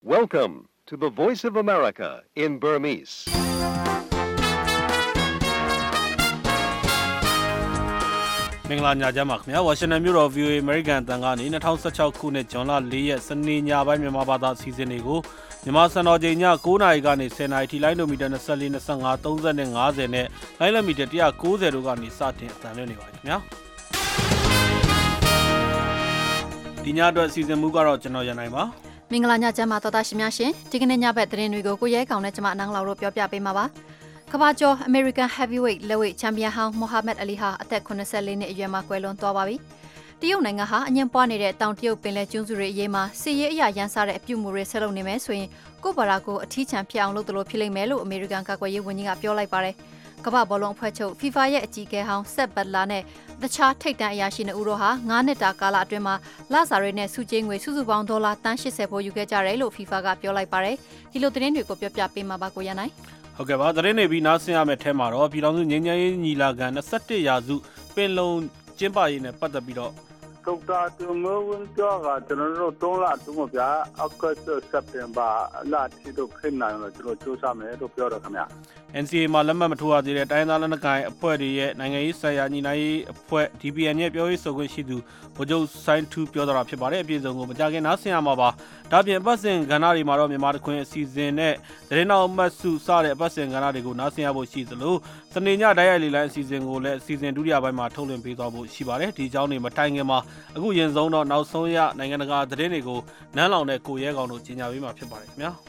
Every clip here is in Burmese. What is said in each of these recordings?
Welcome to the Voice of America in Burmese. ။မင်္ဂလာညချမ်းပါခင်ဗျာဝါရှင်တန်မြို့တော် VOA American အသံကနေ2016ခုနှစ်ဇွန်လ4ရက်စနေညပိုင်းမြန်မာဘာသာအစီအစဉ်တွေကိုမြန်မာစံတော်ချိန်ည9:00နာရီကနေ10:00နာရီထိလိုင်းဒိုမီတာ24 25 30နဲ့50နဲ့လိုင်းလမီတာ190တို့ကနေစတင်အသံလွှင့်နေပါတယ်ခင်ဗျာဒီညအတွက်အစီအစဉ်မူကတော့ကျွန်တော်ရန်နိုင်ပါမင်္ဂလာညချမ်းပါတော်သားရှင်များရှင်ဒီကနေ့ညဘက်သတင်းတွေကိုကိုရဲကောင်နဲ့ကျွန်မအနန်းလောက်တို့ပြောပြပေးမှာပါကမ္ဘာကျော် American Heavyweight လက်ဝှေ့ချန်ပီယံဟောင်း Muhammad Ali ဟာအသက်84နှစ်အရွယ်မှာကွယ်လွန်သွားပါပြီ။တရုတ်နိုင်ငံဟာအငြင်းပွားနေတဲ့တောင်တရုတ်ပင်လယ်ကျွန်းစုတွေအရေးမှာစစ်ရေးအရာရန်စားတဲ့အပြုအမူတွေဆက်လုပ်နေမယ်ဆိုရင်ကိုဘာရာကိုအထီးချန်ဖြစ်အောင်လုပ်သလိုဖြစ်လိမ့်မယ်လို့ American ကာကွယ်ရေးဝန်ကြီးကပြောလိုက်ပါတယ်။ကမ္ဘာဘောလုံးအဖွဲ့ချုပ် FIFA ရဲ့အကြီးအကဲဟောင်း Sepp Blatter နဲ့တခြားထိပ်တန်းအရာရှိ2ဦးတို့ဟာ9နှစ်တာကာလအတွင်းမှာလစာတွေနဲ့စုချင်းငွေစုစုပေါင်းဒေါ်လာတန်း80ဖို့ယူခဲ့ကြတယ်လို့ FIFA ကပြောလိုက်ပါတယ်။ဒီလိုသတင်းတွေကိုပြောပြပေးမှာပါကိုရနိုင်ဟုတ်ကဲ့ပါသတင်းနေပြီးနားဆင်ရမယ့်အထက်မှာတော့ပြည်တော်စုငင်းငယ်ရေးညီလာခံ21ရာစုပင်လုံကျင်းပရေးနဲ့ပတ်သက်ပြီးတော့ဒေါက်တာတူမဝန်ကျော်ကကျွန်တော်တို့3လအတွင်းပြအောက်ကစက်တင်ဘာလထိတို့ခင်းနိုင်လို့ကျွန်တော်စူးစမ်းမယ်လို့ပြောတော့ခင်ဗျာ NCA မှာလက်မှတ်မထိုးရသေးတဲ့တိုင်းသားလက်နက်ကိုင်အဖွဲ့တွေရဲ့နိုင်ငံရေးဆိုင်ရာညီနိုင်ရေးအဖွဲ့ DPN ရဲ့ပြောရေးဆိုခွင့်ရှိသူဗိုလ်ချုပ်ဆိုင်းထူးပြောတာဖြစ်ပါတယ်အပြည့်စုံကိုမကြခင်နားဆင်ရမှာပါဒါပြင်ပတ်စင်ကဏ္ဍတွေမှာတော့မြန်မာတခွင်အစီအစဉ်နဲ့သတင်းတော်မှတ်စုစတဲ့ပတ်စင်ကဏ္ဍတွေကိုနားဆင်ရဖို့ရှိသလိုစနေညတိုင်းရိုက်လေလိုင်းအစီအစဉ်ကိုလည်းအစီအစဉ်ဒုတိယပိုင်းမှာထုတ်လွှင့်ပေးသွားဖို့ရှိပါတယ်ဒီအကြောင်းတွေမတိုင်ခင်မှာအခုရင်ဆုံးတော့နောက်ဆုံးရနိုင်ငံတကာသတင်းတွေကိုနန်းလောင်တဲ့ကိုရဲကောင်တို့ကြီးညာပေးမှာဖြစ်ပါတယ်ခင်ဗျာ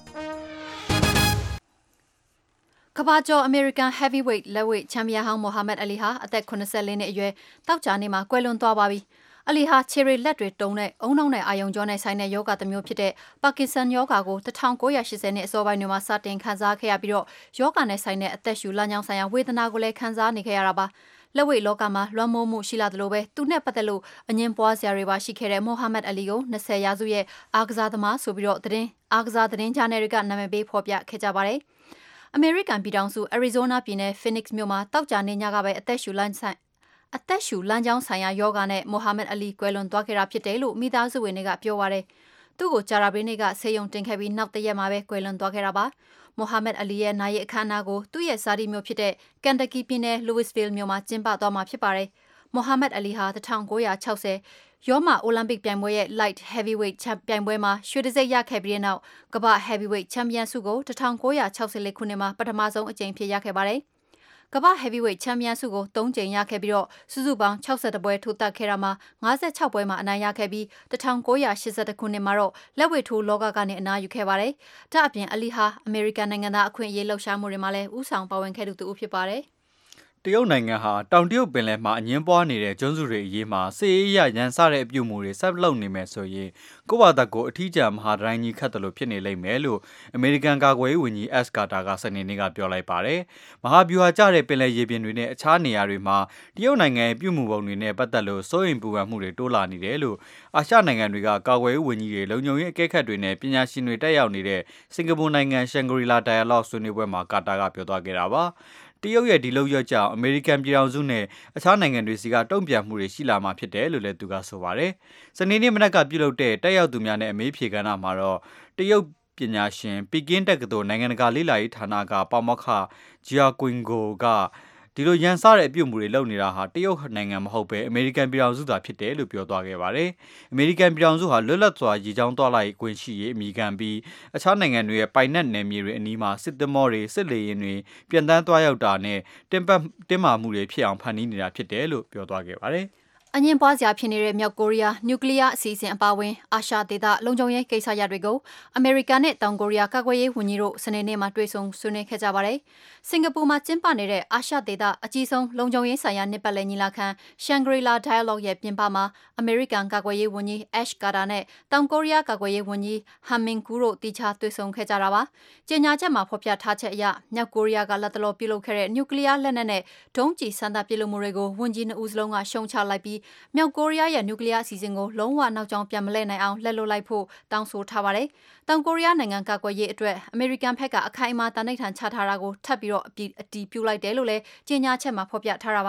ကမ္ဘာကျော် American Heavyweight လက်ဝှေ့ချန်ပီယံဟောင်း Muhammad Ali ဟာအသက်84နှစ်အရွယ်တောက်ကြနေ့မှာကွယ်လွန်သွားပါပြီ။ Ali ဟာခြေရည်လက်တွေတုံတဲ့အုံနှောင်းနဲ့အာယုံကြောနဲ့ဆိုင်တဲ့ယောဂတစ်မျိုးဖြစ်တဲ့ပါကင်ဆန်ယောဂါကို1980နှစ်အစောပိုင်းတွေမှာစတင်ခံစားခဲ့ရပြီးတော့ယောဂါနဲ့ဆိုင်တဲ့အသက်ရှူလမ်းကြောင်းဆိုင်ရာဝေဒနာကိုလည်းခံစားနေခဲ့ရတာပါ။လက်ဝှေ့လောကမှာလွှမ်းမိုးမှုရှိလာသလိုပဲသူနဲ့ပတ်သက်လို့အငင်းပွားစရာတွေပါရှိခဲ့တဲ့ Muhammad Ali ကို20ရာစုရဲ့အားကစားသမားဆိုပြီးတော့အားကစားသတင်းဂျာနယ်တွေကနာမည်ပေးဖော်ပြခဲ့ကြပါတယ်။အမေရိကန်ပြည်ထောင်စုအရီဇိုနာပြည်နယ် Phoenix မြို့မှာတောက်ကြနေညကပဲအသက်ရှူလမ်းကြောင်းဆိုင်ရာယောဂါနဲ့ Muhammad Ali ကွယ်လွန်သွားခဲ့တာဖြစ်တယ်လို့မိသားစုဝင်တွေကပြောပါတယ်။သူ့ကိုကြာတာပင်းတွေကဆေးရုံတင်ခဲ့ပြီးနောက်တရက်မှာပဲကွယ်လွန်သွားခဲ့တာပါ။ Muhammad Ali ရဲ့နာရီအခမ်းအနားကိုသူ့ရဲ့ဇာတိမြို့ဖြစ်တဲ့ Kentucky ပြည်နယ် Louisville မြို့မှာကျင်းပသွားမှာဖြစ်ပါတယ်။ Muhammad Ali ဟာ1960ရောမအိုလံပစ်ပြိုင်ပွဲရဲ့ Light Heavyweight ပြိုင်ပွဲမှာရွှေတံဆိပ်ရခဲ့ပြီးတဲ့နောက်ကမ္ဘာ Heavyweight ချန်ပီယံဆုကို1964ခုနှစ်မှာပထမဆုံးအကြိမ်ဖြစ်ရခဲ့ပါတယ်။ကမ္ဘာ Heavyweight ချန်ပီယံဆုကို3ကြိမ်ရခဲ့ပြီးတော့စုစုပေါင်း61ပွဲထိုးသက်ခဲ့တာမှာ56ပွဲမှာအနိုင်ရခဲ့ပြီး1982ခုနှစ်မှာတော့လက်ဝှေ့ထိုးလောကကနေအနားယူခဲ့ပါတယ်။ဒါအပြင်အလီဟာအမေရိကန်နိုင်ငံသားအခွင့်အရေးလှုပ်ရှားမှုတွေမှာလည်းဦးဆောင်ပါဝင်ခဲ့သူတူဖြစ်ပါတယ်။တရုတ်နိုင်ငံဟာတောင်တရုတ်ပင်လယ်မှာအငင်းပွားနေတဲ့ကျွန်းစုတွေအရေးမှာစစ်ရေးရရန်စတဲ့အပြုအမူတွေဆက်လုပ်နေမယ်ဆိုရင်ကိုယ့်ဘာသာကိုအထီးကျန်မဟာတိုင်းကြီးခတ်တယ်လို့ဖြစ်နေလိမ့်မယ်လို့အမေရိကန်ကာကွယ်ရေးဝန်ကြီး S. Carter ကစနေနေ့ကပြောလိုက်ပါတယ်။မဟာဗျူဟာကျတဲ့ပင်လယ်ရေပြင်တွေနဲ့အခြားနေရာတွေမှာတရုတ်နိုင်ငံရဲ့ပြုမှုပုံတွေနဲ့ပတ်သက်လို့စိုးရိမ်ပူပန်မှုတွေတိုးလာနေတယ်လို့အာရှနိုင်ငံတွေကကာကွယ်ရေးဝန်ကြီးတွေလုံခြုံရေးအကဲခတ်တွေနဲ့ပညာရှင်တွေတက်ရောက်နေတဲ့စင်ကာပူနိုင်ငံရှန်ဂရီလာ Dialogue ဆွေးနွေးပွဲမှာကာတာကပြောသွားခဲ့တာပါ။တရုတ်ရဲ့ဒီလောက်ရကြောင့်အမေရိကန်ပြည်ထောင်စုနဲ့အခြားနိုင်ငံတွေစီကတုံ့ပြန်မှုတွေရှိလာမှာဖြစ်တယ်လို့လည်းသူကဆိုပါတယ်။စနေနေ့မနက်ကပြုလုပ်တဲ့တက်ရောက်သူများနဲ့အမေးဖြေကဏ္ဍမှာတော့တရုတ်ပညာရှင်ပီကင်းတက္ကသိုလ်နိုင်ငံတကာလေ့လာရေးဌာနကပေါမောက္ခဂျီယာကွင်ဂိုကဒီလိုရန်စတဲ့အပြုအမူတွေလုပ်နေတာဟာတရုတ်နိုင်ငံမဟုတ်ပဲအမေရိကန်ပြည်ထောင်စုသာဖြစ်တယ်လို့ပြောသွားခဲ့ပါတယ်။အမေရိကန်ပြည်ထောင်စုဟာလွတ်လပ်စွာရေကြောင်းသွားလာရေးခွင့်ရှိရေးအမိခံပြီးအခြားနိုင်ငံတွေရဲ့ပိုင်နက်နယ်မြေတွေအနီးမှာစစ်သင်္ဘောတွေစစ်လေယာဉ်တွေပြန်တန်းသွားရောက်တာနဲ့တင်းမာမှုတွေဖြစ်အောင်ဖန်တီးနေတာဖြစ်တယ်လို့ပြောသွားခဲ့ပါတယ်။အငင်းပွားစရာဖြစ်နေတဲ့မြောက်ကိုရီးယားနျူကလ িয়ার အစီအစဉ်အပါအဝင်အာရှဒေသလုံခြုံရေးကိစ္စရပ်တွေကိုအမေရိကန်နဲ့တောင်ကိုရီးယားကာကွယ်ရေးဝန်ကြီးတို့စနေနေ့မှာတွေ့ဆုံဆွေးနွေးခဲ့ကြပါတယ်။စင်ကာပူမှာကျင်းပနေတဲ့အာရှဒေသအကြီးဆုံးလုံခြုံရေးဆိုင်ရာနှစ်ပတ်လည်ညီလာခံ Shangri-La Dialogue ရဲ့ပြင်ပမှာအမေရိကန်ကာကွယ်ရေးဝန်ကြီး Ash Carter နဲ့တောင်ကိုရီးယားကာကွယ်ရေးဝန်ကြီး Han Min-koo တို့တိကျတွေ့ဆုံခဲ့ကြတာပါ။ကြေညာချက်မှာဖော်ပြထားချက်အရမြောက်ကိုရီးယားကလက်တလောပြုလုပ်ခဲ့တဲ့နျူကလ িয়ার လက်နက်နဲ့ဒုံးကျည်စမ်းသပ်ပစ်လွှတ်မှုတွေကိုဝန်ကြီး2ဦးစလုံးကရှုံချလိုက်ပြီးမြောက်ကိုရီးယားရဲ့နျူကလ িয়ার အစီအစဉ်ကိုလုံးဝနောက်ကျောင်းပြန်မလှည့်နိုင်အောင်လက်လွတ်လိုက်ဖို့တောင်းဆိုထားပါတယ်။တောင်ကိုရီးယားနိုင်ငံကာကွယ်ရေးအတွက်အမေရိကန်ဘက်ကအခိုင်အမာတန်ဋိဌာန်ချထားတာကိုထပ်ပြီးတော့အတည်ပြုလိုက်တယ်လို့လည်းကြေညာချက်မှာဖော်ပြထားတာပါ။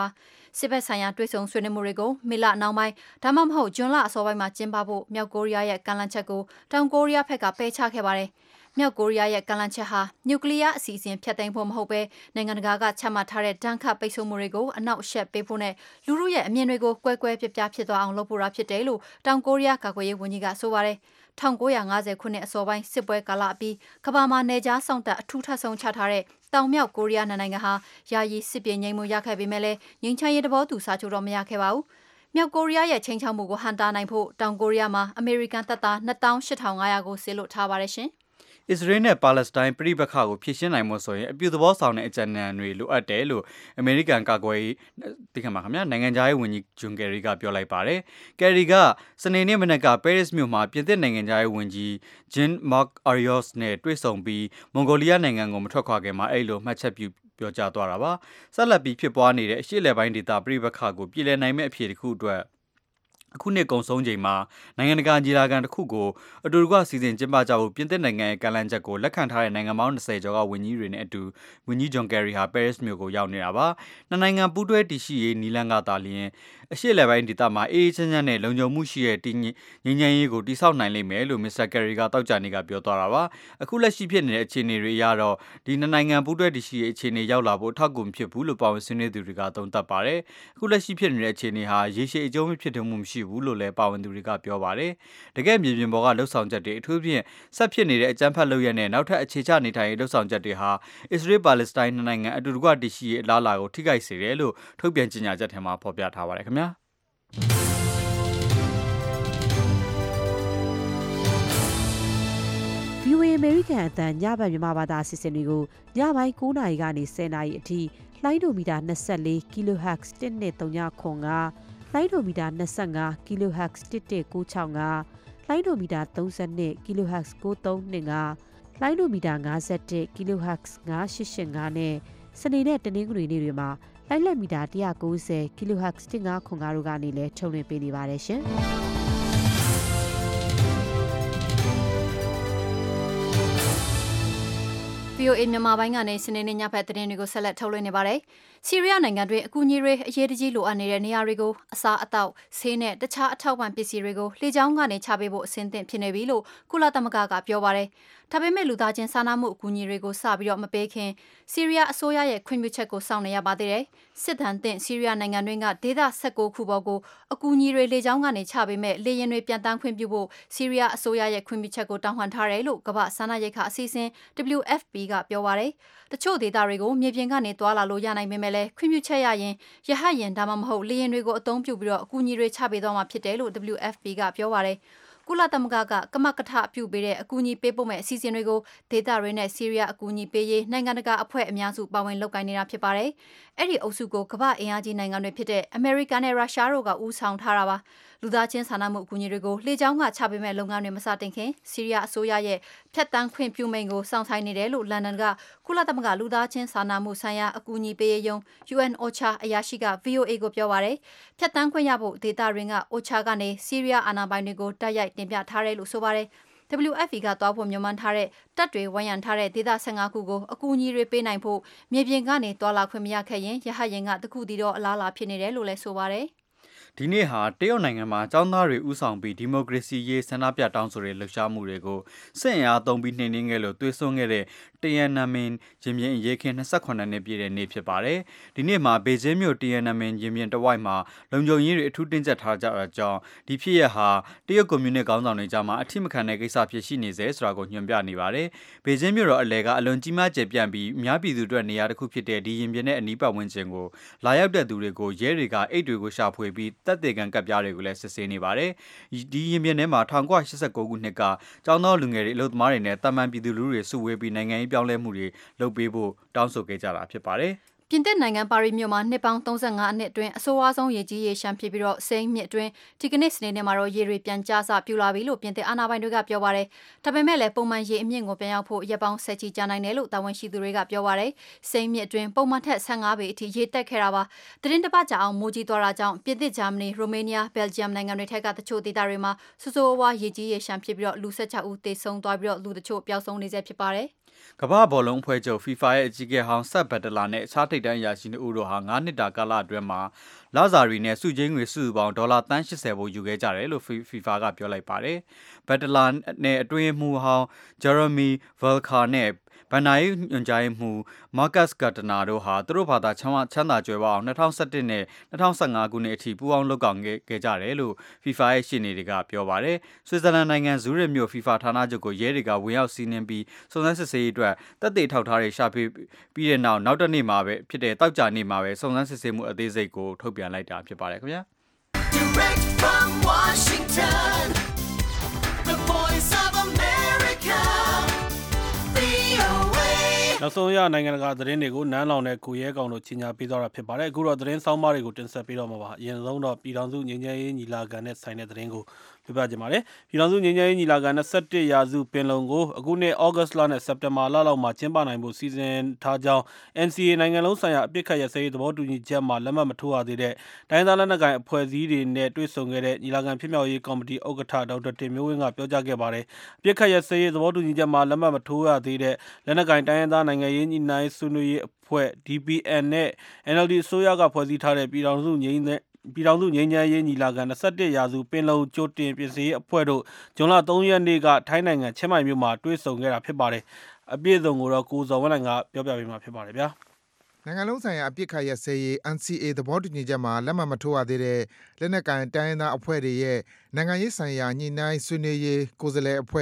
စစ်ဘက်ဆိုင်ရာတွေ့ဆုံဆွေးနွေးမှုတွေကိုမေလနောက်ပိုင်းဒါမှမဟုတ်ဂျွန်လအစောပိုင်းမှာကျင်းပဖို့မြောက်ကိုရီးယားရဲ့ကမ်းလှမ်းချက်ကိုတောင်ကိုရီးယားဘက်ကပယ်ချခဲ့ပါတယ်။မြောက်ကိုရီးယားရဲ့ကမ်းလှမ်းချက်ဟာနျူကလ িয়ার အစီအစဉ်ဖျက်သိမ်းဖို့မဟုတ်ဘဲနိုင်ငံတကာကချမှတ်ထားတဲ့တန်းခတ်ပိတ်ဆို့မှုတွေကိုအနောက်ရှက်ပေးဖို့နဲ့လူထုရဲ့အမြင်တွေကိုကွဲကွဲပြားပြားဖြစ်သွားအောင်လုပ်ဖို့ဖြစ်တယ်လို့တောင်ကိုရီးယားကာကွယ်ရေးဝန်ကြီးကဆိုပါတယ်။1950ခုနှစ်အစောပိုင်းစစ်ပွဲကာလအပြီးကမ္ဘာမှာနေကြားဆောင်တပ်အထူးထပ်ဆုံးချထားတဲ့တောင်မြောက်ကိုရီးယားနိုင်ငံဟာယာယီစစ်ပြေငြိမ်းမှုရခဲ့ပေမဲ့လည်းငြိမ်းချမ်းရေးသဘောတူစာချုပ်တော့မရခဲ့ပါဘူး။မြောက်ကိုရီးယားရဲ့ချိန်ချောက်မှုကိုဟန်တာနိုင်ဖို့တောင်ကိုရီးယားမှာအမေရိကန်တပ်သား28,500ကိုစေလွှတ်ထားပါတယ်ရှင်။အစ္စရေးနဲ့ပါလက်စတိုင်းပြည်ပခါကိုဖြည့်ရှင်းနိုင်မှုဆိုရင်အပြုသဘောဆောင်တဲ့အကြံဉာဏ်တွေလိုအပ်တယ်လို့အမေရိကန်ကာကွယ်ရေးသိခင်ပါခင်ဗျာနိုင်ငံခြားရေးဝန်ကြီးဂျွန်ကယ်ရီကပြောလိုက်ပါတယ်။ကယ်ရီကစနေနေ့မနက်ကပဲရစ်မြို့မှာပြင်သစ်နိုင်ငံခြားရေးဝန်ကြီးဂျင်မာ့ခ်အာရီယော့စ်နဲ့တွေ့ဆုံပြီးမွန်ဂိုလီးယားနိုင်ငံကိုမထွက်ခွာခင်မှာအဲ့လိုမှတ်ချက်ပြုပြောကြားသွားတာပါ။ဆက်လက်ပြီးဖြစ်ပွားနေတဲ့အရှေ့အလယ်ပိုင်းဒေသပြည်ပခါကိုပြည်လည်နိုင်မဲ့အဖြစ်တစ်ခုအတွက်အခုနှစ်ကုံဆုံးချိန်မှာနိုင်ငံတကာကြီးလာကန်တစ်ခုကိုအတူတကွစီစဉ်ကျင်းပကြဖို့ပြင်သစ်နိုင်ငံရဲ့ကမ်းလှမ်းချက်ကိုလက်ခံထားတဲ့နိုင်ငံပေါင်း20ကျော်ကဝန်ကြီးတွေနဲ့အတူဝန်ကြီးဂျွန်ကယ်ရီဟာပဲရစ်မြို့ကိုရောက်နေတာပါ။နှစ်နိုင်ငံပူးတွဲတည်ရှိရေးနီလန်ကသာလျင်အရှေ့လယ်ပိုင်းဒေသမှာအေးချမ်းချမ်းနဲ့လုံခြုံမှုရှိတဲ့ငြိမ်းချမ်းရေးကိုတည်ဆောက်နိုင်လိမ့်မယ်လို့မစ္စတာကယ်ရီကတောက်ကြနေကပြောသွားတာပါ။အခုလက်ရှိဖြစ်နေတဲ့အခြေအနေတွေအရတော့ဒီနှစ်နိုင်ငံပူးတွဲတည်ရှိရေးအခြေအနေရောက်လာဖို့ထောက်ကူမဖြစ်ဘူးလို့ပါဝင်ဆွေးနွေးသူတွေကသုံးသပ်ပါတယ်။အခုလက်ရှိဖြစ်နေတဲ့အခြေအနေဟာရေရှည်အကျိုးမဖြစ်တဲ့မှုမရှိဘူးလို့လည်းပါဝင်သူတွေကပြောပါတယ်။တကယ်မြေပြင်ပေါ်ကလှုပ်ဆောင်ချက်တွေအထူးဖြင့်ဆက်ဖြစ်နေတဲ့အကြမ်းဖက်လုပ်ရတဲ့နောက်ထပ်အခြေချနေထိုင်ရေးလှုပ်ဆောင်ချက်တွေဟာအစ္စရေးပါလက်စတိုင်းနှစ်နိုင်ငံအတူတကွတည်ရှိရေးအလားအလာကိုထိခိုက်စေတယ်လို့ထုတ်ပြန်ကြေညာချက်ထဲမှာဖော်ပြထားပါတယ်ခင်ဗျာ။ VOA American အသံညဘက်မြန်မာဘာသာအစီအစဉ်တွေကိုညပိုင်း9:00နာရီကနေ10:00နာရီအထိလိုင်းဒိုမီတာ24 kHz 1239လိုင်းဒိုမီတာ25 kHz 11965လိုင်းဒိုမီတာ32 kHz 9325လိုင်းဒိုမီတာ51 kHz 9885နဲ့စနေနဲ့တနင်္ဂနွေနေ့တွေမှာလိုင်းလက်မီတာ190 kHz 1505တို့ကနေလည်းထုတ်လွှင့်ပေးနေပါတယ်ရှင်။ VOA မြန်မာပိုင်းကနေစနေနေ့ညဘက်သတင်းတွေကိုဆက်လက်ထုတ်လွှင့်နေပါတယ်။ဆီးရီးယားနိုင်ငံတွင်အကူအညီတွေအရေးတကြီးလိုအပ်နေတဲ့နေရာတွေကိုအစားအသောက်ဆေးနဲ့တခြားအထောက်ပံ့ပစ္စည်းတွေကိုလေကြောင်းကနေချပေးဖို့အဆင်သင့်ဖြစ်နေပြီလို့ကုလသမဂ္ဂကပြောပါတယ်။ဒါပေမဲ့လူသားချင်းစာနာမှုအကူအညီတွေကိုစပြီးတော့မပေးခင်ဆီးရီးယားအစိုးရရဲ့ခွင့်ပြုချက်ကိုစောင့်နေရပါသေးတယ်။စစ်ဒဏ်သင့်ဆီးရီးယားနိုင်ငံတွင်းကဒေသ16ခုပေါ်ကိုအကူအညီတွေလေကြောင်းကနေချပေးမဲ့လေယာဉ်တွေပြန်တန်းခွင့်ပြုဖို့ဆီးရီးယားအစိုးရရဲ့ခွင့်ပြုချက်ကိုတောင်းခံထားတယ်လို့ကမ္ဘာ့စားနပ်ရိက္ခာအစီအစဉ် WFP ကပြောပါတယ်။တချို့ဒေသတွေကိုမြေပြင်ကနေတွာလာလို့ရနိုင်ပေမဲ့လည်းခွင့်ပြုချက်ရရင်ရဟတ်ယာဉ်ဒါမှမဟုတ်လေယာဉ်တွေကိုအသုံးပြုပြီးတော့အကူအညီတွေချပေးသွားမှာဖြစ်တယ်လို့ WFP ကပြောပါတယ်။ကုလသမဂ္ဂကကမကထပြုပေးတဲ့အကူအညီပေးပို့မဲ့အစီအစဉ်တွေကိုဒေသတွေနဲ့ဆီးရီးယားအကူအညီပေးရေးနိုင်ငံတကာအဖွဲ့အများစုပါဝင်လုပ်ကိုင်နေတာဖြစ်ပါတယ်။အဲ့ဒီအုပ်စုကိုကမ္ဘာအင်အားကြီးနိုင်ငံတွေဖြစ်တဲ့အမေရိကန်နဲ့ရုရှားတို့ကဦးဆောင်ထားတာပါ။လူသားချင်းစာနာမှုအကူအညီတွေကိုလေကြောင်းကချပေးမဲ့လုပ်ငန်းတွေမစတင်ခင်ဆီးရီးယားအစိုးရရဲ့ဖျက်ဆီးခွင့်ပြုမိန့်ကိုစောင့်ဆိုင်နေတယ်လို့လန်ဒန်ကကုလသမဂ္ဂလူသားချင်းစာနာမှုဆိုင်ရာအကူအညီပေးရေးယုံ UNOCHA အရာရှိက VOA ကိုပြောပါတယ်။ဖျက်ဆီးခွင့်ရဖို့ဒေသရင်းက OCHA ကနေဆီးရီးယားအာဏာပိုင်တွေကိုတိုက်ရိုက်တင်ပြထားတယ်လို့ဆိုပါတယ်။ WFP ကသွားဖို့မြန်မာထားတဲ့တပ်တွေဝန်ရံထားတဲ့ဒေသ15ခုကိုအကူအညီတွေပေးနိုင်ဖို့မြေပြင်ကနေတွာလာခွင့်မရခဲ့ရင်ရဟတ်ယာဉ်ကတခုတည်းတော့အလားအလာဖြစ်နေတယ်လို့လည်းဆိုပါတယ်။ဒီနေ့ဟာတရုတ်နိုင်ငံမှာចောင်းသားတွေဥဆောင်ပြီးဒီမိုကရေစီရေးဆန္ဒပြတောင်းဆိုတဲ့လှုပ်ရှားမှုတွေကိုစစ်အင်အားသုံးပြီးနှိမ်နင်းခဲ့လို့သွေးစွန်းခဲ့တဲ့တယန်နမင်ရင်ပြင်ရေးခင်း28နှစ်ပြည့်တဲ့နေ့ဖြစ်ပါတယ်။ဒီနေ့မှာဘေကျင်းမြို့တယန်နမင်ရင်ပြင်တဝိုက်မှာလုံခြုံရေးတွေအထူးတင်းကျပ်ထားကြတာကြောင့်ဒီဖြစ်ရဟာတရုတ်ကွန်မြူနစ်ခေါင်းဆောင်တွေကြားမှာအထိမခံတဲ့ကိစ္စဖြစ်ရှိနေစေဆိုတာကိုညွှန်ပြနေပါတယ်။ဘေကျင်းမြို့တော်အလဲကအလွန်ကြီးမားကျယ်ပြန့်ပြီးအများပြည်သူအတွက်နေရာတစ်ခုဖြစ်တဲ့ဒီရင်ပြင်နဲ့အနီးပတ်ဝန်းကျင်ကိုလာရောက်တဲ့သူတွေကိုရဲတွေကအိတ်တွေကိုရှာဖွေပြီးတပ်တေကန်ကပ်ပြားတွေကိုလည်းစစ်ဆေးနေပါတယ်။ဒီရင်ပြင်ထဲမှာ1989ခုနှစ်ကကျောင်းသားလူငယ်တွေအလုပ်သမားတွေနဲ့တာမန်ပြည်သူလူထုတွေစုဝေးပြီးနိုင်ငံရေးပြောင်းလဲမှုတွေလုပ်ပေးဖို့တောင်းဆိုခဲ့ကြတာဖြစ်ပါတယ်။ပြင်သစ်နိုင်ငံပါရီမြို့မှာနှစ်ပေါင်း35အနှစ်အတွင်းအဆိုးအဝါဆုံးရေကြီးရေရှမ်းဖြစ်ပြီးတော့စိမ်းမြစ်အတွင်းဒီကနေ့စနေနေ့မှာတော့ရေတွေပြန်ကျဆပြူလာပြီလို့ပြင်သစ်အာဏာပိုင်တွေကပြောပါတယ်။ဒါပေမဲ့လည်းပုံမှန်ရေအမြင့်ကိုပြန်ရောက်ဖို့ရက်ပေါင်း10ချီကြာနိုင်တယ်လို့တာဝန်ရှိသူတွေကပြောပါတယ်။စိမ်းမြစ်အတွင်းပုံမှန်ထက်15ပေအထိရေတက်ခဲ့တာပါ။သတင်းတစ်ပတ်ကြာအောင်မိုးကြီးသွားတာကြောင့်ပြင်သစ်၊ဂျာမနီ၊ရိုမေးနီးယား၊ဘယ်လ်ဂျီယမ်နိုင်ငံတွေထက်ကတချို့ဒေသတွေမှာဆိုးဆိုးဝါးရေကြီးရေရှမ်းဖြစ်ပြီးတော့လူ16ဦးသေဆုံးသွားပြီးတော့လူတချို့ပျောက်ဆုံးနေဆဲဖြစ်ပါတယ်။ကမ္ဘာဘောလုံးအဖွဲ့ချုပ် FIFA ရဲ့အကြီးအကဲဟောင်းဆက်ဘတ်တလာနဲ့အခြားထိပ်ထိပ်တန်းအရာရှိ2ဦးတို့ဟာ9နှစ်တာကာလအတွင်းမှာလာဇာရီနဲ့စုချင်းငွေစုပေါင်းဒေါ်လာ$80ဖို့ယူခဲ့ကြတယ်လို့ FIFA ကပြောလိုက်ပါတယ်။ဘက်တလာနဲ့အတွင်းမှုဟောင်း Jeremy Valcke နဲ့ဘန်နာရေးညွှန်ကြားရေးမှူး Marcus Gardner တို့ဟာသူတို့ဘာသာချမ်းသာကြွယ်ဝအောင်2011နဲ့2015ခုနှစ်အထိပူးပေါင်းလုပ်ဆောင်ခဲ့ကြတယ်လို့ FIFA ရဲ့ရှေ့နေတွေကပြောပါတယ်။ဆွစ်ဇာလန်နိုင်ငံဇူရစ်မြို့ FIFA ဌာနချုပ်ကိုရဲတွေကဝင်ရောက်စီးနင်းပြီးစုံစမ်းစစ်ဆေးရေးအတွက်တပ်တွေထောက်ထားတွေရှာဖွေပြီးတဲ့နောက်တစ်နေ့မှာပဲဖြစ်တဲ့တောက်ကြနေ့မှာပဲစုံစမ်းစစ်ဆေးမှုအသေးစိတ်ကိုထုတ်ပြန်လိုက်တာဖြစ်ပါတယ်ခင်ဗျာ Direct from Washington, the voice of America, VOA. နောက်ဆုံးရနိုင်ငံတကာသတင်းတွေကိုနန်းလောင်တဲ့ကိုရဲကောင်တို့ကြီးညာပေးသွားတာဖြစ်ပါတယ်အခုတော့သတင်းဆောင်မတွေကိုတင်ဆက်ပေးတော့မှာပါအရင်ဆုံးတော့ပြည်ထောင်စုငြိမ်းချမ်းရေးညီလာခံနဲ့ဆိုင်တဲ့သတင်းကိုပြပြကြပါမယ်ပြည်ထောင်စုငြိမ်းချမ်းရေးညီလာခံ21ရာစုပင်လုံကိုအခုနှစ်ဩဂတ်လနဲ့စက်တင်ဘာလလောက်မှာကျင်းပနိုင်ဖို့စီစဉ်ထားကြောင်း NCA နိုင်ငံလုံးဆိုင်ရာအပစ်ခတ်ရပ်စဲရေးသဘောတူညီချက်မှာလက်မှတ်မထိုးရသေးတဲ့တိုင်းဒေသလက်နက်ကိုင်အဖွဲ့အစည်းတွေနဲ့တွေ့ဆုံခဲ့တဲ့ညီလာခံဖြစ်မြောက်ရေးကော်မတီဥက္ကဋ္ဌဒေါက်တာတင်မျိုးဝင်းကပြောကြားခဲ့ပါတယ်အပစ်ခတ်ရပ်စဲရေးသဘောတူညီချက်မှာလက်မှတ်မထိုးရသေးတဲ့လက်နက်ကိုင်တိုင်းဒေသနိုင်ငံရေးညီနိုင်ဆွေးနွေးရေးအဖွဲ့ DPN နဲ့ NLD အစိုးရကဖွဲ့စည်းထားတဲ့ပြည်ထောင်စုငြိမ်းချမ်းရေးညီလာခံ21ရာစုပင်လုံကြိုတင်ပြင်ဆင်ရေးအဖွဲ့တို့ဇွန်လ3ရက်နေ့ကထိုင်းနိုင်ငံချင်းမိုင်မြို့မှာတွေ့ဆုံခဲ့တာဖြစ်ပါတယ်အပြည့်အစုံကိုတော့ကိုဇော်ဝင်းနိုင်ကပြောပြပေးမှာဖြစ်ပါတယ်ဗျာနိုင်ငံလုံးဆိုင်ရာအပစ်ခတ်ရပ်စဲရေး NCA သဘောတူညီချက်မှာလက်မှတ်မထိုးရသေးတဲ့လက်နက်ကိုင်တိုင်းရင်းသားအဖွဲ့တွေရဲ့နိုင်ငံရေးဆိုင်ရာညှိနှိုင်းဆွေးနွေးရေးကိုယ်စားလှယ်အဖွဲ့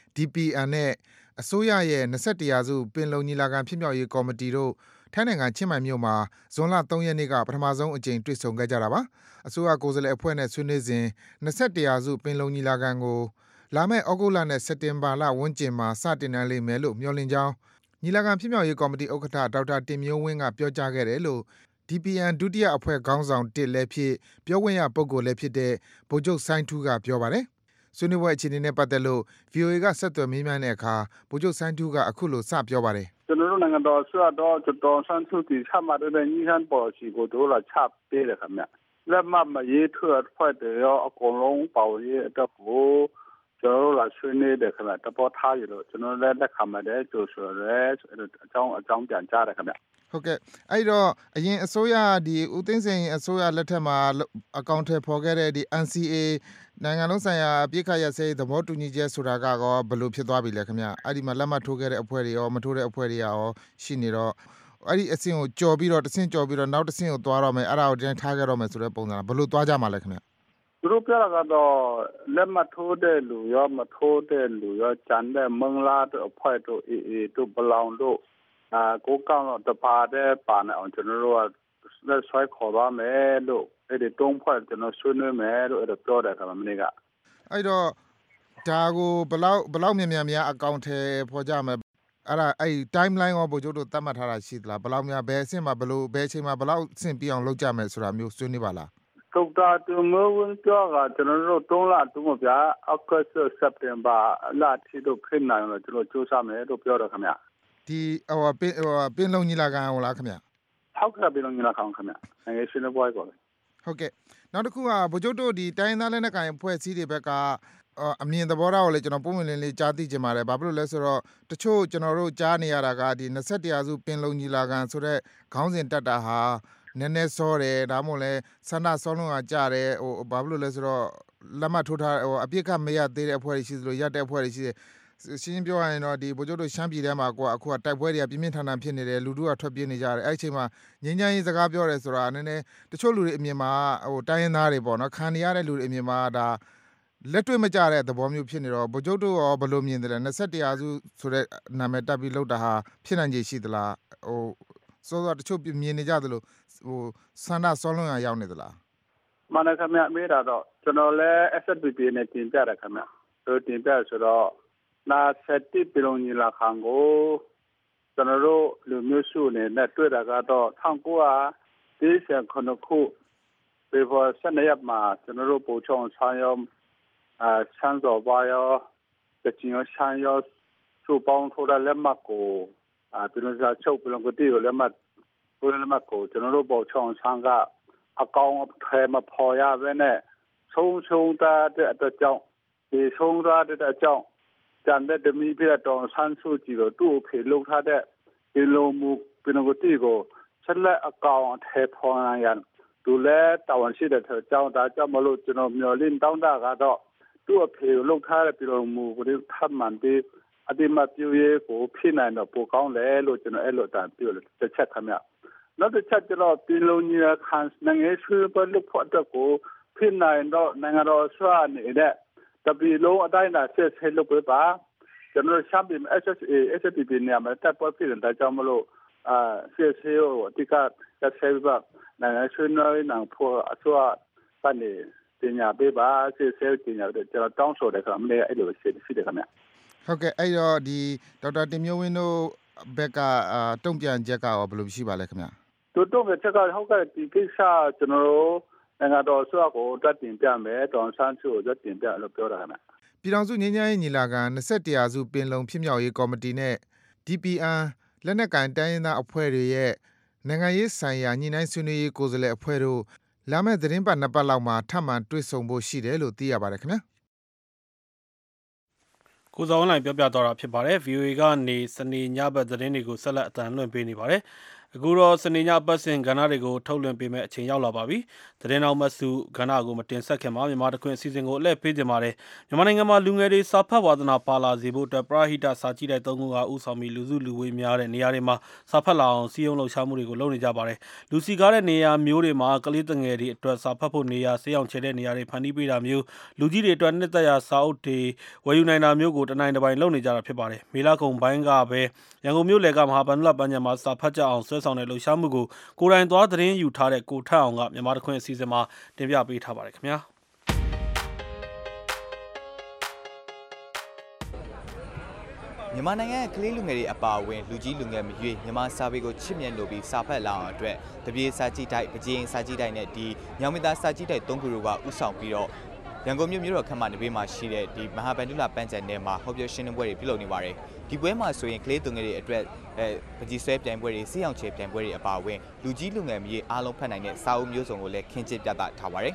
DPN နဲ့အစိုးရရဲ့21ရာစုပင်လုံညီလာခံဖြစ်မြောက်ရေးကော်မတီတို့ထိုင်းနိုင်ငံချင်းမိုင်မြို့မှာဇွန်လ3ရက်နေ့ကပထမဆုံးအကြိမ်တွေ့ဆုံခဲ့ကြတာပါအစိုးရကိုယ်စားလှယ်အဖွဲ့နဲ့ဆွေးနွေးစဉ်21ရာစုပင်လုံညီလာခံကိုလာမယ့်ဩဂုတ်လနဲ့စက်တင်ဘာလဝန်းကျင်မှာစတင်နိုင်လိမ့်မယ်လို့မျှော်လင့်ကြောင်းညီလာခံဖြစ်မြောက်ရေးကော်မတီဥက္ကဋ္ဌဒေါက်တာတင်မျိုးဝင်းကပြောကြားခဲ့တယ်လို့ DPN ဒုတိယအဖွဲ့ခေါင်းဆောင်1လည်းဖြစ်ပြောခွင့်ရပုဂ္ဂိုလ်လည်းဖြစ်တဲ့ဗိုလ်ချုပ်ဆိုင်းထူးကပြောပါတယ်ဆွေးနွေးပွဲအခြေအနေနဲ့ပတ်သက်လို့ VOA ကဆက်သွယ်မေးမြန်းတဲ့အခါဗိုလ်ချုပ်ဆိုင်းထူးကအခုလိုစပြောပါတယ်ကျွန်တော်တို့နိုင်ငံတော်ဆွေးတော့ကျွန်တော်ဆန်းစုကြည်ချမှတ်တဲ့ညီဟန်ပေါ်စီကိုတို့လာချပေးတယ်ခင်ဗျလက်မှတ်မရေးထွတ်ဖွဲ့တယ်ရောအကုန်လုံးပေါ့ရေးအတွက်ကိုကျွန်တော်တို့လာဆွေးနွေးတယ်ခင်ဗျတပေါ်ထားရလို့ကျွန်တော်လည်းလက်ခံမယ်ကြိုးဆိုရဲအကြောင်းပြန်ကြားတယ်ခင်ဗျဟုတ်ကဲ့အဲ့တော့အရင်အစိုးရဒီဦးသိန်းစိန်အစိုးရလက်ထက်မှာအကောင့်ထဲပေါ်ခဲ့တဲ့ဒီ NCA နိုင်ငံလုံးဆိုင်ရာအပစ်ခတ်ရပ်စဲရေးသဘောတူညီချက်ဆိုတာကရောဘယ်လိုဖြစ်သွားပြီလဲခင်ဗျအဲ့ဒီမှာလက်မှတ်ထိုးခဲ့တဲ့အဖွဲ့တွေရောမထိုးတဲ့အဖွဲ့တွေရောရှိနေတော့အဲ့ဒီအဆင့်ကိုကြော်ပြီးတော့တစ်ဆင့်ကြော်ပြီးတော့နောက်တစ်ဆင့်ကိုသွားတော့မယ်အဲ့ဒါကိုတင်ထားခဲ့တော့မယ်ဆိုတဲ့ပုံစံဘယ်လိုသွားကြမှာလဲခင်ဗျသူတို့ပြောတာကတော့လက်မှတ်ထိုးတဲ့လူရောမထိုးတဲ့လူရောကျန်တဲ့မင်္ဂလာတို့အဖွဲ့တို့အေးတို့ဘလောင်တို့ကိုကောင်းတော့တပါတဲ့ပါနေအောင်ကျွန်တော်တို့ကလက်ဆွဲခေါ်သွားမယ်လို့အဲ့ဒီတုံးဖွဲ့ကျွန်တော်ဆွေးနွေးမယ်လို့အဲ့ဒါပြောတယ်ခင်ဗျမနေ့ကအဲ့တော့ဒါကိုဘလောက်မြန်များအကောင့်ထဲပေါ်ကြမယ်အဲ့ဒါအဲ့ timeline ရောဗိုလ်ချုပ်တို့သတ်မှတ်ထားတာရှိသလားဘလောက်များဘယ်အဆင့်မှာဘယ်အချိန်မှာဘလောက်ဆင့်ပြအောင်လုပ်ကြမယ်ဆိုတာမျိုးဆွေးနွေးပါလားဒေါက်တာတူမိုးဝင်းပြောကကျွန်တော်တို့3လအတွင်းမှာဗျာအောက်ကစက်တင်ဘာလထိတို့ခင်းနိုင်လို့ကျွန်တော်စူးစမ်းမယ်လို့ပြောတော့ခင်ဗျဒီပင်လုံညီလာခံဟုတ်လားခင်ဗျဟုတ်ကဲ့ပင်လုံညီလာခံခင်ဗျနိုင်ငံရှင်ပွဲကိုဟုတ်ကဲ့နောက်တစ်ခုကဗိုလ်ချုပ်တို့ဒီတိုင်းသားလက်နက်ကိုင်အဖွဲ့အစည်းတွေဘက်ကအမြင်သဘောထားကိုလည်းကျွန်တော်ပုံမှန်လေးကြားသိချင်ပါတယ်ဘာဖြစ်လို့လဲဆိုတော့တချို့ကျွန်တော်တို့ကြားနေရတာကဒီ21ရာစုပင်လုံညီလာခံဆိုတဲ့ခေါင်းစဉ်တက်တာဟာနည်းနည်းစောတယ်ဒါမှမဟုတ်လဲဆန္ဒစောလုံးကကြားတယ်ဘာဖြစ်လို့လဲဆိုတော့လက်မှတ်ထိုးထားအပြစ်ကမရသေးတဲ့အဖွဲ့တွေရှိသလိုရတဲ့အဖွဲ့တွေရှိတယ်ရှင်းပြောရရင်တော့ဒီဗိုလ်ချုပ်တို့ရှမ်းပြည်ထဲမှာအခုကတိုက်ပွဲတွေကပြင်းပြင်းထန်ထန်ဖြစ်နေတယ်လူတို့ကထွက်ပြေးနေကြတယ်အဲ့ဒီအချိန်မှာငြိမ်းချမ်းရေးစကားပြောတယ်ဆိုတာနည်းနည်းတချို့လူတွေအမြင်မှာတိုင်းရင်းသားတွေပေါ့နော်ခံနေရတဲ့လူတွေအမြင်မှာဒါလက်တွေ့မကြတဲ့သဘောမျိုးဖြစ်နေတော့ဗိုလ်ချုပ်တို့ရောဘယ်လိုမြင်တယ်လဲ21ရာစုဆိုတဲ့နာမည်တက်ပြီးလောက်တာဟာဖြစ်နိုင်ခြေရှိသလားစောစောတချို့မြင်နေကြသလိုဆန္ဒစောလွန်ရောက်နေသလားမှန်တယ်ခင်ဗျမေးတာတော့ကျွန်တော်လည်း SSPP နဲ့တင်ပြတယ်ခင်ဗျတို့တင်ပြဆိုတော့နာဆက်တိပလုံညီလာခံကိုကျွန်တော်တို့လူမျိုးစုနဲ့တွေ့တာကတော့1949ခုဖေဖော်ဝါရီ12ရက်မှာကျွန်တော်တို့ပို့ချုံဆန်းရောဆန်းစောပါရောတချင်ရောဆန်းရောစုပေါင်းထိုးတဲ့လက်မှတ်ကိုပြည်လုံးစာချုပ်ပြည်လုံးကတိကိုလက်မှတ်ထိုးတဲ့လက်မှတ်ကိုကျွန်တော်တို့ပို့ချုံဆန်းကအကောင်ထဲမှာပေါ်ရပဲနဲ့ဆုံးတဲ့အကြောင်းဒီဆုံးတဲ့အကြောင်းကျန်တဲ့မီးပြတော်ဆန်းစုကြည်တို့သူ့ဖေလုံထားတဲ့ဒီလိုမူပြည်လုံးကတိကိုဆက်လက်အကောင်အထည်ဖော်နိုင်ရန်ဒူလဲတာဝန်ရှိတဲ့ကြောင့်ဒါကြောင့်မလို့ကျွန်တော်မျှော်လင့်တောင်းတကတော့သူ့အဖေကိုလှုပ်ထားတဲ့ပြည်တော်မူကိုထပ်မံပြီးအတိမပြည့်ရေးကိုဖြစ်နိုင်တော့ပိုကောင်းလဲလို့ကျွန်တော်အဲ့လိုတန်ပြောလို့တစ်ချက်ခမနောက်တစ်ချက်ကျွန်တော်ပြည်လုံးကြီးခန့်နိုင်ငံဆွေးပွဲလို့ဖို့တော့ကိုဖြစ်နိုင်တော့နိုင်ငံတော်ဆွာနေတဲ့တပီလုံးအတိုင်းအတာဆက်ဆက်လုပ်ပေးပါကျွန်တော်ရှမ်းပြည် SSPP နေရာမှာတပ်ပေါ်ပြည်တဲ့ကြောင့်မလို့ဆက်ဆက်ကိုအတိကသက်ဆက်ပါနိုင်ငံဆွေးနွေးနိုင်ဖို့အစွာကနေပညာပေးပါဆက်ဆက်ပညာတွေကျွန်တော်တောင်းဆိုတယ်ဆိုတော့မနေ့အဲ့လိုရှိတယ်ခင်ဗျဟုတ်ကဲ့အဲ့တော့ဒီဒေါက်တာတင်မျိုးဝင်းတို့ဘက်ကတုံ့ပြန်ချက်ကရောဘယ်လိုရှိပါလဲခင်ဗျတို့တုံ့ပြန်ချက်ကဟုတ်ကဲ့ဒီကိစ္စကျွန်တော်တို့နိုင်ငံတော်ဆွာကိုတက်တင်ပြမယ်တောင်ဆန်းစုကိုတက်တင်ပြလို့ပြောတာခင်ဗျပြည်ထောင်စုငြိမ်းချမ်းရေးညီလာခံ21ရာစုပင်လုံဖြစ်မြောက်ရေးကော်မတီနဲ့ DPN လက်နက်ကိုင်တိုင်းရင်းသားအဖွဲ့တွေရဲ့နိုင်ငံရေးဆိုင်ရာညှိနှိုင်းဆွေးနွေးရေးကိုယ်စားလှယ်အဖွဲ့တို့လာမယ့်သတင်းပတ်2ပတ်လောက်မှာထပ်မံတွေ့ဆုံဖို့ရှိတယ်လို့သိရပါတယ်ခင်ဗျာကိုစောင်းလိုင်းပြောပြတော့တာဖြစ်ပါတယ် VOA ကနေစနေညဘက်သတင်းတွေကိုဆက်လက်အသံလွှင့်ပေးနေပါတယ်အခုတော့စနေညပတ်စဉ်ကဏ္ဍတွေကိုထုတ်လွှင့်ပေးမယ်အချိန်ရောက်လာပါပြီသတင်းတော်မဆုကဏ္ဍကိုမတင်ဆက်ခင်မှာမြန်မာတခွင့်အစီအစဉ်ကိုအလှည့်ပေးကြပါတယ်မြန်မာနိုင်ငံမှာလူငယ်တွေစာဖတ်ဝါသနာပါလာစေဖို့အတွက်ပရဟိတစာကြည့်တဲ့သုံးခုကဥဆောင်ပြီးလူစုလူဝေးများတဲ့နေရာတွေမှာစာဖတ်လာအောင်စီယုံလှုပ်ရှားမှုတွေကိုလုပ်နေကြပါတယ်လူစီကားတဲ့နေရာမျိုးတွေမှာကလေးငယ်တွေအတွက်စာဖတ်ဖို့နေရာဆေးအောင်ချဲတဲ့နေရာတွေဖန်တီးပေးတာမျိုးလူကြီးတွေအတွက်နှစ်သက်ရာစာအုပ်တွေဝယ်ယူနိုင်တာမျိုးကိုတနိုင်တစ်ပိုင်းလုပ်နေကြတာဖြစ်ပါတယ်မေလကုံပိုင်းကပဲရန်ကုန်မြို့လယ်ကမဟာဗန္ဓုလပန်းခြံမှာစာဖတ်ကြအောင်ဆွဲဆောင်တဲ့လှုပ်ရှားမှုကိုကိုယ်တိုင်သွားသတင်းယူထားတဲ့ကိုထက်အောင်ကမြန်မာတခွင့်အစီအစဉ်မှာတင်ပြပေးထားပါတယ်ခင်ဗျာမြန်မာနိုင်ငံကကလေးလူငယ်တွေအပါအဝင်လူကြီးလူငယ်မရွေးမြန်မာစာပေကိုချစ်မြတ်လို့ပြီးစာဖတ်လာအောင်အတွက်တပြေစာကြည့်တိုက်ပကြေးစာကြည့်တိုက်နဲ့ဒီညောင်မသားစာကြည့်တိုက်သုံးခုတို့ကဥဆောင်ပြီးတော့ရန်ကုန်မြို့တော်ခမ်းမနေဘေးမှာရှိတဲ့ဒီမဟာဗန္ဓုလပန်းခြံထဲမှာဟောပြောရှင်းလင်းပွဲတွေပြုလုပ်နေပါတယ်ဒီပွဲမှာဆိုရင်ကလေးသူငယ်တွေအတွက်ပကြီးဆွဲပြိုင်ပွဲတွေစီးအောင်ချေပြိုင်ပွဲတွေအပါအဝင်လူကြီးလူငယ်မြေအားလုံးဖတ်နိုင်တဲ့စာအုပ်မျိုးစုံကိုလည်းခင်းကျင်းပြသထားပါတယ်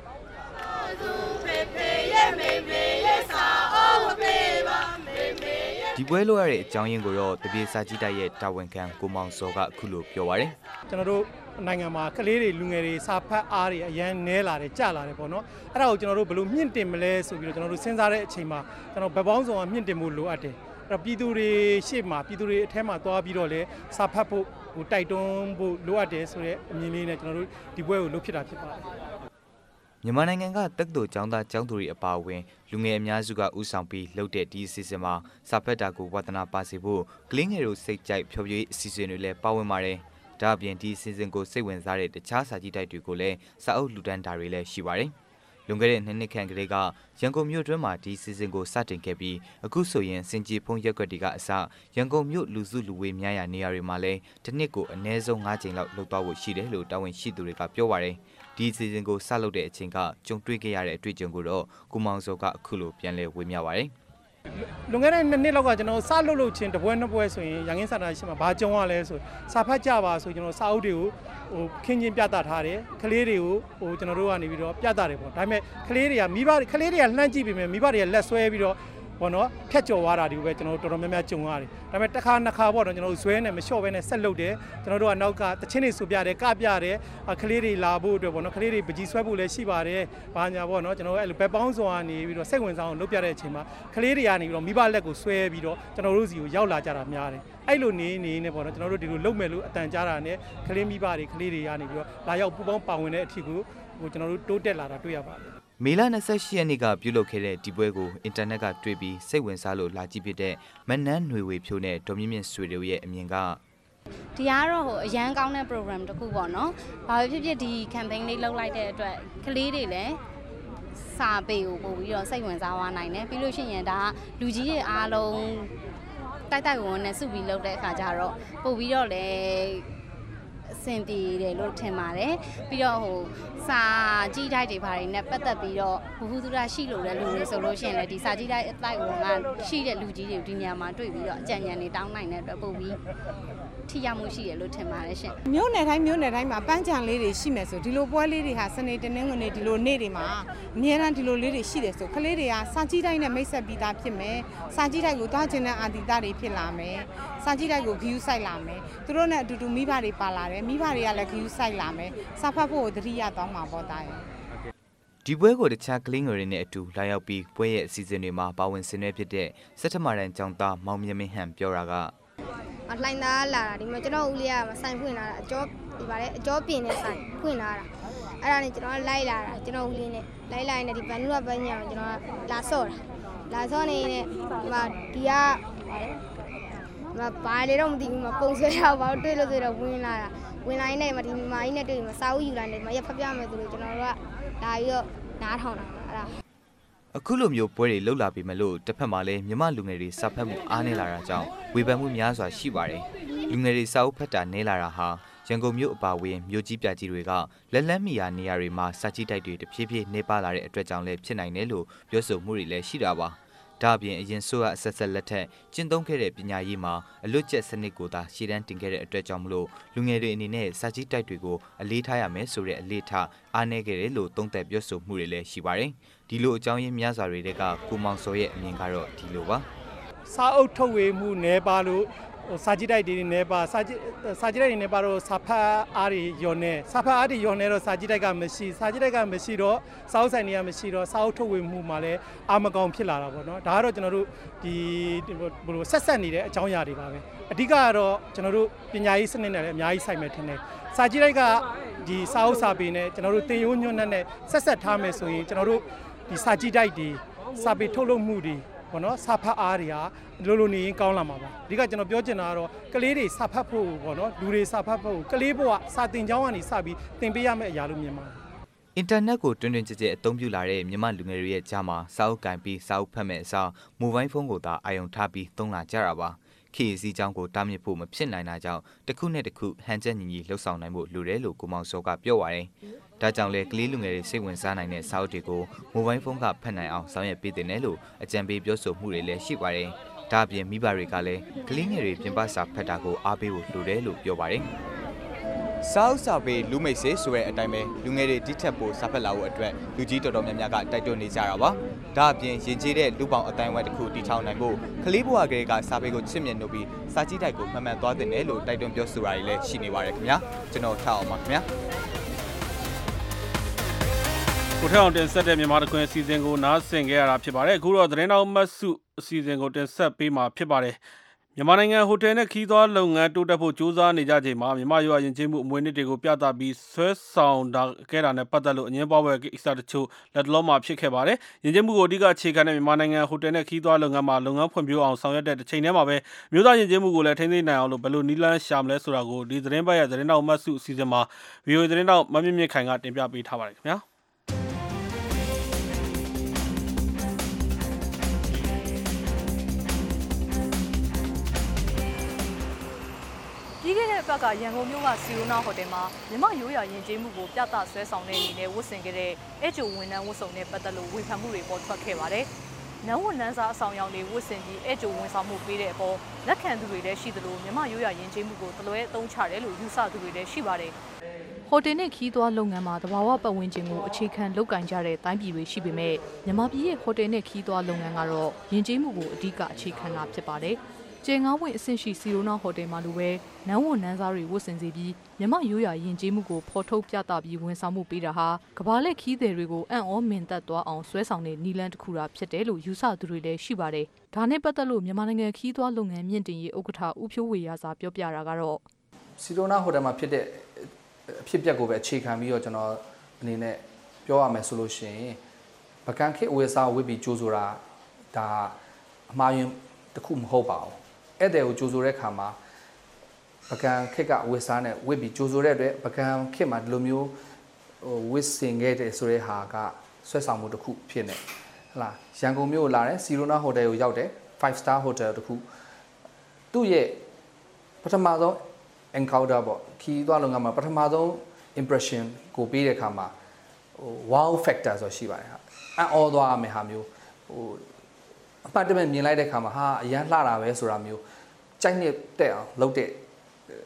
ဒီပွဲလို့ရတဲ့အကြောင်းရင်းကိုတော့တပြေစာကြည့်တိုက်ရဲ့တာဝန်ခံကိုမောင်စောကအခုလိုပြောပါတယ်ကျွန်တော်တို့နိုင်ငံမှာကလေးတွေလူငယ်တွေစာဖတ်အားတွေအရန်နဲလာတယ်ကြလာတယ်ပေါ့နော်အဲ့ဒါကိုကျွန်တော်တို့ဘယ်လိုမြင့်တင်မလဲဆိုပြီးတော့ကျွန်တော်တို့စဉ်းစားတဲ့အချိန်မှာကျွန်တော်ဗပောင်းဆောင်ကမြင့်တင်ဖို့လိုအပ်တယ်အဲ့တော့ပြည်သူတွေရှေ့မှာပြည်သူတွေအထက်မှာသွားပြီးတော့လဲစာဖတ်ဖို့ဟိုတိုက်တွန်းဖို့လိုအပ်တယ်ဆိုတဲ့အမြင်လေးနဲ့ကျွန်တော်တို့ဒီပွဲကိုလုပ်ဖြစ်တာဖြစ်ပါတယ်မြန်မာနိုင်ငံကတက္ကသိုလ်ကျောင်းသားကျောင်းသူတွေအပါအဝင်လူငယ်အများစုကဥဆောင်ပြီးလှုပ်တဲ့ဒီအစီအစဉ်မှာစာဖတ်တာကိုဝါသနာပါစေဖို့ကလေးငယ်တို့စိတ်ကြိုက်ဖျော်ဖြေရေးအစီအစဉ်တွေလည်းပါဝင်ပါတယ်။ဒါအပြင်ဒီအစီအစဉ်ကိုစိတ်ဝင်စားတဲ့တခြားစာကြည့်တိုက်တွေကိုလည်းစာအုပ်လူတန်းတာတွေလည်းရှိပါတယ်။လွန်ခဲ့တဲ့နှစ်ခန့်ကလေးကရန်ကုန်မြို့တွင်းမှာဒီအစီအစဉ်ကိုစတင်ခဲ့ပြီးအခုဆိုရင်စင်ကြီးဖုံးရက်ွက်တွေကအစရန်ကုန်မြို့လူစုလူဝေးများရာနေရာတွေမှာလည်းတစ်နှစ်ကိုအနည်းဆုံး9ကြိမ်လောက်လှုပ်သွားဖို့ရှိတယ်လို့တာဝန်ရှိသူတွေကပြောပါတယ်။ဒီအစီအစဉ်ကိုစလုပ်တဲ့အချိန်ကကြုံတွေ့ခဲ့ရတဲ့အတွေ့အကြုံကိုတော့ကိုမောင်စောကအခုလိုပြန်လည်ဝေမျှပါတယ်လွန်ခဲ့တဲ့2နှစ်လောက်ကကျွန်တော်စလုပ်ချင်းတပွဲနှစ်ပွဲဆိုရင်ရန်ကင်းစာတာရှိမှာဘာကြုံရလဲဆိုစာဖတ်ကြပါဆိုကျွန်တော်စာအုပ်တွေကိုဟိုခင်းချင်းပြသထားတယ်ကလေးတွေကိုဟိုကျွန်တော်တို့ကနေပြီးတော့ပြသတယ်ပေါ့ဒါပေမဲ့ကလေးတွေကမိဘကလေးတွေကလှမ်းကြည့်ပြီးမြဲမိဘတွေကလက်ဆွဲပြီးတော့ဘောနော်ဖြတ်ကျော်သွားတာဒီကိုပဲကျွန်တော်တို့တော်တော်များများကြုံရတယ်ဒါပေမဲ့တစ်ခါနှစ်ခါပေါ့နော်ကျွန်တော်တို့ဇွဲနဲ့မလျှော့ဘဲနဲ့ဆက်လုပ်တယ်ကျွန်တော်တို့ကနောက်ကတချင်းတွေဆိုပြတယ်ကပြတယ်ကလေးတွေလာဖို့အတွက်ပေါ့နော်ကလေးတွေပကြီးဆွဲဖို့လည်းရှိပါတယ်ဘာညာပေါ့နော်ကျွန်တော်တို့အဲ့လိုဘက်ပေါင်းစွာနေပြီးတော့စိတ်ဝင်စားအောင်လုပ်ပြတဲ့အချိန်မှာကလေးတွေကနေပြီးတော့မိဘလက်ကိုဆွဲပြီးတော့ကျွန်တော်တို့စီကိုရောက်လာကြတာများတယ်အဲ့လိုနေနေပေါ့နော်ကျွန်တော်တို့ဒီလိုလုပ်မယ်လို့အတန်ကြားတာနဲ့ကလေးမိဘတွေကလေးတွေကနေပြီးတော့လာရောက်ပူပေါင်းပါဝင်တဲ့အထီကိုကျွန်တော်တို့တိုးတက်လာတာတွေ့ရပါတယ်မေလ28ရက်နေ့ကပြုလုပ်ခဲ့တဲ့ဒီပွဲကိုအင်တာနက်ကတွေ့ပြီးစိတ်ဝင်စားလို့လာကြည့်ဖြစ်တဲ့မနန်းຫນွေဝေဖြိုးနဲ့ဒေါ်မြင့်မြင့်ဆွေတို့ရဲ့အမြင်ကဒီကတော့ဟိုအရန်ကောင်းတဲ့ program တစ်ခုပေါ့နော်။ဘာဖြစ်ဖြစ်ဒီ campaign လေးလုပ်လိုက်တဲ့အတွက်ကလေးတွေလည်းစာပေကိုပို့ပြီးတော့စိတ်ဝင်စားသွားနိုင်တယ်။ပြီးလို့ရှိရင်ဒါကလူကြီးတွေအားလုံးတိုက်ဝန်းနဲ့စုပြီးလုပ်တဲ့အခါကျတော့ပို့ပြီးတော့လည်းစင်တီတယ်လို့ထင်ပါတယ်ပြီးတော့ဟိုစာကြည့်တိုက်တွေဘာတွေနဲ့ပတ်သက်ပြီးတော့ဘ ഹു သုဒရှိလို့လည်းလူတွေဆိုလို့ရှိရင်လည်းဒီစာကြည့်တိုက်အတိုက်ဝင်ကရှိတဲ့လူကြီးတွေဒီနေရာမှာတွေ့ပြီးတော့အကြံဉာဏ်တွေတောင်းနိုင်တဲ့အတွက်ပို့ပြီးထိရောက်မှုရှိတယ်လို့ထင်ပါတယ်ရှင်မြို့နယ်တိုင်းမှာပန်းချံလေးတွေရှိမယ်ဆိုဒီလိုပွဲလေးတွေဟာစနေတနင်္ဂနွေဒီလိုနေ့တွေမှာအများအားဒီလိုလေးတွေရှိတယ်ဆိုကလေးတွေကစာကြည့်တိုင်းနဲ့မိတ်ဆက်ပြီးသားဖြစ်မယ်စာကြည့်တိုင်းကိုတွားခြင်းနဲ့အာတိတတွေဖြစ်လာမယ်စာကြည့်တိုင်းကိုဂယူးဆိုင်လာမယ်သူတို့နဲ့အတူတူမိဘတွေပါလာတယ်မိဘတွေကလည်းဂယူးဆိုင်လာမယ်စာဖတ်ဖို့ကိုသတိရသွားမှာပေါ့တာရဲ့ဒီပွဲကိုတခြားကလင်းငယ်တွေနဲ့အတူလာရောက်ပြီးပွဲရဲ့အစီအစဉ်တွေမှာပါဝင်ဆင်နွှဲဖြစ်တဲ့စက်တမာရန်ကျောင်းသားမောင်မြမင်းဟန်ပြောတာကလှိုင်းသားလာတာဒီမှာကျွန်တော်ဦးလေးကဆိုင်ဖွင့်လာတာအကျော်ဒီပါလေအကျော်ပြင်နဲ့ဆိုင်ဖွင့်လာတာအဲ့ဒါနဲ့ကျွန်တော်လိုက်လာတာကျွန်တော်ဦးလေးနဲ့လိုက်လာရင်ဒီဘန်နူကပန်းညာကျွန်တော်လာဆော့တာလာဆော့နေနဲ့ဒီမှာဒီကဘာလေတော့မသိဘူးမပုံဆွဲတော့ဘာတွေ့လို့ဆိုတော့ဝင်လာတာဝင်လာရင်လည်းဒီမိုင်းနဲ့တွေ့မှာစာအုပ်ယူလာနေမှာရဖတ်ပြမယ်ဆိုလို့ကျွန်တော်တို့ကလာပြီးတော့နားထောင်တာအဲ့ဒါအခုလိုမျိုးပွဲတွေလှုပ်လာပြီမလို့တစ်ဖက်မှာလည်းမြမလူငယ်တွေစာဖတ်မှုအားနည်းလာတာကြောင့်ဝေဖန်မှုများစွာရှိပါတယ်လူငယ်တွေစာအုပ်ဖတ်တာနည်းလာတာဟာရန်ကုန်မြို့အပါအဝင်မြို့ကြီးပြကြီးတွေကလက်လန်းမီယာနေရာတွေမှာစာကြည့်တိုက်တွေတဖြည်းဖြည်းနှေးပါလာတဲ့အတွက်ကြောင့်လည်းဖြစ်နိုင်တယ်လို့ပြောဆိုမှုတွေလည်းရှိတာပါဒါအပြင်အရင်ဆိုရအဆက်ဆက်လက်ထက်ကျင့်သုံးခဲ့တဲ့ပညာရေးမှာအလွတ်ကျက်စနစ်ကိုသာရှေ့တန်းတင်ခဲ့တဲ့အတွက်ကြောင့်မလို့လူငယ်တွေအနေနဲ့စာကြည့်တိုက်တွေကိုအလေးထားရမယ်ဆိုတဲ့အလေးထားအားနည်းခဲ့တယ်လို့သုံးသပ်ပြောဆိုမှုတွေလည်းရှိပါတယ်ဒီလိုအကြောင်းရင်းများစွာတွေကကိုမောင်စောရဲ့အမြင်ကတော့ဒီလိုပါစာအုပ်ထုတ်ဝေမှုနည်းပါလို့စာကြည့်တိုက်တွေနည်းပါစာကြည့်တိုက်တွေနည်းပါတော့စာဖတ်အားတွေညော်နေစာဖတ်အားတွေညော်နေတော့စာကြည့်တိုက်ကမရှိစာကြည့်တိုက်ကမရှိတော့စာအုပ်ဆိုင်တွေကမရှိတော့စာအုပ်ထုတ်ဝေမှုမှာလည်းအာမကောင်ဖြစ်လာတာပေါ့နော်ဒါကတော့ကျွန်တော်တို့ဒီဘယ်လိုဆက်နေတဲ့အကြောင်းအရာတွေပါပဲအဓိကကတော့ကျွန်တော်တို့ပညာရေးစနစ်နဲ့လည်းအများကြီးဆိုင်မယ်ထင်တယ်စာကြည့်တိုက်ကဒီစာအုပ်စာပေနဲ့ကျွန်တော်တို့တင်ရိုးညွှန်းနဲ့ဆက်ထားမယ်ဆိုရင်ကျွန်တော်တို့ဒီစာကြည့်တိုက်တွေစာပေထုတ်လုပ်မှုတွေဘောနော်စာဖတ်အားတွေကလိုနေရင်ကောင်းလာမှာပါအဓိကကျွန်တော်ပြောချင်တာကတော့ကလေးတွေစာဖတ်ဖို့ဘောနော်လူတွေစာဖတ်ဖို့ကလေးဘဝစာသင်ကျောင်းကနေစပြီးသင်ပေးရမယ့်အရာလို့မြင်ပါတယ်အင်တာနက်ကိုတွင်တွင်ကြဲကြဲအသုံးပြုလာတဲ့မြန်မာလူငယ်တွေရဲ့ကြားမှာစာအုပ်ကင်ပြီးစာအုပ်ဖတ်မဲ့အစားမိုဘိုင်းဖုန်းကိုသာအာရုံထားပြီးသုံးလာကြတာပါခေတ်စည်းကြောင်းကိုတားမြစ်ဖို့မဖြစ်နိုင်တာကြောင့်တစ်ခုနဲ့တစ်ခုဟန်ချက်ညီညီလှုပ်ဆောင်နိုင်ဖို့လိုတယ်လို့ကိုမောင်စောကပြောပါတယ်ဒါကြောင့်လေကလေးလူငယ်တွေစိတ်ဝင်စားနိုင်တဲ့စာအုပ်တွေကိုမိုဘိုင်းဖုန်းကဖတ်နိုင်အောင်ဆောင်ရွက်ပေးတင်တယ်လို့အကြံပေးပြောဆိုမှုတွေလည်းရှိပါတယ်။ဒါအပြင်မိဘတွေကလည်းကလေးငယ်တွေပြင်ပစာဖတ်တာကိုအားပေးဖို့လိုတယ်လို့ပြောပါတယ်။စာအုပ်စာပေလူမိတ်ဆေးဆိုတဲ့အတိုင်းပဲလူငယ်တွေဒီထက်ပိုစာဖတ်လာဖို့အတွက်လူကြီးတော်တော်များများကတိုက်တွန်းနေကြတာပါ။ဒါအပြင်ရင်ကျေးတဲ့လူပေါင်းအတိုင်းအဝိုင်းတစ်ခုတည်ထောင်နိုင်ဖို့ကလေးဘဝကလေးကစာပေကိုချစ်မြတ်လို့ပြီးစာကြည့်တိုက်ကိုမှန်မှန်သွားတင်တယ်လို့တိုက်တွန်းပြောဆိုတာတွေလည်းရှိနေပါတယ်ခင်ဗျာ။ကျွန်တော်ထားအောင်ပါခင်ဗျာ။ကိုထက်အောင်တင်ဆက်တဲ့မြန်မာတခွင်အစီအစဉ်ကိုနားဆင်ခဲ့ရတာဖြစ်ပါတယ်အခုတော့သတင်းတော်မှတ်စုအစီအစဉ်ကိုတင်ဆက်ပေးမှာဖြစ်ပါတယ်မြန်မာနိုင်ငံဟိုတယ်နဲ့ခီးသွွားလုပ်ငန်းတိုးတက်ဖို့ကြိုးစားနေကြချိန်မှာမြန်မာရွာယဉ်ကျေးမှုအမွေအနှစ်တွေကိုပြသပြီးဆွဲဆောင်ခဲ့တာနဲ့ပတ်သက်လို့အငင်းပွားပွဲကိစ္စတချို့လက်တလုံးမှာဖြစ်ခဲ့ပါတယ်ယဉ်ကျေးမှုကိုအဓိကအခြေခံတဲ့မြန်မာနိုင်ငံဟိုတယ်နဲ့ခီးသွွားလုပ်ငန်းမှာလုပ်ငန်းဖွံ့ဖြိုးအောင်ဆောင်ရွက်တဲ့တစ်ချိန်တည်းမှာပဲမြို့သားယဉ်ကျေးမှုကိုလည်းထိန်းသိမ်းနိုင်အောင်လို့ဘယ်လိုနည်းလမ်းရှာမလဲဆိုတာကိုဒီသတင်းပတ်ရဲ့သတင်းတော်မှတ်စုအစီအစဉ်မှာ VOA သတင်းတော်မမြင့်မြင့်ခိုင်ကတင်ပြပေးထားပါတယ်ခင်ဗျာပြီးခဲ့တဲ့ဘက်ကရန်ကုန်မြို့ကစီရိုနာဟိုတယ်မှာမြမရိုးရာယဉ်ကျေးမှုကိုပြသဆွဲဆောင်တဲ့အနေနဲ့ဝတ်ဆင်ခဲ့တဲ့အဲ့ကျိုဝန်ထမ်းဝတ်စုံနဲ့ပတ်သက်လို့ဝေဖန်မှုတွေပေါ်ထွက်ခဲ့ပါတယ်။နန်းဝန်ထမ်းစားအဆောင်ရောင်တွေဝတ်ဆင်ပြီးအဲ့ကျိုဝန်ဆောင်မှုပေးတဲ့အပေါ်လက်ခံသူတွေလည်းရှိသလိုမြမရိုးရာယဉ်ကျေးမှုကိုတလွဲအသုံးချတယ်လို့ယူဆသူတွေလည်းရှိပါတယ်။ဟိုတယ်နဲ့ခီးသွွားလုပ်ငန်းမှာတဘာဝပတ်ဝန်းကျင်ကိုအခြေခံလုပ်ကင်ကြတဲ့တိုင်းပြည်တွေရှိပေမဲ့မြန်မာပြည်ရဲ့ဟိုတယ်နဲ့ခီးသွွားလုပ်ငန်းကတော့ယဉ်ကျေးမှုကိုအဓိကအခြေခံတာဖြစ်ပါတယ်။ကျေငါးဝင့်အဆင့်ရှိစီရိုနာဟိုတယ်မှာလိုပဲနန်းဝန်နန်းစားတွေဝတ်ဆင်စီပြီးမြမရိုးရာယဉ်ကျေးမှုကိုဖော်ထုတ်ပြသပြီးဝန်ဆောင်မှုပေးတာဟာကဘာလက်ခီးသည်တွေကိုအံ့ဩမင်သက်သွားအောင်ဆွဲဆောင်တဲ့နီလန်တစ်ခုတာဖြစ်တယ်လို့ယူဆသူတွေလည်းရှိပါတယ်။ဒါနဲ့ပတ်သက်လို့မြန်မာနိုင်ငံခီးသွွားလုပ်ငန်းမြင့်တင်ရေးဥက္ကဋ္ဌဦးဖြိုးဝေရစာပြောပြတာကတော့စီရိုနာဟိုတယ်မှာဖြစ်တဲ့အဖြစ်အပျက်ကိုပဲအခြေခံပြီးတော့ကျွန်တော်အနေနဲ့ပြောရမယ်ဆိုလို့ရှိရင်ပကံခေတ်ဝေစာဝစ်ပြီးကြိုးဆိုတာဒါအမှားယွင်းတစ်ခုမဟုတ်ပါဘူး။အဲ့တဲ့ကိုကြိုးဆိုတဲ့ခါမှာပကံခေတ်ကဝစ်စားနဲ့ဝစ်ပြီးကြိုးဆိုတဲ့အတွက်ပကံခေတ်မှာဒီလိုမျိုးဝစ်စင်ခဲ့တဲ့ဆိုတဲ့ဟာကဆွဲဆောင်မှုတစ်ခုဖြစ်နေဟလားရန်ကုန်မြို့ကိုလာတယ်စီရိုနာဟိုတယ်ကိုရောက်တယ်5 star hotel တစ်ခုသူ့ရဲ့ပထမဆုံး encounter ပေါ့ခီးသွားလုံကမှာပထမဆုံး impression ကိုပေးတဲ့ခါမှာwow factor ဆိုရှိပါတယ်ဟာအံ့ဩသွားရမယ်ဟာမျိုးအပတ်တမဲ့မြင်လိုက်တဲ့ခါမှာဟာအရန်လှတာပဲဆိုတာမျိုးကြိုက်နေတဲ့အောင်လုပ်တဲ့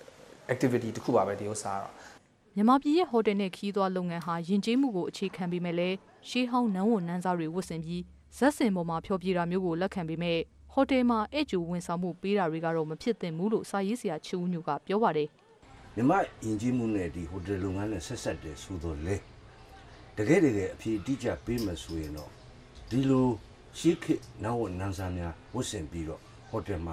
activity တစ်ခုပါပဲဒီဥစ္စာတော့မြန်မာပြည်ရဲ့ဟိုတယ်နဲ့ခီးသွွားလုပ်ငန်းဟာယဉ်ကျေးမှုကိုအခြေခံပေမဲ့လည်းရှေးဟောင်းနန်းဝန်နန်းစားတွေဝတ်ဆင်ပြီးဇက်စင်ပေါ်မှာဖျော်ဖြေတာမျိုးကိုလက်ခံပေမဲ့ဟိုတယ်မှာဧည့်ကြိုဝန်ဆောင်မှုပေးတာတွေကတော့မဖြစ်သင့်ဘူးလို့စာရေးဆရာချူဦးညိုကပြောပါတယ်မြမယဉ်ကျေးမှုနဲ့ဒီဟိုတယ်လုပ်ငန်းနဲ့ဆက်ဆက်တယ်ဆိုတော့လေတကယ်အဖြစ်အတိအကျပေးမှဆိုရင်တော့ဒီလိုရှိခေနောက်နန်းစားများဝတ်ဆင်ပြီးတော့ဟိုတယ်မှာ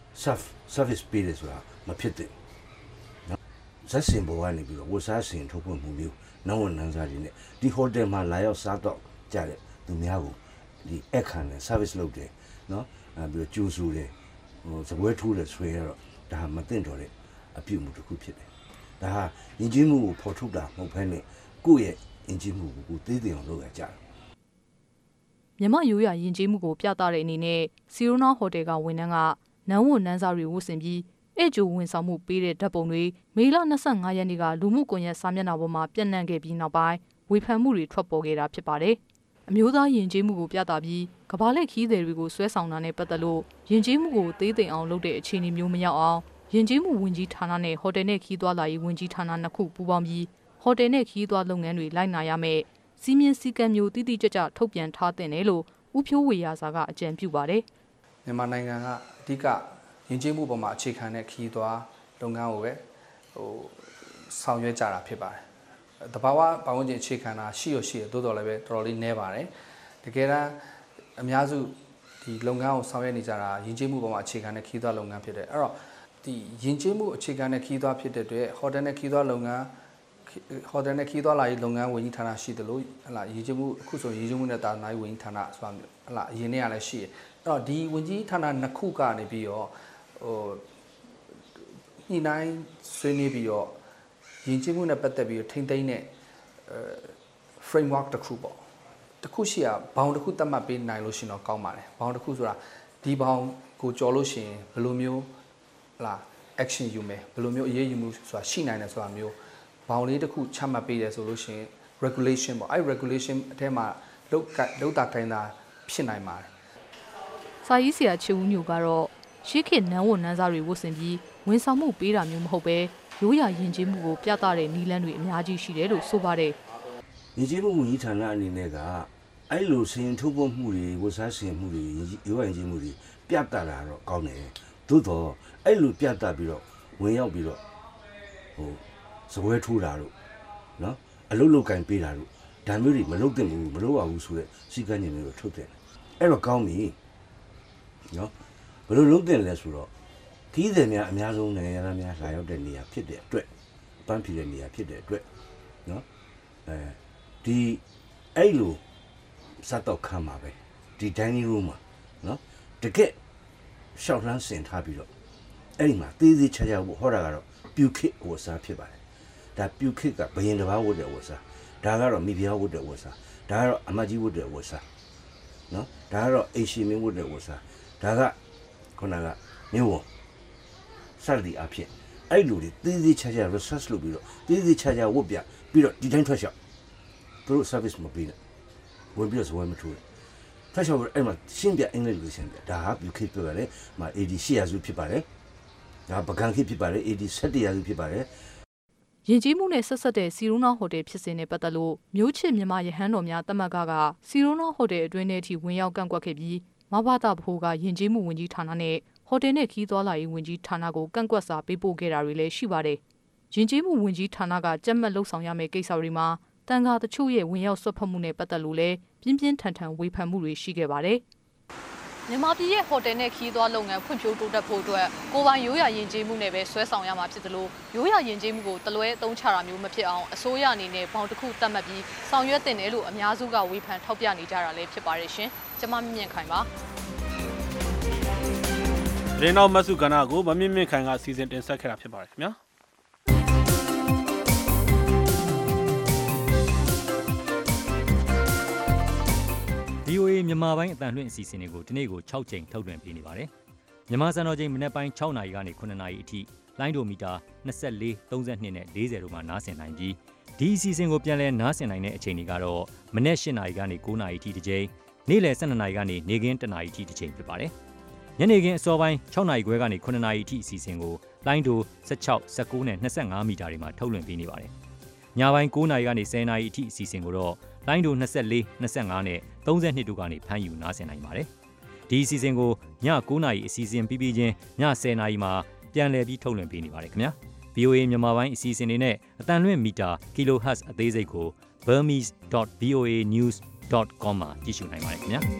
service ပေးတယ်ဆိုတာမဖြစ်သင့်ဇက်စင်ပေါ်ကနေပြီးတော့ဝတ်စားစင်ထုတ်ဖို့မှုမျိုးနောက်နန်းစားတွေနဲ့ဒီဟိုတယ်မှာလာရောက်စားတော့ကြတဲ့သူများကိုဒီအခမ်းနဲ့ service လုပ်တယ်နော်ပြီးတော့ကျူးဆူတယ်ဟိုစပွဲထိုးတယ်ဆွဲရတော့ဒါမသိတော့တဲ့အပြုမှုတစ်ခုဖြစ်တယ်ဒါဟာယဉ်ကျေးမှုကိုဖော်ထုတ်တာမဟုတ်ဘဲနဲ့ကိုယ့်ရဲ့ယဉ်ကျေးမှုကိုသေးသေးအောင်လုပ်ရကြတယ်မြန်မာရိုးရာယဉ်ကျေးမှုကိုပြသတဲ့အနေနဲ့စီရိုနာဟိုတယ်ကဝန်ထမ်းကနန်းဝန်နန်းစားတွေဝတ်ဆင်ပြီးဧည့်ကြိုဝန်ဆောင်မှုပေးတဲ့ဓာတ်ပုံတွေမေလ25ရက်နေ့ကလူမှုကွန်ရက်စာမျက်နှာပေါ်မှာပြန့်နှံ့ခဲ့ပြီးနောက်ပိုင်းဝေဖန်မှုတွေထွက်ပေါ်ခဲ့တာဖြစ်ပါတယ်။အမျိုးသားယဉ်ကျေးမှုကိုပြသပြီးကမ္ဘာလက်ခီးသည်တွေကိုဆွဲဆောင်တာနဲ့ပတ်သက်လို့ယဉ်ကျေးမှုကိုသေးသိမ်အောင်လုပ်တဲ့အခြေအနေမျိုးမရောက်အောင်ယဉ်ကျေးမှုဝန်ကြီးဌာနနဲ့ဟိုတယ်နဲ့ခီးသွွားလာရေးဝန်ကြီးဌာနနှစ်ခုပူးပေါင်းပြီးဟိုတယ်နဲ့ခီးသွွားလုပ်ငန်းတွေလိုက်နာရမယ်စီမင်းစည်းကမ်းမျိုးတိတိကျကျထုတ်ပြန်ထားတဲ့နယ်လို့ဦးဖြိုးဝေရာစာကအကြံပြုပါတယ်။မြန်မာနိုင်ငံကအဓိကယဉ်ကျေးမှုပေါ်မှာအခြေခံတဲ့ခီးသွွားလုပ်ငန်းကိုပဲဆောင်ရွက်ကြတာဖြစ်ပါတယ်။တဘာဝပတ်ဝန်းကျင်အခြေခံတာရှိရတိုးတော်လည်းပဲတော်တော်လေးနည်းပါတယ်။တကယ်တမ်းအများစုဒီလုပ်ငန်းကိုဆောင်ရွက်နေကြတာယဉ်ကျေးမှုပေါ်မှာအခြေခံတဲ့ခီးသွွားလုပ်ငန်းဖြစ်တယ်။အဲ့တော့ဒီယဉ်ကျေးမှုအခြေခံတဲ့ခီးသွွားဖြစ်တဲ့အတွက်ဟိုတယ်နဲ့ခီးသွွားလုပ်ငန်းဟိုတယ်နဲ့ခီးသွွားလာရေးလုပ်ငန်းဝန်ကြီးဌာနရှိတယ်လို့ဟလာရည်ကျမှုအခုဆိုရည်ကျမှုနဲ့တာနိုင်ဝန်ကြီးဌာနဆိုတာမျိုးဟလာအရင်နေ့ကလည်းရှိတယ်အဲ့တော့ဒီဝန်ကြီးဌာနနှစ်ခုကနေပြီးတော့ဟိုညှိနှိုင်းဆွေးနွေးပြီးတော့ယဉ်ကျေးမှုနဲ့ပတ်သက်ပြီးထိမ့်သိမ်းတဲ့framework တစ်ခုပေါ့တစ်ခုရှိရဘောင်တစ်ခုသတ်မှတ်ပေးနိုင်လို့ရှိရင်တော့ကောင်းပါတယ်ဘောင်တစ်ခုဆိုတာဒီဘောင်ကိုကြော်လို့ရှိရင်ဘယ်လိုမျိုးဟလာ action ယူမယ်ဘယ်လိုမျိုးအရေးယူမှုဆိုတာရှိနိုင်တယ်ဆိုတာမျိုးဘောင်လေးတစ်ခုချမှတ်ပေးတယ်ဆိုလို့ရှိရင် regulation ပေါ့အဲ့ regulation အထက်မှာလောက်တာခိုင်းတာဖြစ်နိုင်ပါတယ်စာရေးဆရာချူဦးညိုကတော့ရှေးခေတ်နန်းဝန်နန်းစားတွေဝတ်ဆင်ပြီးဝန်ဆောင်မှုပေးတာမျိုးမဟုတ်ပဲရိုးရာယဉ်ကျေးမှုကိုပြသတဲ့နီလန်းတွေအများကြီးရှိတယ်လို့ဆိုပါတယ်ယဉ်ကျေးမှုဝန်ကြီးဌာနအနေနဲ့ကအဲ့လိုစင်ထုတ်ဖို့မှုတွေဝတ်စားစင်မှုတွေရိုးရာယဉ်ကျေးမှုတွေပြသတာတော့ကောင်းတယ်သို့တော့အဲ့လိုပြသပြီးတော့ဝင်ရောက်ပြီးတော့ဟိုစပွဲထိုးတာတို့နော်အလုတ်လုတ်ကင်ပေးတာတို့ဒါမျိုးတွေမလုပ်သင့်ဘူးမလုပ်ရဘူးဆိုတဲ့စီကံညင်မျိုးထုတ်တယ်အဲ့တော့ကောင်းပြီနော်ဘယ်လိုလုပ်သင့်လဲဆိုတော့ခီးသည်များအများဆုံးနိုင်ငံသားများလာရောက်တဲ့နေရာဖြစ်တဲ့အတွက်ပန်းဖြေတဲ့နေရာဖြစ်တဲ့အတွက်နော်ဒီအဲ့လိုစတော့ခံမှာပဲဒီ dining room မှာနော်တကယ်ရှောက်လန်းစင်ထားပြီးတော့အဲ့ဒီမှာသေးသေးချာချာဟောတာကတော့ပြူခစ်ဝတ်စားဖြစ်ပါတယ်ဒါပြူခစ်ကဘယင်တစ်ပါးဝတ်တဲ့ဝတ်စားဒါကတော့မိဖုရားဝတ်တဲ့ဝတ်စားဒါကတော့အမကြီးဝတ်တဲ့ဝတ်စားနော်ဒါကတော့အိရှိမင်းဝတ်တဲ့ဝတ်စားဒါကခုနကမြို့ဝန်စသည်အဖြစ်အဲ့လူတွေသေးသေးချာချာ research လုပ်ပြီးတော့သေးသေးချာချာဝတ်ပြပြီးတော့ဒီတိုင်းထွက်လျှောက်သူတို့ service မပေးနဲ့ဝင်ပြီးတော့ဇဝဲမထိုးထွက်လျှောက်အဲ့မှာရှင်းပြအင်္ဂလိပ်လိုရှင်းပြဒါဟာပြူခစ်ပြောရတယ်မှာ AD 8ရာစုဖြစ်ပါတယ်ဒါပကံခစ်ဖြစ်ပါတယ် AD 7ရာစုဖြစ်ပါတယ်ယဉ်ကျေးမှုနဲ့ဆက်ဆက်တဲ့စီရိုနာဟိုတယ်ဖြစ်စဉ်နဲ့ပတ်သက်လို့မျိုးချစ်မြန်မာရဟန်းတော်များတမတ်ကစီရိုနာဟိုတယ်အတွင်းထဲအထိဝင်ရောက်ကန့်ကွက်ခဲ့ပြီးမဘာသာဘိုးကယဉ်ကျေးမှုဝန်ကြီးဌာနနဲ့ဟိုတယ်နဲ့ခီးသွွားလာရေးဝန်ကြီးဌာနကိုကန့်ကွက်စာပေးပို့ခဲ့တာတွေလည်းရှိပါတယ်။ယဉ်ကျေးမှုဝန်ကြီးဌာနကကြက်မှတ်လှုပ်ဆောင်ရမယ့်ကိစ္စတွေမှာတန်ခါတချို့ရဲ့ဝင်ရောက်ဆွတ်ဖက်မှုနဲ့ပတ်သက်လို့လည်းပြင်းပြင်းထန်ထန်ဝေဖန်မှုတွေရှိခဲ့ပါတယ်။မြန်မာပြည်ရဲ့ဟိုတယ်နဲ့ခီးသွွားလုပ်ငန်းဖွံ့ဖြိုးတိုးတက်ဖို့အတွက်ကိုပိုင်ရိုးရာယဉ်ကျေးမှုနဲ့ပဲဆွဲဆောင်ရမှာဖြစ်သလိုရိုးရာယဉ်ကျေးမှုကိုတလွဲအသုံးချတာမျိုးမဖြစ်အောင်အစိုးရအနေနဲ့ဘောင်တစ်ခုသတ်မှတ်ပြီးဆောင်ရွက်တင်တယ်လို့အများစုကဝေဖန်ထောက်ပြနေကြတာလည်းဖြစ်ပါတယ်ရှင်။ကျွန်မမြင့်ခိုင်ပါ။ရင်းနောက်မဆုကဏ္ဍကိုမမြင့်မြင့်ခိုင်ကစီစဉ်တင်ဆက်ခဲ့တာဖြစ်ပါတယ်ခင်ဗျာ။ VOA မြန်မာပိုင်းအတန်လွှင့်အစီအစဉ်တွေကိုဒီနေ့ကို6ချိန်ထုတ်လွှင့်ပေးနေပါတယ်။မြန်မာစံတော်ချိန်မနေ့ပိုင်း6နာရီကနေ9နာရီအထိလိုင်းဒိုမီတာ24 32နဲ့40တို့မှာနားဆင်နိုင်ပြီးဒီအစီအစဉ်ကိုပြန်လည်နားဆင်နိုင်တဲ့အချိန်တွေကတော့မနေ့8နာရီကနေ9နာရီအထိတစ်ချိန်နေ့လယ်12နာရီကနေနေ့ခင်း1နာရီအထိတစ်ချိန်ဖြစ်ပါတယ်။ညနေခင်းအစောပိုင်း6နာရီခွဲကနေ9နာရီအထိအစီအစဉ်ကိုလိုင်းဒို16 19နဲ့25မီတာတွေမှာထုတ်လွှင့်ပေးနေပါတယ်။ညပိုင်း9နာရီကနေ10နာရီအထိအစီအစဉ်ကိုတော့လိုင်းဒို24 25နဲ့32တို့ကနေဖမ်းယူနားဆင်နိုင်ပါတယ်။ဒီအစီအစဉ်ကိုည9နာရီအစီအစဉ်ပြီးပြီးချင်းည10နာရီမှာပြန်လည်ပြီးထုတ်လွှင့်ပေးနေပါတယ်ခင်ဗျာ။ VOA မြန်မာပိုင်းအစီအစဉ်တွေနဲ့အတန်လွင့်မီတာ kHz အသေးစိတ်ကို burmese.voanews.com မှာကြည့်ရှုနိုင်ပါတယ်ခင်ဗျာ။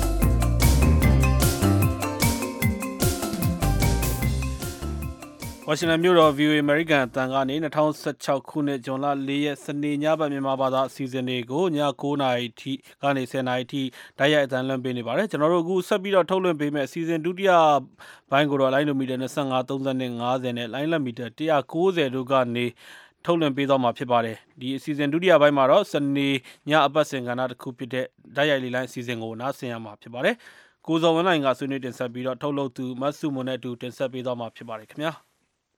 ဝါရှင်တန်မြို့တော် VOA American အတန်ကနေ2016ခုနှစ်ဇွန်လ4ရက်စနေညဘက်မြန်မာဘာသာအစီအစဉ်တွေကိုည9:00နာရီထိကနေ10:00နာရီထိတိုက်ရိုက်အတန်လွှင့်ပေးနေပါတယ်။ကျွန်တော်တို့အခုဆက်ပြီးတော့ထုတ်လွှင့်ပေးမယ့်အစီအစဉ်ဒုတိယပိုင်းကိုတော့လိုင်းဒိုမီတာ25 30နဲ့50နဲ့လိုင်းလက်မီတာ190တို့ကနေထုတ်လွှင့်ပေးသွားမှာဖြစ်ပါတယ်။ဒီအစီအစဉ်ဒုတိယပိုင်းမှာတော့စနေညအပတ်စဉ်ကဏ္ဍတစ်ခုဖြစ်တဲ့တိုက်ရိုက်လေးလိုင်းအစီအစဉ်ကိုနားဆင်ရမှာဖြစ်ပါတယ်။ကိုဇော်ဝင်းနိုင်ကဆွေးနွေးတင်ဆက်ပြီးတော့ထုတ်လုပ်သူမတ်စုမွန်နဲ့အတူတင်ဆက်ပေးသွားမှာဖြစ်ပါတယ်ခင်ဗျာ။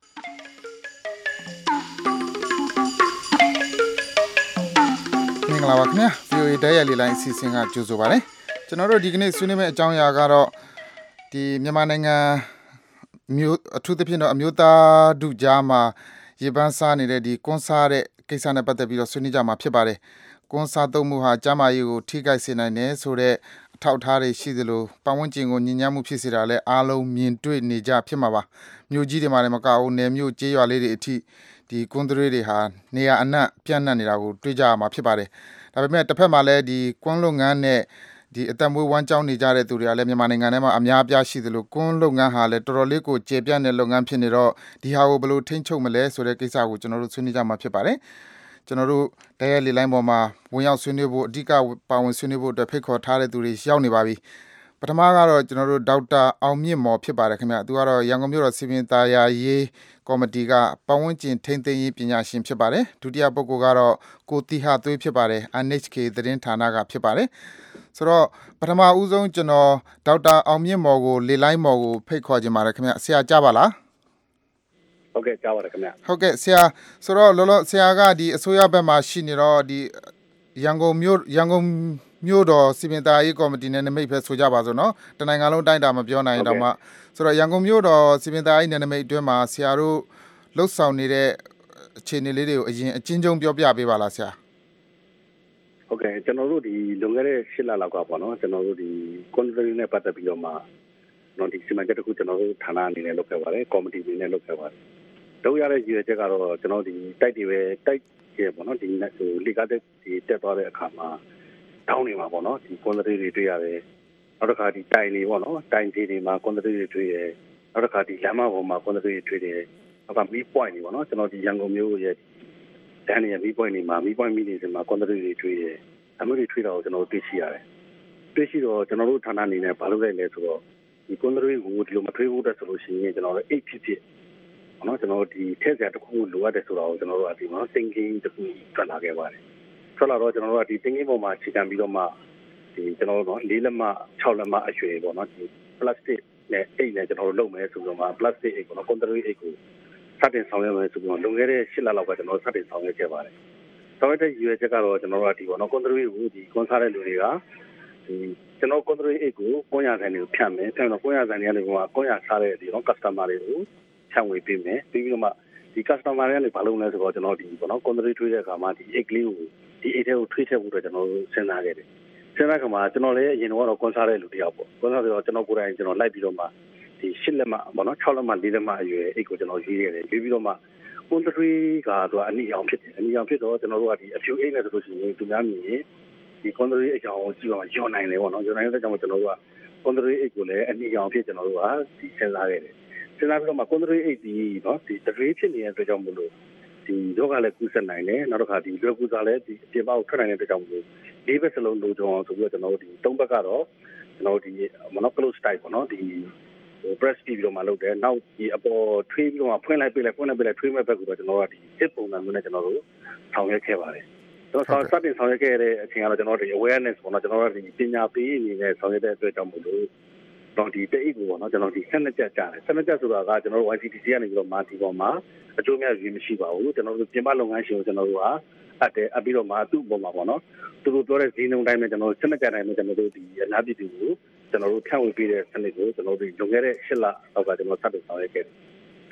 မင်္ဂလာပါခင်ဗျာ VOA တိုက်ရိုက်လေးလိုင်းအစီအစဉ်ကကြိုဆိုပါရစေကျွန်တော်တို့ဒီကနေ့ဆွေးနွေးမယ့်အကြောင်းအရာကတော့ဒီမြန်မာနိုင်ငံမျိုးအထူးသဖြင့်တော့အမျိုးသားဒုကြားမှာရေပန်းစားနေတဲ့ဒီကွန်ဆာတဲ့ကိစ္စနဲ့ပတ်သက်ပြီးတော့ဆွေးနွေးကြမှာဖြစ်ပါတယ်ကွန်ဆာသုံးမှုဟာကျန်းမာရေးကိုထိခိုက်စေနိုင်တယ်ဆိုတော့အထောက်အထားတွေရှိသလိုပတ်ဝန်းကျင်ကိုညဉ့်ညမ်းမှုဖြစ်စေတာလည်းအားလုံးမြင်တွေ့နေကြဖြစ်မှာပါမြို့ကြီးတွေမှာလည်းမကအောင်နယ်မြို့ကျေးရွာလေးတွေအထိဒီကွန်သရီတွေဟာနေရာအနှံ့ပြန့်နှံ့နေတာကိုတွေ့ကြရမှာဖြစ်ပါတယ်ဒါပေမဲ့တစ်ဖက်မှာလည်းဒီကွန်လုပ်ငန်းနဲ့ဒီအသက်မွေးဝမ်းကြောင်းနေကြတဲ့သူတွေကလည်းမြန်မာနိုင်ငံထဲမှာအများအပြားရှိသလိုကွန်လုပ်ငန်းဟာလည်းတော်တော်လေးကိုကျေပြန့်တဲ့လုပ်ငန်းဖြစ်နေတော့ဒီဟာကိုဘယ်လိုထိန်းချုပ်မလဲဆိုတဲ့ကိစ္စကိုကျွန်တော်တို့ဆွေးနွေးကြမှာဖြစ်ပါတယ်ကျွန်တော်တို့တရားလေးလိုင်းပေါ်မှာဝင်ရောက်ဆွေးနွေးဖို့အဓိကပါဝင်ဆွေးနွေးဖို့အတွက်ဖိတ်ခေါ်ထားတဲ့သူတွေရောက်နေပါပြီပထမကတော့ကျွန်တော်တို့ဒေါက်တာအောင်မြင့်မော်ဖြစ်ပါတယ်ခင်ဗျသူကတော့ရန်ကုန်မြို့တော်စီမင်းသားယာရေးကော်မတီကပတ်ဝန်းကျင်ထိန်းသိမ်းရေးပညာရှင်ဖြစ်ပါတယ်ဒုတိယပုဂ္ဂိုလ်ကတော့ကိုတိဟသွေးဖြစ်ပါတယ် NHK သတင်းဌာနကဖြစ်ပါတယ်ဆိုတော့ပထမဦးဆုံးကျွန်တော်ဒေါက်တာအောင်မြင့်မော်ကိုလေလိုင်းမော်ကိုဖိတ်ခေါ်ခြင်းပါတယ်ခင်ဗျဆရာကြားပါလားဟုတ်ကဲ့ကြားပါတယ်ခင်ဗျဟုတ်ကဲ့ဆရာဆိုတော့လောလောဆရာကဒီအစိုးရဘက်မှာရှိနေတော့ဒီရန်ကုန်မြို့တော်စီမံသားရေးကော်မတီနဲ့နမိတ်ပဲဆိုကြပါစို့နော်တနိုင်ငံလုံးတိုင်းတာမပြောနိုင်တော့မှဆိုတော့ရန်ကုန်မြို့တော်စီမံသားရေးနယ်နိမိတ်အတွင်းမှာဆရာတို့လှုပ်ဆောင်နေတဲ့အခြေအနေလေးတွေကိုအရင်အချင်းချင်းပြောပြပေးပါလားဆရာဟုတ်ကဲ့ကျွန်တော်တို့ဒီလွန်ခဲ့တဲ့8လလောက်ကပေါ့နော်ကျွန်တော်တို့ဒီ country နဲ့ပတ်သက်ပြီးတော့မှတော့ဒီစီမံချက်တစ်ခုကျွန်တော်တို့ဌာနအနေနဲ့လုပ်ခဲ့ပါတယ်ကော်မတီအနေနဲ့လုပ်ခဲ့ပါတယ်တို့ရတဲ့ရည်ရွယ်ချက်ကတော့ကျွန်တော်ဒီတိုက်တွေပဲတိုက်ကျပေါ့နော်ဒီဟိုလီကားဒီတက်သွားတဲ့အခါမှာတောင်းနေမှာပေါ့နော်ဒီ country တွေတွေ့ရတယ်နောက်တစ်ခါဒီတိုင်တွေပေါ့နော်တိုင်ကြီးတွေမှာ country တွေတွေ့ရတယ်နောက်တစ်ခါဒီလမ်းမပေါ်မှာ country တွေတွေ့တယ်နောက်ကမီး point တွေပေါ့နော်ကျွန်တော်ဒီရန်ကုန်မြို့ရဲ့တန်းနေမီး point တွေမှာမီး point မိနေစမှာ country တွေတွေ့ရတယ်အမှုတွေတွေ့တာကိုကျွန်တော်တွေ့ရှိရတယ်တွေ့ရှိတော့ကျွန်တော်တို့ဌာနအနေနဲ့ဘာလုပ်လိုက်လဲဆိုတော့ဒီ country ကိုဒီလိုမထွေးဖို့တက်ဆိုလို့ရှိရင်ကျွန်တော်တို့8ဖြစ်ပေါ့နော်ကျွန်တော်ဒီထက်စရာတစ်ခုလိုအပ်တယ်ဆိုတော့ကျွန်တော်တို့အဒီမှာ thinking တစ်ခုထွက်လာခဲ့ပါတယ်ထွက်လာတော့ကျွန်တော်တို့ကဒီ thinking ပေါ်မှာအခြေခံပြီးတော့မှဒီကျွန်တော်တို့4လက်မ6လက်မအရွယ်ပေါ့နော်ဒီ plastic နဲ့8နဲ့ကျွန်တော်တို့လုပ်မယ်ဆိုတော့မှ plastic 8ပေါ့နော် country 8ကိုစတင်ဆောင်ရွက်မယ်ဆိုတော့လွန်ခဲ့တဲ့8လလောက်ကကျွန်တော်စတင်ဆောင်ရွက်ခဲ့ပါတယ်ဆောင်ရွက်တဲ့ရည်ရွယ်ချက်ကတော့ကျွန်တော်တို့ကဒီပေါ့နော် country ကိုဒီကွန်ဆာတဲ့လူတွေကဒီကျွန်တော် country 8ကိုကွန်ရဆိုင်တွေကိုဖြန့်မယ်ဖြန့်တော့ကွန်ရဆိုင်တွေကနေကကွန်ရစားတဲ့ဒီနော် customer တွေကိုဖြန့်ဝေပေးမယ်ပြီးတော့မှဒီ customer တွေကနေဘာလုပ်လဲဆိုတော့ကျွန်တော်ဒီပေါ့နော် country ထွေးတဲ့အခါမှာဒီ egg လေးကိုဒီ egg တွေကိုထွေးချက်ဖို့အတွက်ကျွန်တော်စဉ်းစားခဲ့တယ်စဉ်းစားခါမှာကျွန်တော်လည်းအရင်ကတော့ကွန်ဆာတဲ့လူတယောက်ပေါ့ကွန်ဆာဆိုတော့ကျွန်တော်ကိုယ်တိုင်ကျွန်တော်လိုက်ပြီးတော့မှဒီ8လက်မပေါ့နော်6လက်မ4လက်မအရွယ် egg ကိုကျွန်တော်ရေးရတယ်ရေးပြီးတော့မှ country ကတော့အနည်းအောင်ဖြစ်တယ်အနည်းအောင်ဖြစ်တော့ကျွန်တော်တို့ကဒီအဖြူ egg နဲ့ဆိုလို့ရှိရင်သူများမြင်ရင်ဒီ country အကြောင်းကိုကြည့်အောင်ညွှန်နိုင်တယ်ပေါ့နော်ညွှန်နိုင်တဲ့ကြောင့်ကျွန်တော်တို့က country 8ကိုလည်းအနည်းအောင်ဖြစ်ကျွန်တော်တို့ကဒီစဉ်းစားခဲ့တယ်စဉ်းစားပြီးတော့မှ country 8ဒီနော်ဒီတရေဖြစ်နေတဲ့အတွက်ကြောင့်မို့လို့ဒီယောဂလည်းကူးစက်နိုင်တယ်နောက်တစ်ခါဒီလွယ်ကူစားလည်းဒီအပြင်ပေါက်ထွက်နိုင်တဲ့အတွက်ကြောင့်မို့လို့၄ဘက်စလုံးလိုချောအောင်ဆိုပြီးတော့ကျွန်တော်တို့ဒီ၃ဘက်ကတော့ကျွန်တော်တို့ဒီ monoclose type ပေါ့နော်ဒီpress ပြီးတော့မှလုပ်တယ်နောက်ဒီအပေါ်ထွေးပြီးတော့မှဖွင့်လိုက်ပေးလိုက်ထွေးမဲ့ဘက်ကတော့ကျွန်တော်တို့ကဒီ hip ပုံစံမျိုးနဲ့ကျွန်တော်တို့ဆောင်ရွက်ခဲ့ပါတယ်ကျွန်တော်စတင်ဆောင်ရွက်ခဲ့တဲ့အချိန်ကတော့ကျွန်တော်တို့ဒီ awareness ပေါ့နော်ကျွန်တော်တို့ဒီပညာပေးအနေနဲ့ဆောင်ရွက်တဲ့အတွက်ကြောင့်မို့လို့တော့ဒီတိတ်ကိုပေါ့နော်ကျွန်တော်ဒီ12ချက်ကြားတယ်12ချက်ဆိုတာကကျွန်တော်တို့ YCTC ကနေပြီးတော့မာဒီပေါ်မှာအကျိုးများရင်းမရှိပါဘူးကျွန်တော်တို့ပြင်ပလုပ်ငန်းရှင်ကိုကျွန်တော်တို့ကအပ်တယ်အပြီးတော့မှသူ့ပေါ်မှာပေါ့နော်သူတို့ပြောတဲ့ဈေးနှုန်းတိုင်းပဲကျွန်တော်တို့12ချက်တိုင်းပဲကျွန်တော်တို့ဒီအလားပြည်သူကိုကျွန်တော်တို့ဖြန့်ဝေပေးတဲ့စနစ်ကိုကျွန်တော်တို့လွန်ခဲ့တဲ့8လလောက်ကကျွန်တော်စတင်ဆောင်ရွက်ခဲ့တယ်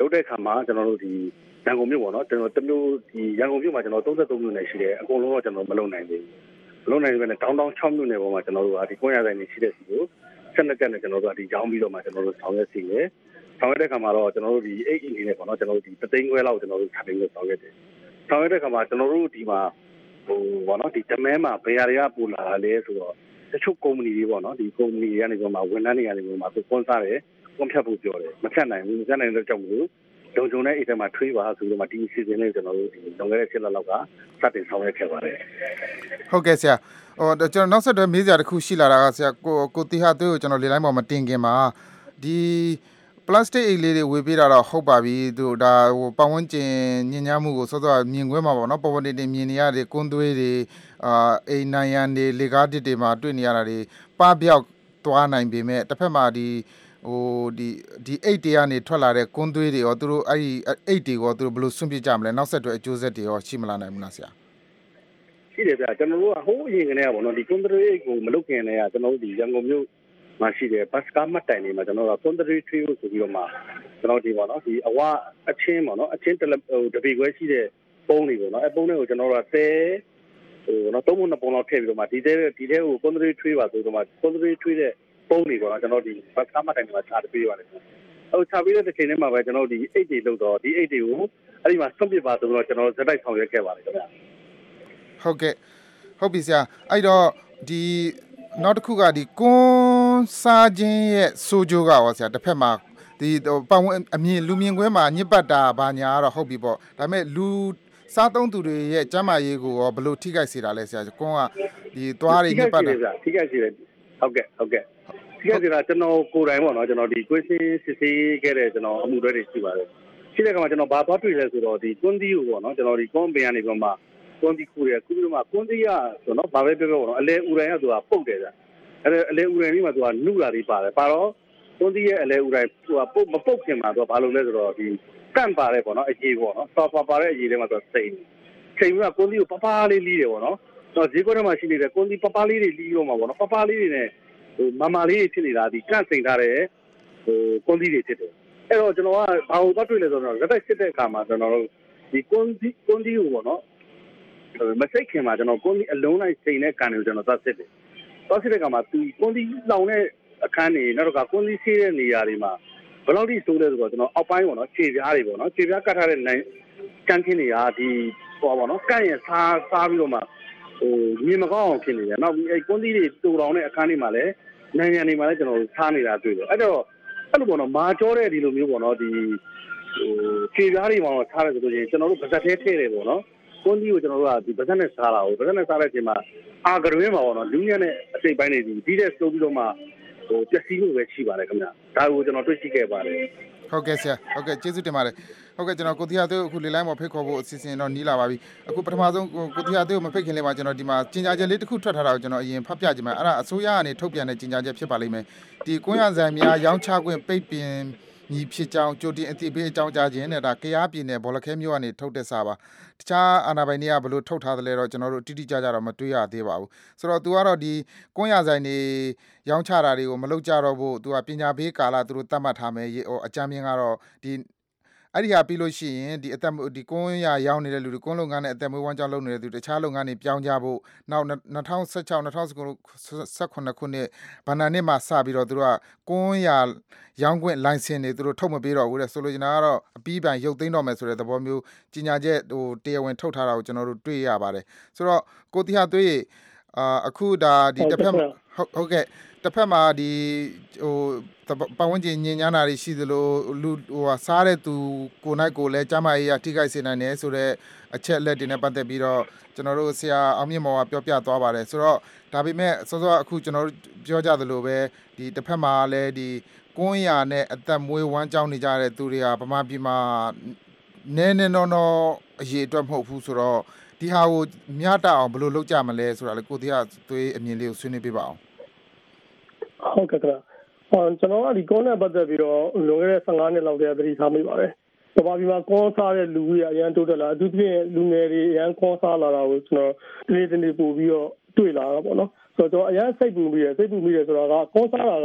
လုပ်တဲ့အခါမှာကျွန်တော်တို့ဒီရန်ကုန်မြို့ပေါ့နော်ကျွန်တော်တမျိုးဒီရန်ကုန်မြို့မှာကျွန်တော်33မြို့နယ်ရှိတယ်အကုန်လုံးတော့ကျွန်တော်မလုပ်နိုင်ဘူးမလုပ်နိုင်ဘူးနဲ့တောင်း6မြို့နယ်ပေါ်မှာကျွန်တော်တို့ကဒီကွန်ရဆိုင်တွေရှိတဲ့စီကိုဆက်လက်တက်နဲ့ကျွန်တော်တို့ကဒီရောင်းပြီးတော့မှကျွန်တော်တို့ဆောင်ရွက်စီတယ်ဆောင်ရွက်တဲ့အခါမှာတော့ကျွန်တော်တို့ဒီ8အနေနဲ့ပေါ့နော်ကျွန်တော်တို့ဒီ3သိန်းခွဲလောက်ကျွန်တော်တို့ခါတိုင်းလို့ဆောင်ရွက်တယ်ဆောင်ရွက်တဲ့အခါမှာကျွန်တော်တို့ဒီမှာဟိုပေါ့နော်ဒီတမဲမှာဘယ်ဟာတွေကပူလာလဲဆိုတော့တချို့ကုမ္ပဏီတွေပေါ့နော်ဒီကုမ္ပဏီတွေကနေပြီးတော့ဝန်ထမ်းတွေကနေပြီးတော့ကွန်ဆာတယ်ကွန်ဖြတ်ဖို့ပြောတယ်မဖြတ်နိုင်ဘူးမဖြတ်နိုင်တဲ့ကြောင့်မလို့လုံခြုံတဲ့အိမ်ထဲမှာထွေးပါဆိုပြီးတော့ဒီစီစဉ်လေးကျွန်တော်တို့ဒီလုံခဲ့တဲ့7လလောက်ကစတင်ဆောင်ရွက်ခဲ့ပါတယ်ဟုတ်ကဲ့ဆရာကျွန်တော်နောက်ဆက်တွဲမေးစရာတစ်ခုရှိလာတာကဆရာကိုတီဟာသွေးကိုကျွန်တော်လေလိုင်းပေါ်မှာတင်ခင်မှာဒီပလတ်စတစ်အိတ်လေးတွေဝေပေးတာတော့ဟုတ်ပါပြီသူဒါဟိုပတ်ဝန်းကျင်ညဉ့်ညမ်းမှုကိုစောစောမြင်ခွင့်မှာပေါ့နော်ပေါ်ပေါ်တင်တင်မြင်နေရတဲ့ကွန်းသွေးတွေအိမ်နိုင်ရန်တွေလေကားတစ်တွေမှာတွေ့နေရတာတွေပပျောက်သွားနိုင်ပေမဲ့တစ်ဖက်မှာဒီအိတ်တွေကနေထွက်လာတဲ့ကွန်းသွေးတွေရောသူတို့အဲ့ဒီအိတ်တွေကိုသူတို့ဘယ်လိုဆွန့်ပစ်ကြမလဲနောက်ဆက်တွဲအကျိုးဆက်တွေရောရှိမလာနိုင်ဘူးလားဆရာရှိတယ်ဗျာကျွန်တော်တို့ကဟိုးအရင်ကနေပေါ့နော်ဒီကွန်ထရီကိုမလုပ်ခင်တည်းကကျွန်တော်တို့ဒီရန်ကုန်မြို့မှာရှိတယ်ဘတ်စကားမှတ်တိုင်တွေမှာကျွန်တော်တို့ကွန်ထရီထရီဆိုပြီးတော့မှကျွန်တော်ဒီပေါ့နော်ဒီအဝအချင်းပေါ့နော်အချင်းတပီခွဲရှိတဲ့ပုံးတွေပေါ့နော်အဲပုံးတွေကိုကျွန်တော်တို့ကသဲဟိုနော်သုံးပုံနှစ်ပုံလောက်ထည့်ပြီးတော့မှဒီထဲကိုကွန်ထရီထရီပါဆိုတော့မှကွန်ထရီထရီတဲ့ပုံးတွေပေါ့နော်ကျွန်တော်ဒီဘတ်စကားမှတ်တိုင်တွေမှာခြားပေးပါတယ်ခြားပေးတဲ့တစ်ချိန်တည်းမှာပဲကျွန်တော်ဒီအိတ်တွေလောက်တော့ဒီအိတ်တွေကိုအဲ့ဒီမှာဆွန့်ပစ်ပါဆိုတော့ကျွန်တော်ဇက်တိုက်ဆောင်ရွက်ခဲ့ပါတယ်ခင်ဗျာဟုတ်ကဲ့ဟုတ်ပြီဆရာအဲ့တော့ဒီနောက်တစ်ခုကဒီကွန်းစားခြင်းရဲ့စိုးကျိုးကရောဆရာတစ်ဖက်မှာဒီပတ်ဝန်းအမြင်လူမြင်ကွင်းမှာညစ်ပတ်တာဘာညာကတော့ဟုတ်ပြီပေါ့ဒါပေမဲ့လူစားသုံးသူတွေရဲ့ကျန်းမာရေးကိုရောဘယ်လိုထိခိုက်စေတာလဲဆရာကွန်းကဒီသွားတွေညစ်ပတ်တာထိခိုက်စေတယ်ဟုတ်ကဲ့ထိခိုက်စေတာကျွန်တော်ကိုယ်တိုင်ပေါ့နော်ကျွန်တော်ဒီကွင်းစစ်ဆေးခဲ့တဲ့ကျွန်တော်အမှုတွေရှိပါတယ်ရှိတဲ့အခါမှာကျွန်တော်ဘာသွားတွေ့လဲဆိုတော့ဒီကွန်းသီးကိုပေါ့နော်ကျွန်တော်ဒီကွန်းပင်ကနေပြီးမှကွန်းသီးခုရခုပြီးတော့မှကွန်းသီးရဆိုတော့ဘာပဲပြောပေါ့နော်အလဲဥရိုင်းကသူကပုတ်တယ်ဗျအဲ့အလဲဥရိုင်းလေးမှာသူကနှုတာတွေပါတယ်ပါတော့ကွန်းသီးရဲ့အလဲဥရိုင်းသူကပုတ်မပုတ်ခင်မှာသူကဘာလုပ်လဲဆိုတော့ဒီကန့်ပါတယ်ပေါ့နော်အရေးပေါ့နော်ဆော်ဖာပါတဲ့အရေးလေးမှာသူကစိတ်ချိန်ကကွန်းသီးကိုပပလေးလီးတယ်ပေါ့နော်တော့ဈေးကွက်ထဲမှာရှိနေတဲ့ကွန်းသီးပပလေးတွေလီးတော့မှာပေါ့နော်ပပလေးတွေနဲ့ဟိုမမလေးတွေဖြစ်နေတာဒီကန့်စိန်ထားတဲ့ဟိုကွန်းသီးတွေဖြစ်တယ်အဲ့တော့ကျွန်တော်ကဘာလို့သွားတွေ့လဲဆိုတော့လက်တိုက်စစ်တဲ့အခါမှာကျွန်တော်တို့ဒီကွန်းသီးကိုပေါ့နော်မစိတ်ခင်မှာကျွန်တော်ကွန်းသီးအလုံးလိုက်စိန်တဲ့ကန်တွေကိုကျွန်တော်သွားစစ်တယ်သွားစစ်တဲ့အခါမှာသူကွန်းသီးလောင်တဲ့အခန်းတွေနောက်တော့ကွန်းသီးဆေးတဲ့နေရာတွေမှာဘယ်လောက်ထိဆိုးလဲဆိုတော့ကျွန်တော်အောက်ပိုင်းပေါ့နော်ခြေပြားတွေပေါ့နော်ခြေပြားကတ်ထားတဲ့နိုင်ကန့်ခင်းတွေကဒီဟောပေါ့နော်ကန့်ရင်စားပြီးတော့မှဟိုမြင်မကောင်းအောင်ဖြစ်နေတယ်နောက်အဲကွန်းသီးတွေတူတောင်တဲ့အခန်းတွေမှာလည်းနိုင်ငံတွေမှာလည်းကျွန်တော်စားနေတာတွေ့တယ်အဲ့တော့အဲ့လိုပေါ့နော်မာကြောတဲ့ဒီလိုမျိုးပေါ့နော်ဒီဟိုခြေပြားတွေမှာထားတယ်ဆိုလို့ရှိရင်ကျွန်တော်တို့ဗဇက်ထဲထည့်တယ်ပေါ့နော်ကွန်းသီးကိုကျွန်တော်တို့ကဒီဗဇက်နဲ့စားတာကိုဗဇက်နဲ့စားတဲ့အချိန်မှာအာဂရင်းမှာပေါ့နော်လူညံ့တဲ့အစိတ်ပိုင်းတွေဒီတဲ့စိုးပြီးတော့မှဟိုပျက်စီးမှုပဲရှိပါတယ်ခင်ဗျာဒါကိုကျွန်တော်တွေ့ရှိခဲ့ပါတယ်ဟုတ်ကဲ့ဆရာဟုတ်ကဲ့ကျေးဇူးတင်ပါတယ်ဟုတ်ကဲ့ကျွန်တော်ကိုတီဟာသွေးအခုလေလိုင်းမှာဖိတ်ခေါ်ဖို့အစီအစဉ်တော့နီးလာပါပြီအခုပထမဆုံးကိုတီဟာသွေးကိုမဖိတ်ခင်လေးမှာကျွန်တော်ဒီမှာကြေညာချက်လေးတစ်ခုထွက်ထားတာကိုကျွန်တော်အရင်ဖတ်ပြကြည့်မယ်အဲ့ဒါအစိုးရကနေထုတ်ပြန်တဲ့ကြေညာချက်ဖြစ်ပါလိမ့်မယ်ဒီကွန်းရဆိုင်များရောင်းချခွင့်ပိတ်ပင်ညီဖြစ်ကြောင်းကြိုတင်အသိပေးအကြောင်းကြားခြင်းနဲ့ဒါကရားပြည်နယ်ဘောလခဲမြို့ကနေထုတ်တဲ့စာပါတခြားအာဏာပိုင်တွေကဘယ်လိုထုတ်ထားသလဲတော့ကျွန်တော်တို့တိတိကျကျတော့မတွေ့ရသေးပါဘူးဆိုတော့ तू ကတော့ဒီကွန်းရဆိုင်တွေရောင်းချတာတွေကိုမလုပ်ကြတော့ဘူး तू ကပညာပေးကာလသူတို့သတ်မှတ်ထားမယ်ဟိုအကြမ်းမြင်ကတော့ဒီအဲ့ဒီဟာပြီးလို့ရှိရင်ဒီအသက်ဒီကွန်းရရောင်းနေတဲ့လူတွေကွန်းလုပ်ငန်းနဲ့အသက်မွေးဝမ်းကြောင်းလုပ်နေတဲ့သူတခြားလုပ်ငန်းတွေပြောင်းကြဖို့နောက်2016 2019ခုနှစ်ဘဏ္ဍာနှစ်မှာစပြီးတော့သူတို့ကကွန်းရရောင်းခွင့်လိုင်စင်တွေသူတို့ထုတ်မပေးတော့ဘူးတဲ့ဆိုလိုချင်တာကတော့အပြီးပိုင်ရုပ်သိမ်းတော့မယ်ဆိုတဲ့သဘောမျိုးကြီးညာချက်ဟိုတရားဝင်ထုတ်ထားတာကိုကျွန်တော်တို့တွေ့ရပါတယ်ဆိုတော့ကိုတီဟာသွေးအခုဒါဒီတစ်ဖက်ဟုတ်ကဲ့တစ်ဖက်မှာဒီဟိုပတ်ဝန်းကျင်ညဉ့်ညမ်းတာတွေရှိသလိုလူဟိုစားတဲ့သူကိုနိုင်ကိုလည်းကျမကြီးကထိခိုက်စေနိုင်တယ်ဆိုတော့အချက်လက်တွေနဲ့ပတ်သက်ပြီးတော့ကျွန်တော်တို့ဆရာအောင်မြင့်မော်ကပြောပြသွားပါတယ်ဆိုတော့ဒါပေမဲ့စောစောအခုကျွန်တော်တို့ပြောကြသလိုပဲဒီတစ်ဖက်မှာလည်းဒီကွန်းရနဲ့အသက်မွေးဝမ်းကြောင်းနေကြတဲ့သူတွေကဗမာပြည်မှာနည်းနည်းတော့အရေးအတွက်မဟုတ်ဘူးဆိုတော့ဒီဟာကိုမြတ်တအောင်ဘယ်လိုလုပ်ကြမလဲဆိုတာလေကိုတီဟာသွေးအမြင်လေးကိုဆွေးနွေးပေးပါအောင်ဟုတ်ကဲ့ခင်ဗျကျွန်တော်ကဒီကွန်းနဲ့ပတ်သက်ပြီးတော့လွန်ခဲ့တဲ့15နှစ်လောက်တည်းကသတိထားမိပါတယ်။ဗမာပြည်မှာကွန်းစားတဲ့လူကြီးအရန်တိုးတက်လာအထူးသဖြင့်လူငယ်တွေအရန်ကွန်းစားလာတာကိုကျွန်တော်ဒီနေ့ပို့ပြီးတော့တွေ့လာတာပေါ့နော်။ဆိုတော့ကျွန်တော်အရန်စိတ်ပူမိတယ်ဆိုတာကကွန်းစားတာက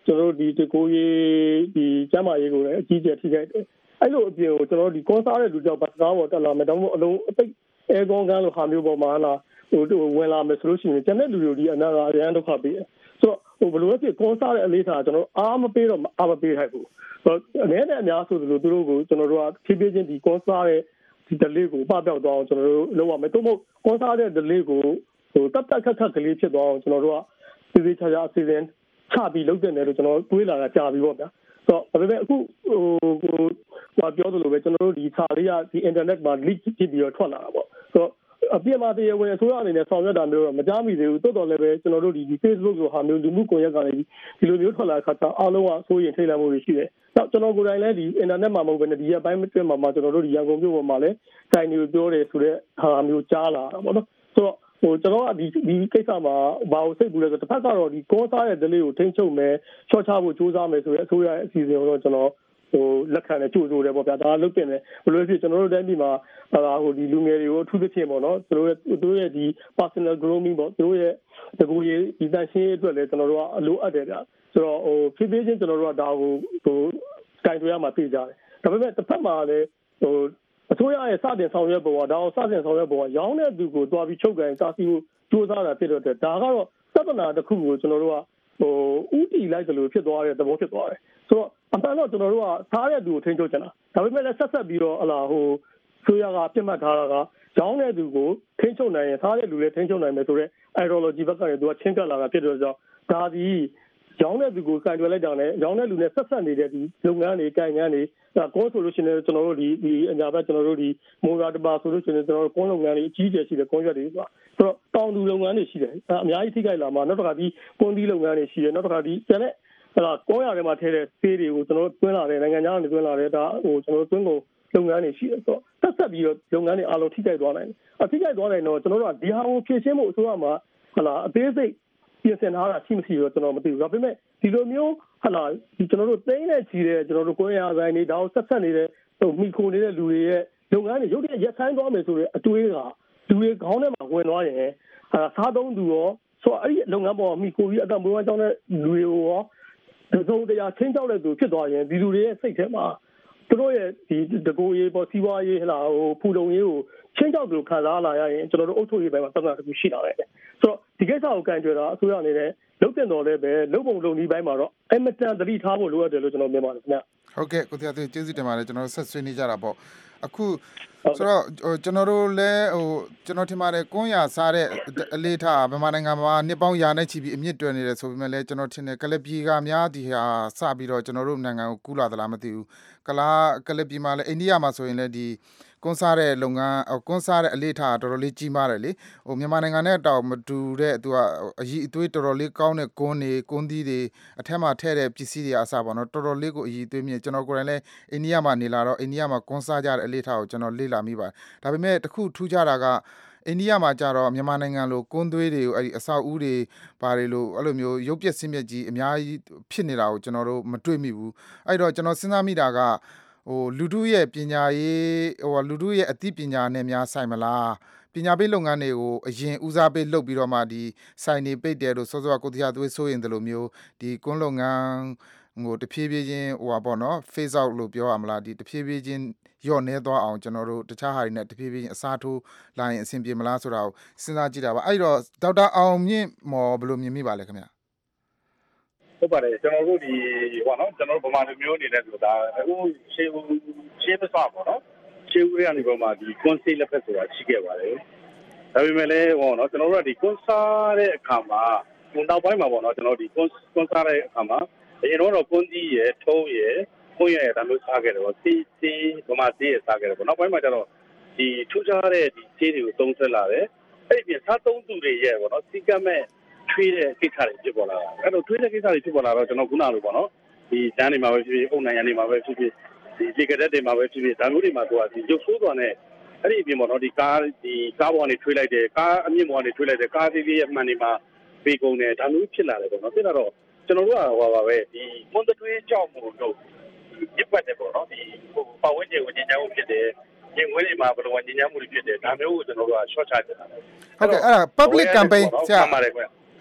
ကျွန်တော်တို့ဒီတကိုရေးဒီကျမ်းမာရေးကိုလည်းအကြီးအကျယ်ထိခိုက်တယ်အဲ့လိုအပြင်ကိုကျွန်တော်တို့ဒီကွန်ဆာတဲ့လူကြောင့်ဘတ်ကားပေါ်တက်လာမယ်ဒါမှမဟုတ်အလုံးအသိအဲကွန်ကန်လိုဟာမျိုးပေါ်မှာလာဝင်လာမယ်ဆိုလို့ရှိရင်ကျန်တဲ့လူတွေဒီအနာကအရန်ဒုက္ခပေးတယ်ဆိုတော့ဘယ်လိုဖြစ်ကွန်ဆာတဲ့အလေးထားကျွန်တော်အားမပေးတော့အားမပေးထိုက်ဘူးဆိုတော့အနေနဲ့အများဆိုသလိုသူတို့ကိုကျွန်တော်တို့ကဖြည်းဖြည်းချင်းဒီကွန်ဆာတဲ့ဒီ delay ကိုပပျောက်သွားအောင်ကျွန်တော်တို့လုပ်ရမယ်သို့မဟုတ်ကွန်ဆာတဲ့ delay ကိုတက်ခတ်ကလေးဖြစ်သွားအောင်ကျွန်တော်တို့ကသေချာအစီအစဉ်ချပြီးလုပ်တဲ့နယ်လို့ကျွန်တော်တွေးလာတာကြာပြီပေါ့ဗျာဆိုတော့ဒါပေမဲ့အခုပြောသလိုပဲကျွန်တော်တို့ဒီစာလေးကဒီ internet မှာ leak ဖြစ်ပြီးတော့ထွက်လာတာပေါ့ဆိုတော့အပြစ်မှာတရားဝင်အစိုးရအနေနဲ့ဆောင်ရွက်တာမျိုးတော့မကြားမိသေးဘူးတိုးတော်လည်းပဲကျွန်တော်တို့ဒီ Facebook လိုဟာမျိုးလူမှုကွန်ရက်ကနေဒီလိုမျိုးထွက်လာတဲ့အခါကျအားလုံးကစိုးရင်ထိတ်လန့်မှုတွေရှိတယ်။နောက်ကျွန်တော်ကိုယ်တိုင်လည်းဒီ internet မှာမဟုတ်ဘဲနဲ့ဒီအပိုင်းအတွင်းမှာကျွန်တော်တို့ဒီရန်ကုန်မြို့ပေါ်မှာလည်းတိုင်နေပြောတယ်ဆိုတဲ့ဟာမျိုးကြားလာတာပေါ့နော်။ဆိုတော့ကျွန်တော်ကဒီကိစ္စမှာဘာလို့စိတ်ပူလဲဆိုတော့တစ်ဖက်ကတော့ဒီကောစားတဲ့ delay ကိုထိန်းချုပ်မယ်ချော့ချဖို့ကြိုးစားမယ်ဆိုတဲ့အစိုးရရဲ့အစီအစဉ်ကိုတော့ကျွန်တော်လက်ခံနဲ့ကြိုးစိုးတယ်ပေါ့ဗျာဒါကလုပ်တင်တယ်ဘယ်လိုဖြစ်ကျွန်တော်တို့တိုင်းပြည်မှာဒီလူငယ်တွေကိုအထူးသဖြင့်ပေါ့နော်သူတို့ရဲ့ဒီ personal grooming ပေါ့သူတို့ရဲ့တကူရေးဒီတန်ရှင်းအတွက်လည်းကျွန်တော်တို့ကအလိုအပ်တယ်ဗျာဆိုတော့ဖြည်းဖြည်းချင်းကျွန်တော်တို့ကဒါကိုကင်တွယ်ရမှာသိကြတယ်ဒါပေမဲ့တစ်ဖက်မှာလည်းအစိုးရရဲ့စတင်ဆောင်ရွက်ပုံကဒါကိုစတင်ဆောင်ရွက်ပုံကရောင်းတဲ့သူကိုတွားပြီးချုပ်ကန်တားဆီးဖို့ကြိုးစားတာဖြစ်တော့ဒါကတော့သဒ္ဒနာတစ်ခုကိုကျွန်တော်တို့ကဥတီလိုက်တယ်လို့ဖြစ်သွားတဲ့သဘောဖြစ်သွားတယ်ဆိုတော့အမှန်တော့ကျွန်တော်တို့ကစားတဲ့သူကိုထိန်းချုပ်ချင်တာဒါပေမဲ့လည်းဆက်ပြီးတော့ဆိုရကပြတ်မှတ်ထားတာကရောင်းတဲ့သူကိုထိန်းချုပ်နိုင်ရင်စားတဲ့လူလည်းထိန်းချုပ်နိုင်မယ်ဆိုတော့ ideology ဘက်ကနေသူကချင်းကပ်လာတာဖြစ်တော့ဒါဒီရောင်းတဲ့သူကိုကင်တွယ်လိုက်တာနဲ့ရောင်းတဲ့လူနဲ့ဆက်ဆက်နေတဲ့ဒီလုပ်ငန်းတွေကင်ငန်းတွေကောဆိုလို့ရှိရင်ကျွန်တော်တို့ဒီအညာဘက်ကျွန်တော်တို့ဒီမိုရာတပါဆိုလို့ရှိရင်ကျွန်တော်တို့ကွန်းလုပ်ငန်းတွေအကြီးအကျယ်ရှိတယ်ကွန်ရက်တွေဆိုတော့တောင်သူလုပ်ငန်းတွေရှိတယ်အများကြီးထိခိုက်လာမှာနောက်တစ်ခါဒီကွန်ဒီလုပ်ငန်းတွေရှိတယ်နောက်တစ်ခါဒီကျန်တဲ့ကောရထဲမှာထည့်တဲ့သေးတွေကိုကျွန်တော်တို့တွင်းလာတယ်နိုင်ငံခြားကနေတွင်းလာတယ်ဒါကျွန်တော်တို့တွင်းကုန်လုပ်ငန်းတွေရှိတယ်ဆိုတော့ဆက်ပြီးတော့လုပ်ငန်းတွေအားလုံးထိခိုက်သွားနိုင်တယ်အထိခိုက်သွားနိုင်တော့ကျွန်တော်တို့ကဒီဟာကိုဖြည့်ရှင်းဖို့အစိုးရမှာအသေးစိတ်ပြင်ဆင်ထားတာရှိမရှိတော့ကျွန်တော်မသိဘူးဒါပေမဲ့ဒီလိုမျိုးဒီကျွန်တော်တို့သိနေချီတဲ့ကျွန်တော်တို့ကိုယ်ရဆိုင်တွေဒါကိုဆက်နေတဲ့မိခိုနေတဲ့လူတွေရဲ့လုပ်ငန်းတွေရုပ်တရက်ရက်ဆိုင်သွားမယ်ဆိုတဲ့အတွေးကလူတွေခေါင်းထဲမှာဝင်သွားရင်စားသုံးသူရောဆိုတော့အဲ့ဒီလုပ်ငန်းပေါ်မိခိုပြီးအတမွေးဝမ်းကြောင်းတဲ့လူတွေရောသုံးတရားချင်းကြောက်တဲ့သူဖြစ်သွားရင်ဒီလူတွေရဲ့စိတ်ထဲမှာသူတို့ရဲ့ဒီတကိုးရေးပေါ်စီးပွားရေးဖူလုံရေးကိုချင်းကြောက်သူခံစားလာရရင်ကျွန်တော်တို့အုပ်ချုပ်ရေးပိုင်းမှာသတ်မှတ်တခုရှိလာတယ်ဆိုတော့ဒီကိစ္စကိုကင်ကြွယ်တာအစိုးရအနေနဲ့လုပ်တင်တော်လဲပဲလုပ်ပုံလုပ်နည်းပိုင်းမှာတော့အမတန်သတိထားဖို့လိုအပ်တယ်လို့ကျွန်တော်မြင်ပါတယ်ခင်ဗျဟုတ်ကဲ့ကိုတရားသူကျေးဇူးတင်ပါတယ်ကျွန်တော်ဆက်ဆွေးနေကြတာပေါ့အခုဆိုတော့ကျွန်တော်တို့လည်းကျွန်တော်ထင်ပါတယ်ကွန်းရစားတဲ့အလေးထားမြန်မာနိုင်ငံမှာနှစ်ပေါင်းရာနဲ့ချီပြီးအမြင့်တွယ်နေတယ်ဆိုပေမဲ့လည်းကျွန်တော်ထင်တယ်ကလပ်ပြည်ကများဒီဟာစပြီးတော့ကျွန်တော်တို့နိုင်ငံကိုကူးလာသလားမသိဘူးကလပ်ပြည်မှာလည်းအိန္ဒိယမှာဆိုရင်လည်းဒီကွန်းစားတဲ့လုပ်ငန်းကွန်းစားတဲ့အလေးထားတော်တော်လေးကြီးမားတယ်လေမြန်မာနိုင်ငံနဲ့တောင်မတူတဲ့သူကအည်အသွေးတော်တော်လေးကောင်းတဲ့ကွန်းသီးတွေအထက်မှာထည့်တဲ့ပစ္စည်းတွေအစားပေါ့နော်တော်တော်လေးကိုအည်အသွေးမြင့်ကျွန်တော်ကိုယ်တိုင်လည်းအိန္ဒိယမှာနေလာတော့အိန္ဒိယမှာကွန်းစားကြတဲ့အလေးထားကိုကျွန်တော်လေ့လာမိပါတယ်ဒါပေမဲ့တခုထူးခြားတာကအိန္ဒိယမှာကြတော့မြန်မာနိုင်ငံလိုကွန်းသွေးတွေကိုအဲ့ဒီအဆောက်အဦတွေပါတယ်လို့အဲ့လိုမျိုးရုပ်ပျက်ဆင်းပျက်ကြီးအများကြီးဖြစ်နေတာကိုကျွန်တော်တို့မတွေ့မိဘူးအဲ့တော့ကျွန်တော်စဉ်းစားမိတာကလူထုရဲ့ပညာရေးလူထုရဲ့အသိပညာနဲ့များဆိုင်မလားပညာပေးလုပ်ငန်းတွေကိုအရင်ဦးစားပေးလုပ်ပြီးတော့မှဒီဆိုင်နေပိတ်တယ်လို့စောစောကိုတရားသွေးဆိုရင်တယ်လို့မျိုးဒီကွန်းလုပ်ငန်းကိုတဖြည်းဖြည်းချင်းပေါ့နော် phase out လို့ပြောရမလားဒီတဖြည်းဖြည်းချင်းရော့နေသွားအောင်ကျွန်တော်တို့တခြားဟာတွေနဲ့တဖြည်းဖြည်းချင်းအစားထိုးလာရင်အဆင်ပြေမလားဆိုတာကိုစဉ်းစားကြည့်တာပါအဲ့တော့ဒေါက်တာအောင်မြင့်မော်ဘယ်လိုမြင်မိပါလဲခင်ဗျဟုတ်ပါတယ်ကျွန်တော်တို့ဒီဟောနော်ကျွန်တော်တို့ဗမာလူမျိုးအနေနဲ့ဆိုတာအခုရှေးမစပေါ့နော်ရှေးဦးရနေပေါ်မှာဒီ concept လက်ဖက်ဆိုတာရှိခဲ့ပါတယ်ဒါပေမဲ့လည်းဟောနော်ကျွန်တော်တို့ကဒီ concept တဲ့အခါမှာနောက်ပိုင်းမှာပေါ့နော်ကျွန်တော်ဒီ concept တဲ့အခါမှာအရင်တော့ကွန်ကြီးရယ်ထုံးရယ်ခွင့်ရယ်ဒါမျိုးစားခဲ့တယ်ပေါ့စီဗမာစီရယ်စားခဲ့တယ်ပေါ့နောက်ပိုင်းမှာကျတော့ဒီထူးခြားတဲ့ဒီစီးတွေကိုသုံးဆွဲလာတယ်အဲ့ဒီပြင်စားသုံးသူတွေရဲ့ပေါ့နော်စီကမဲ့ထွေးတဲ့ကိစ္စတွေဖြစ်ပေါ်လာတာအဲ့တော့ထွေးတဲ့ကိစ္စတွေဖြစ်ပေါ်လာတော့ကျွန်တော်ခုနလိုပေါ့နော်ဒီဇန်းတွေမှာပဲဖြစ်ဖြစ်အုံနိုင်ရန်တွေမှာပဲဖြစ်ဖြစ်ဒီလေကရက်တွေမှာပဲဖြစ်ဖြစ်ဒါမျိုးတွေမှာသူကဒီရုပ်ဆိုးသွားတဲ့အဲ့ဒီအပြင်ပေါ့နော်ဒီကားပေါ်ကနေထွေးလိုက်တယ်ကားအမြင့်ပေါ်ကနေထွေးလိုက်တယ်ကားသေးသေးရဲ့မှန်တွေမှာပေးကုန်တယ်ဒါမျိုးဖြစ်လာတယ်ပေါ့နော်ဖြစ်လာတော့ကျွန်တော်တို့ကဟောပါပဲဒီမွန်တထွေးကြောက်မှုတို့ပြပတ်တယ်ပေါ့နော်ဒီပတ်ဝန်းကျင်ကိုညဉ့်ညမ်းမှုဖြစ်တယ်ရင်ဝင်တွေမှာဘယ်လိုညဉ့်ညမ်းမှုတွေဖြစ်တယ်ဒါမျိုးကိုကျွန်တော်တို့က short charge တာဟုတ်ကဲ့အဲ့ဒါ public campaign ဆရာ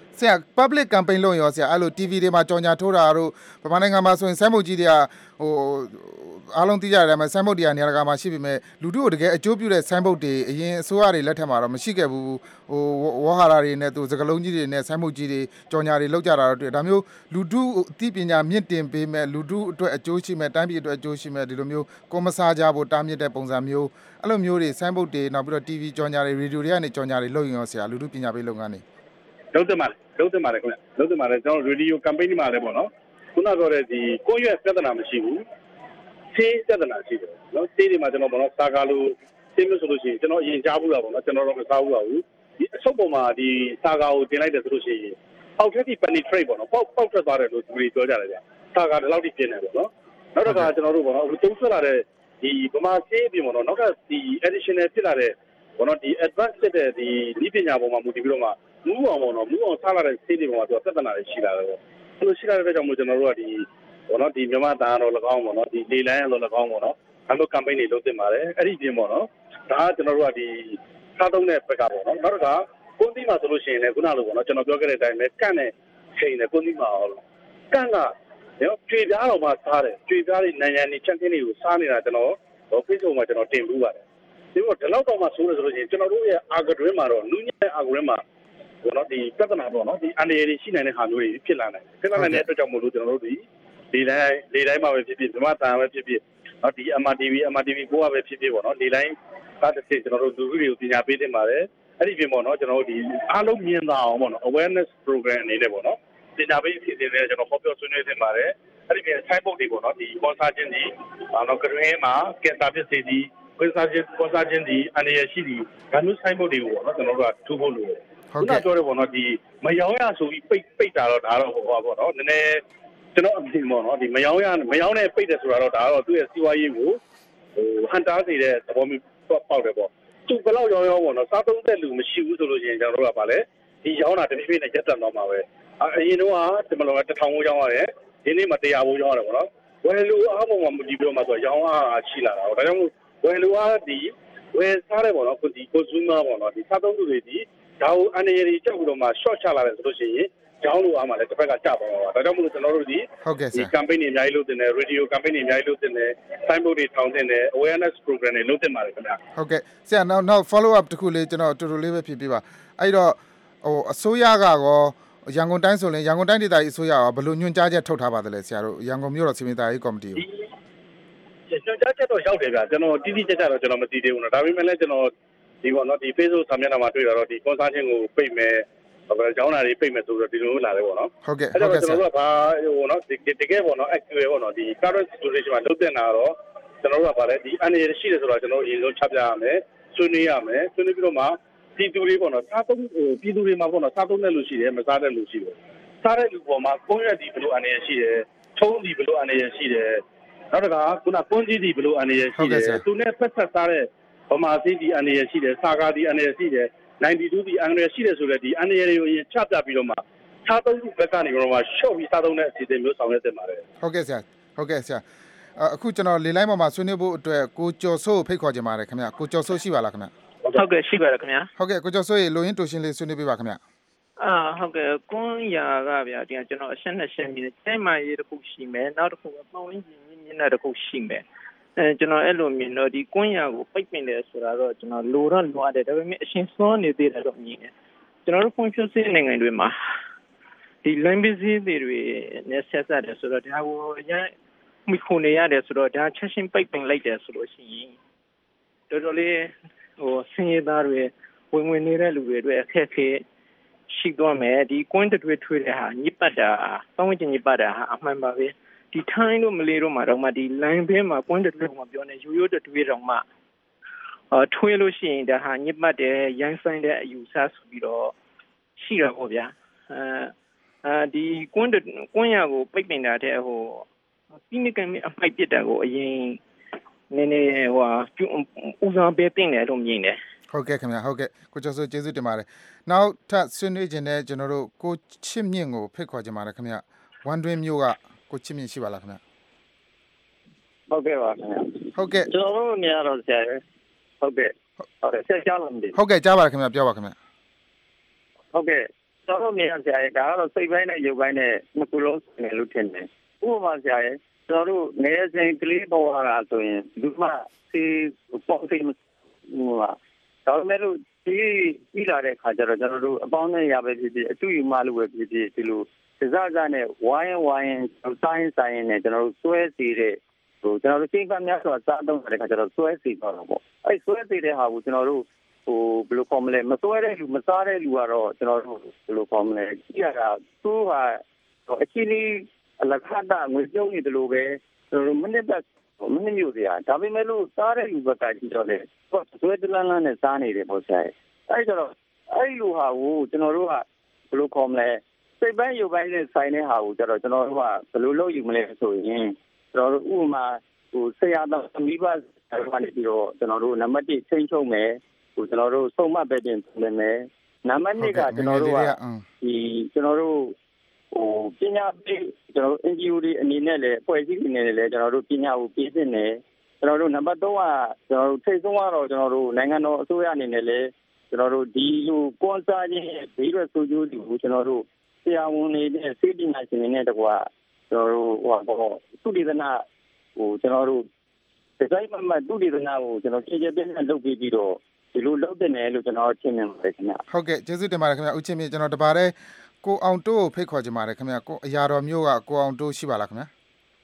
ဆရာ public campaign လုပ်ရောဆရာအဲ့လို TV တွေမှာကြော်ညာထိုးတာတို့ဗမာနိုင်ငံမှာဆိုရင်ဆိုင်းဘုတ်ကြီးတွေကဟိုအားလုံးသိကြတယ်မှာဆိုင်းဘုတ်တွေကနေရာတကာမှာရှိပြီမဲ့လူတို့ကိုတကယ်အကျိုးပြုတဲ့ဆိုင်းဘုတ်တွေအရင်အစိုးရတွေလက်ထက်မှာတော့မရှိခဲ့ဘူးဟိုဝါဟာရတွေနဲ့သူစကလုံးကြီးတွေနဲ့ဆိုင်းဘုတ်ကြီးတွေကြော်ညာတွေလောက်ကြတာတော့တွေ့ဒါမျိုးလူတို့အသိပညာမြင့်တင်ပေးမဲ့လူတို့အတွက်အကျိုးရှိမဲ့တိုင်းပြည်အတွက်အကျိုးရှိမဲ့ဒီလိုမျိုးကိုမစားကြဖို့တားမြစ်တဲ့ပုံစံမျိုးအဲ့လိုမျိုးတွေဆိုင်းဘုတ်တွေနောက်ပြီးတော့ TV ကြော်ညာတွေရေဒီယိုတွေကနေကြော်ညာတွေလုပ်ရင်ရောဆရာလူတို့ပညာပေးလုပ်ငန်းတွေလုံးတင်ပါတယ်ခင်ဗျလုံးတင်ပါတယ်ကျွန်တော်ရေဒီယို campaign မှာလည်းပေါ့နော်ခုနပြောတဲ့ဒီကိုယ့်ရဲ့ပြဿနာမရှိဘူးဆေးပြဿနာရှိတယ်နော်ဆေးတွေမှာကျွန်တော်ပေါ့နော်စာကားလို့ဆေးမျိုးဆိုလို့ရှိရင်ကျွန်တော်အရင်ကြားဘူးတာပေါ့နော်ကျွန်တော်တော့မစားဘူးပါဘူးဒီအဆုပ်ပေါ်မှာဒီစာကားကိုတင်လိုက်တယ်ဆိုလို့ရှိရင်အောက်ထက်ထိ penetrate ပေါ့နော်ပေါက်ထွက်သွားတယ်လို့သူတွေပြောကြတယ်ဗျစာကားဒီလောက်ထိပြင်းတယ်ပေါ့နော်နောက်တစ်ခါကျွန်တော်တို့ပေါ့နော်အခုသုံးထွက်လာတဲ့ဒီဗမာဆေးပြင်ပေါ့နော်နောက်ကဒီ additional ဖြစ်လာတဲ့ပေါ့နော်ဒီ advanced ဖြစ်တဲ့ဒီဤပညာပေါ်မှာမူတည်ပြီးတော့မှမူအောင်ပေါ့နော်မူအောင်စားလာတဲ့ဆေးတွေပေါ်မှာသူကပြဿနာတွေရှိလာတယ်ပေါ့အဲ့လိုရှိလာတဲ့အတွက်ကြောင့်မို့ကျွန်တော်တို့ကဒီပေါ့နော်ဒီမြန်မာသားတော်၎င်းပေါ့နော်ဒီလေလိုင်းတော်၎င်းပေါ့နော်အဲ့လို campaign တွေလုပ်တင်ပါတယ်အဲ့ဒီပြင်ပေါ့နော်ဒါကကျွန်တော်တို့ကဒီစားသုံးတဲ့ဘက်ကပေါ့နော်နောက်တစ်ခါကွန်တီမှာဆိုလို့ရှိရင်လည်းခုနလိုပေါ့နော်ကျွန်တော်ပြောခဲ့တဲ့အတိုင်းပဲကန့်နဲ့ချိန်နဲ့ကွန်တီမှာဟုတ်လားကန့်ကနော်ကြွေပြားတော်မှာစားတယ်ကြွေပြားတွေနိုင်ရန်နေချက်ချင်းတွေကိုစားနေတာကျွန်တော်Facebook မှာကျွန်တော်တင်ပြီးပါတယ်ဒီတော့ဒီလောက်တော့မှဆိုလို့ဆိုလို့ရှိရင်ကျွန်တော်တို့ရဲ့အာဂတွင်းမှာတော့နူးညံ့တဲ့အာဂတွင်းမှာဘောနော်ဒီပြဿနာပေါ့နော်ဒီအန်ဒီရီရှိနိုင်တဲ့ဟာမျိုးတွေဖြစ်လာနိုင်ဖြစ်လာနိုင်တဲ့အတွက်ကြောင့်မို့လို့ကျွန်တော်တို့ဒီလေတိုင်းမှာပဲဖြစ်ဖြစ်ဓမ္မတာပဲဖြစ်ဖြစ်နော်ဒီ MRTV ကိုကပဲဖြစ်ဖြစ်ပေါ့နော်လေတိုင်းကတစ်ချက်ကျွန်တော်တို့လူထုတွေကိုပညာပေးတင်ပါတယ်အဲ့ဒီပြင်ပေါ့နော်ကျွန်တော်တို့ဒီအားလုံးမြင်သာအောင်ပေါ့နော် awareness program အနေနဲ့ပေါ့နော်ပညာပေးအစီအစဉ်တွေကျွန်တော်ဟောပြောဆွေးနွေးတင်ပါတယ်အဲ့ဒီပြင် site book တွေပေါ့နော်ဒီ concert ချင်းဒီကတွင်းမှာကင်တာဖြစ်စေဒီconcert ချင်းဒီအနေရရှိဒီဒါမျိုး site book တွေကိုပေါ့နော်ကျွန်တော်တို့ကထူဖို့လိုတယ်ဟုတ်ကဲ့ပြောတယ်ပေါ့နော်ဒီမယောင်းရဆိုပြီးပိတ်တာတော့ဒါတော့ဟောပေါ့နော်နည်းနည်းကျွန်တော်အမြင်ပေါ့နော်ဒီမယောင်းနဲ့ပိတ်တယ်ဆိုတာတော့ဒါတော့သူ့ရဲ့စီးပွားရေးကိုဟန်တားနေတဲ့သဘောမျိုးပေါက်တယ်ပေါ့သူဘယ်လောက်ရောပေါ့နော်စားသုံးတဲ့လူမရှိဘူးဆိုလို့ရှိရင်ကျွန်တော်တို့ကဗာလဲဒီရောင်းတာတစ်ဖြည်းဖြည်းနဲ့ရက်တက်သွားမှာပဲအရင်တော့ဒီမလောက1000ဘူးရောင်းရတယ်ဒီနေ့မှ100ဘူးရောင်းရတယ်ပေါ့နော်ဝယ်လူအားပေါ်မှာမကြည့်ပြီးတော့မှဆိုရောင်းအားရှိလာတာပေါ့ဒါကြောင့်မို့ဝယ်လူအားဒီဝယ်စားတယ်ပေါ့နော်ဒီ consumer ပေါ့နော်ဒီစားသုံးသူတွေဒီဒါကိုအန်ရည်ကြောက်ပြီးတော့မှ short ချလာတယ်ဆိုလို့ရှိရင်ကျောင်းလိုအားမှာလည်းတစ်ဖက်ကကြပါတော့ဒါကြောင့်မို့လို့ကျွန်တော်တို့ဒီ campaign တွေအများကြီးလုပ်တင်တယ် radio campaign တွေအများကြီးလုပ်တင်တယ် sign board တွေထောင်တင်တယ် awareness program တွေလုပ်တင်ပါတယ်ခင်ဗျာဟုတ်ကဲ့ဆရာနောက် follow up တခုလေးကျွန်တော်တူတူလေးပဲဖြည့်ပြပါအဲ့တော့ဟိုအစိုးရကရောရန်ကုန်တိုင်းဆိုရင်ရန်ကုန်တိုင်းဒေသကြီးအစိုးရကဘယ်လိုညွှန်ကြားချက်ထုတ်ထားပါသလဲဆရာတို့ရန်ကုန်မြို့တော်စီမံသားရေးကော်မတီကိုညွှန်ကြားချက်တော့ရောက်တယ်ဗျာကျွန်တော်တိတိကျကျတော့ကျွန်တော်မသိသေးဘူးနော်ဒါပေမဲ့လည်းကျွန်တော်ဒီပေါ့နော်ဒီ Facebook စာမျက်နှာမှာတွေ့တာတော့ဒီ concert ချင်းကိုပိတ်မယ်ကျောင်းသားတွေပိတ်မယ်ဆိုတော့ဒီလိုလာတယ်ပေါ့နော်ဟုတ်ကဲ့အဲ့တော့ကျွန်တော်တို့ကဘာဟိုနော်တကယ်ပေါ့နော် actual ပေါ့နော်ဒီ current situation မှာလုပ်တဲ့နာတော့ကျွန်တော်တို့ကဗာလဲဒီအနေရရှိတယ်ဆိုတော့ကျွန်တော်အရင်ဆုံးချပြရမယ်ဆွေးနွေးရမယ်ဆွေးနွေးပြီးတော့မှပြည်သူတွေပေါ့နော်စားသုံးပြည်သူတွေမှာပေါ့နော်စားသုံးတဲ့လူရှိတယ်မစားတဲ့လူရှိတယ်စားတဲ့လူပေါ်မှာကိုယ်ရက်ဒီဘလို့အနေရရှိတယ်ထုံးဒီဘလို့အနေရရှိတယ်နောက်တစ်ခါခုနကွန်းကြီးဒီဘလို့အနေရရှိတယ်သူနဲ့ဖက်ဆက်စားတဲ့ဗမာစီးဒီအနေရရှိတယ်စာကားဒီအနေရရှိတယ်92ဒီအန်ရရှိတယ်ဆိုတော့ဒီအန်ရတွေကိုရင်ချပြပြီးတော့မှစားသုံးဘက်ကနေတော့မှရှော့ပြီးစားသုံးတဲ့အစီအစဉ်မျိုးဆောင်ရွက်တင်ပါတယ်ဟုတ်ကဲ့ဆရာအခုကျွန်တော်လေလိုင်းပေါ်မှာဆွေးနွေးဖို့အတွက်ကိုကျော်စိုးကိုဖိတ်ခေါ်ကြပါတယ်ခင်ဗျကိုကျော်စိုးရှိပါလားခင်ဗျဟုတ်ကဲ့ရှိပါတယ်ခင်ဗျဟုတ်ကဲ့ကိုကျော်စိုးရေလိုရင်းတူရှင်းလေးဆွေးနွေးပေးပါခင်ဗျဟုတ်ကဲ့ကွန်းရာကဗျာဒီကျွန်တော်အရှက်နဲ့ရှင်းပြီးတိုင်မာရေးတစ်ခုရှိမယ်နောက်တစ်ခုကပေါင်းရင်းမြင်းနဲ့တစ်ခုရှိမယ်ကျွန်တော်အဲ့လိုမြင်တော့ဒီကွန်းရာကိုပိတ်ပင်တယ်ဆိုတာတော့ကျွန်တော်လိုတော့လိုရတယ်ဒါပေမဲ့အရှင်စောနေသေးတယ်တော့မြင်တယ်ကျွန်တော်တို့ဖွံ့ဖြိုးစေနိုင်ငံတွေမှာဒီလမ်းပစ္စည်းတွေနဲ့ဆက်စပ်တယ်ဆိုတော့ဒါကိုရမိခုနေရတယ်ဆိုတော့ဒါချက်ချင်းပိတ်ပင်လိုက်တယ်ဆိုလို့ရှိရင်တော်တော်လေးဟိုဆင်းရဲသားတွေဝင်နေတဲ့လူတွေအတွက်အခက်အခဲရှိသွားမယ်ဒီကွန်းတွေထွေးတဲ့ဟာညစ်ပတ်တာတောင်းဝင်ညစ်ပတ်တာဟာအမှန်ပါပဲဒီထိုင်းတို့မလေးတို့မှာတော့မှဒီ line ဘဲမှာကွန်းတွေမှာပြောနေရိုးရိုးတွေတော့မှထွေးလို့ရှိရင်ဒါဟာညစ်ပတ်တယ်ရိုင်းဆိုင်တဲ့အယူဆဆိုပြီးတော့ရှိတော့ပေါ့ဗျာဒီကွန်းရကိုပိတ်ပင်တာတဲ့ဟိုဒီနေ့ကအမိုက်ပြစ်တာကိုအရင်နည်းနည်းဟိုဦးစားပေးတင်တယ်လို့မြင်တယ်ဟုတ်ကဲ့ခင်ဗျာဟုတ်ကဲ့ကိုကျော်စိုးကျေးဇူးတင်ပါတယ်နောက်ထပ်ဆွေးနွေးခြင်းနဲ့ကျွန်တော်တို့ကိုချစ်မြင့်ကိုဖိတ်ခေါ်ကြပါတယ်ခင်ဗျာဝန်တွင်းမျိုးကကိုချစ်မြင့်ရှိပါလားခင်ဗျာဟုတ်ကဲ့ပါခင်ဗျာဟုတ်ကဲ့ကျွန်တော်တို့အများတော့ဆရာဟုတ်ကဲ့ဆက်ကြားလို့မသိဟုတ်ကဲ့ကြားပါတယ်ခင်ဗျာပြောပါခင်ဗျာဟုတ်ကဲ့ကျွန်တော်မြင်ရဆရာရဲ့ဒါကတော့စိတ်ပိုင်းနဲ့ရုပ်ပိုင်းနဲ့နှစ်ခုလုံးဆင်တယ်လို့ထင်တယ်ဥပမာဆရာရဲ့ကျွန်တော်တို့နေရာစဉ်ကလေးပေါ်လာဆိုရင်ဒီမှာစီပေါ့စီဟိုဒါပေမဲ့လို့ဒီပြီးလာတဲ့ခါကျတော့ကျွန်တော်တို့အပေါင်းနဲ့ရပဲဖြစ်ဖြစ်အတူယူမှလို့ပဲဖြစ်ဖြစ်ဒီလိုစစစနဲ့ဝိုင်းဆိုင်နဲ့ကျွန်တော်တို့ဆွဲစီတဲ့ဟိုကျွန်တော်တို့ချိန်ခါများဆိုစားတော့တဲ့ခါကျတော့ဆွဲစီတော့ပေါ့အဲ့ဆွဲစီတဲ့ဟာကိုကျွန်တော်တို့ဟိုဘယ်လိုခေါ်မလဲမဆွဲတဲ့လူမစားတဲ့လူကတော့ကျွန်တော်တို့ဘယ်လိုခေါ်မလဲကြည့်ရတာသူ့ဟာအချင်းကြီးအလကားတာငွေပြုံးနေတယ်လို့ပဲကျွန်တော်တို့မနစ်မျိုးစရာဒါပေမဲ့လို့စားတဲ့လူဘက်ကကြည့်တော့လေဆွဲတလန်းလန်းနဲ့စားနေတယ်ပေါ့ဆရာအဲ့ကျတော့အဲ့လူဟာကိုကျွန်တော်တို့ကဘယ်လိုခေါ်မလဲစိတ်ပိုင်းရုပ်ပိုင်းနဲ့ဆိုင်တဲ့ဟာကိုကျတော့ကျွန်တော်တို့ကဘယ်လိုလုပ်ယူမလဲဆိုရင်ကျွန်တော်တို့ဥပမာဟိုဆရာတော်မိဘကနေပြီးတော့ကျွန်တော်တို့နံပါတ်1ချိန်ချုံမယ်ဟိုကျွန်တော်တို့စုံမပဲတင်ပြင်မယ်နံပါတ်2ကကျွန်တော်တို့ကဒီကျွန်တော်တို့ဟိုပညာပေးကျွန်တော်တို့ NGO တွေအနေနဲ့လည်းအဖွဲ့အစည်းတွေအနေနဲ့လည်းကျွန်တော်တို့ပညာကိုပေးသင့်တယ်ကျွန်တော်တို့နံပါတ်3ကကျွန်တော်တို့ထိပ်ဆုံးကတော့ကျွန်တော်တို့နိုင်ငံတော်အစိုးရအနေနဲ့လည်းကျွန်တော်တို့ဒီလိုကွန်ဆာချင်းဘေးရဆိုကြိုးတွေကိုကျွန်တော်တို့ဆရာဝန်တွေနဲ့စေတနာရှင်တွေနဲ့တကွာကျွန်တော်တို့ဟိုပေါ့သူတည်သနာဟိုကျွန်တော်တို့ဒီဇိုင်းမှသူတည်သနာကိုကျွန်တော်ခြေခြေပြင်းပြင်းလုပ်ပြီးတော့ဒီလိုလုပ်တဲ့နယ်လို့ကျွန်တော်ထင်နေပါတယ်ခင်ဗျဟုတ်ကဲ့ကျေးဇူးတင်ပါတယ်ခင်ဗျဦးချင်းမြင့်ကျွန်တော်တပါးတဲ့ကိုအောင်တိုးကိုဖိတ်ခေါ်ကြပါတယ်ခင်ဗျကိုအရာတော်မျိုးကကိုအောင်တိုးရှိပါလားခင်ဗျ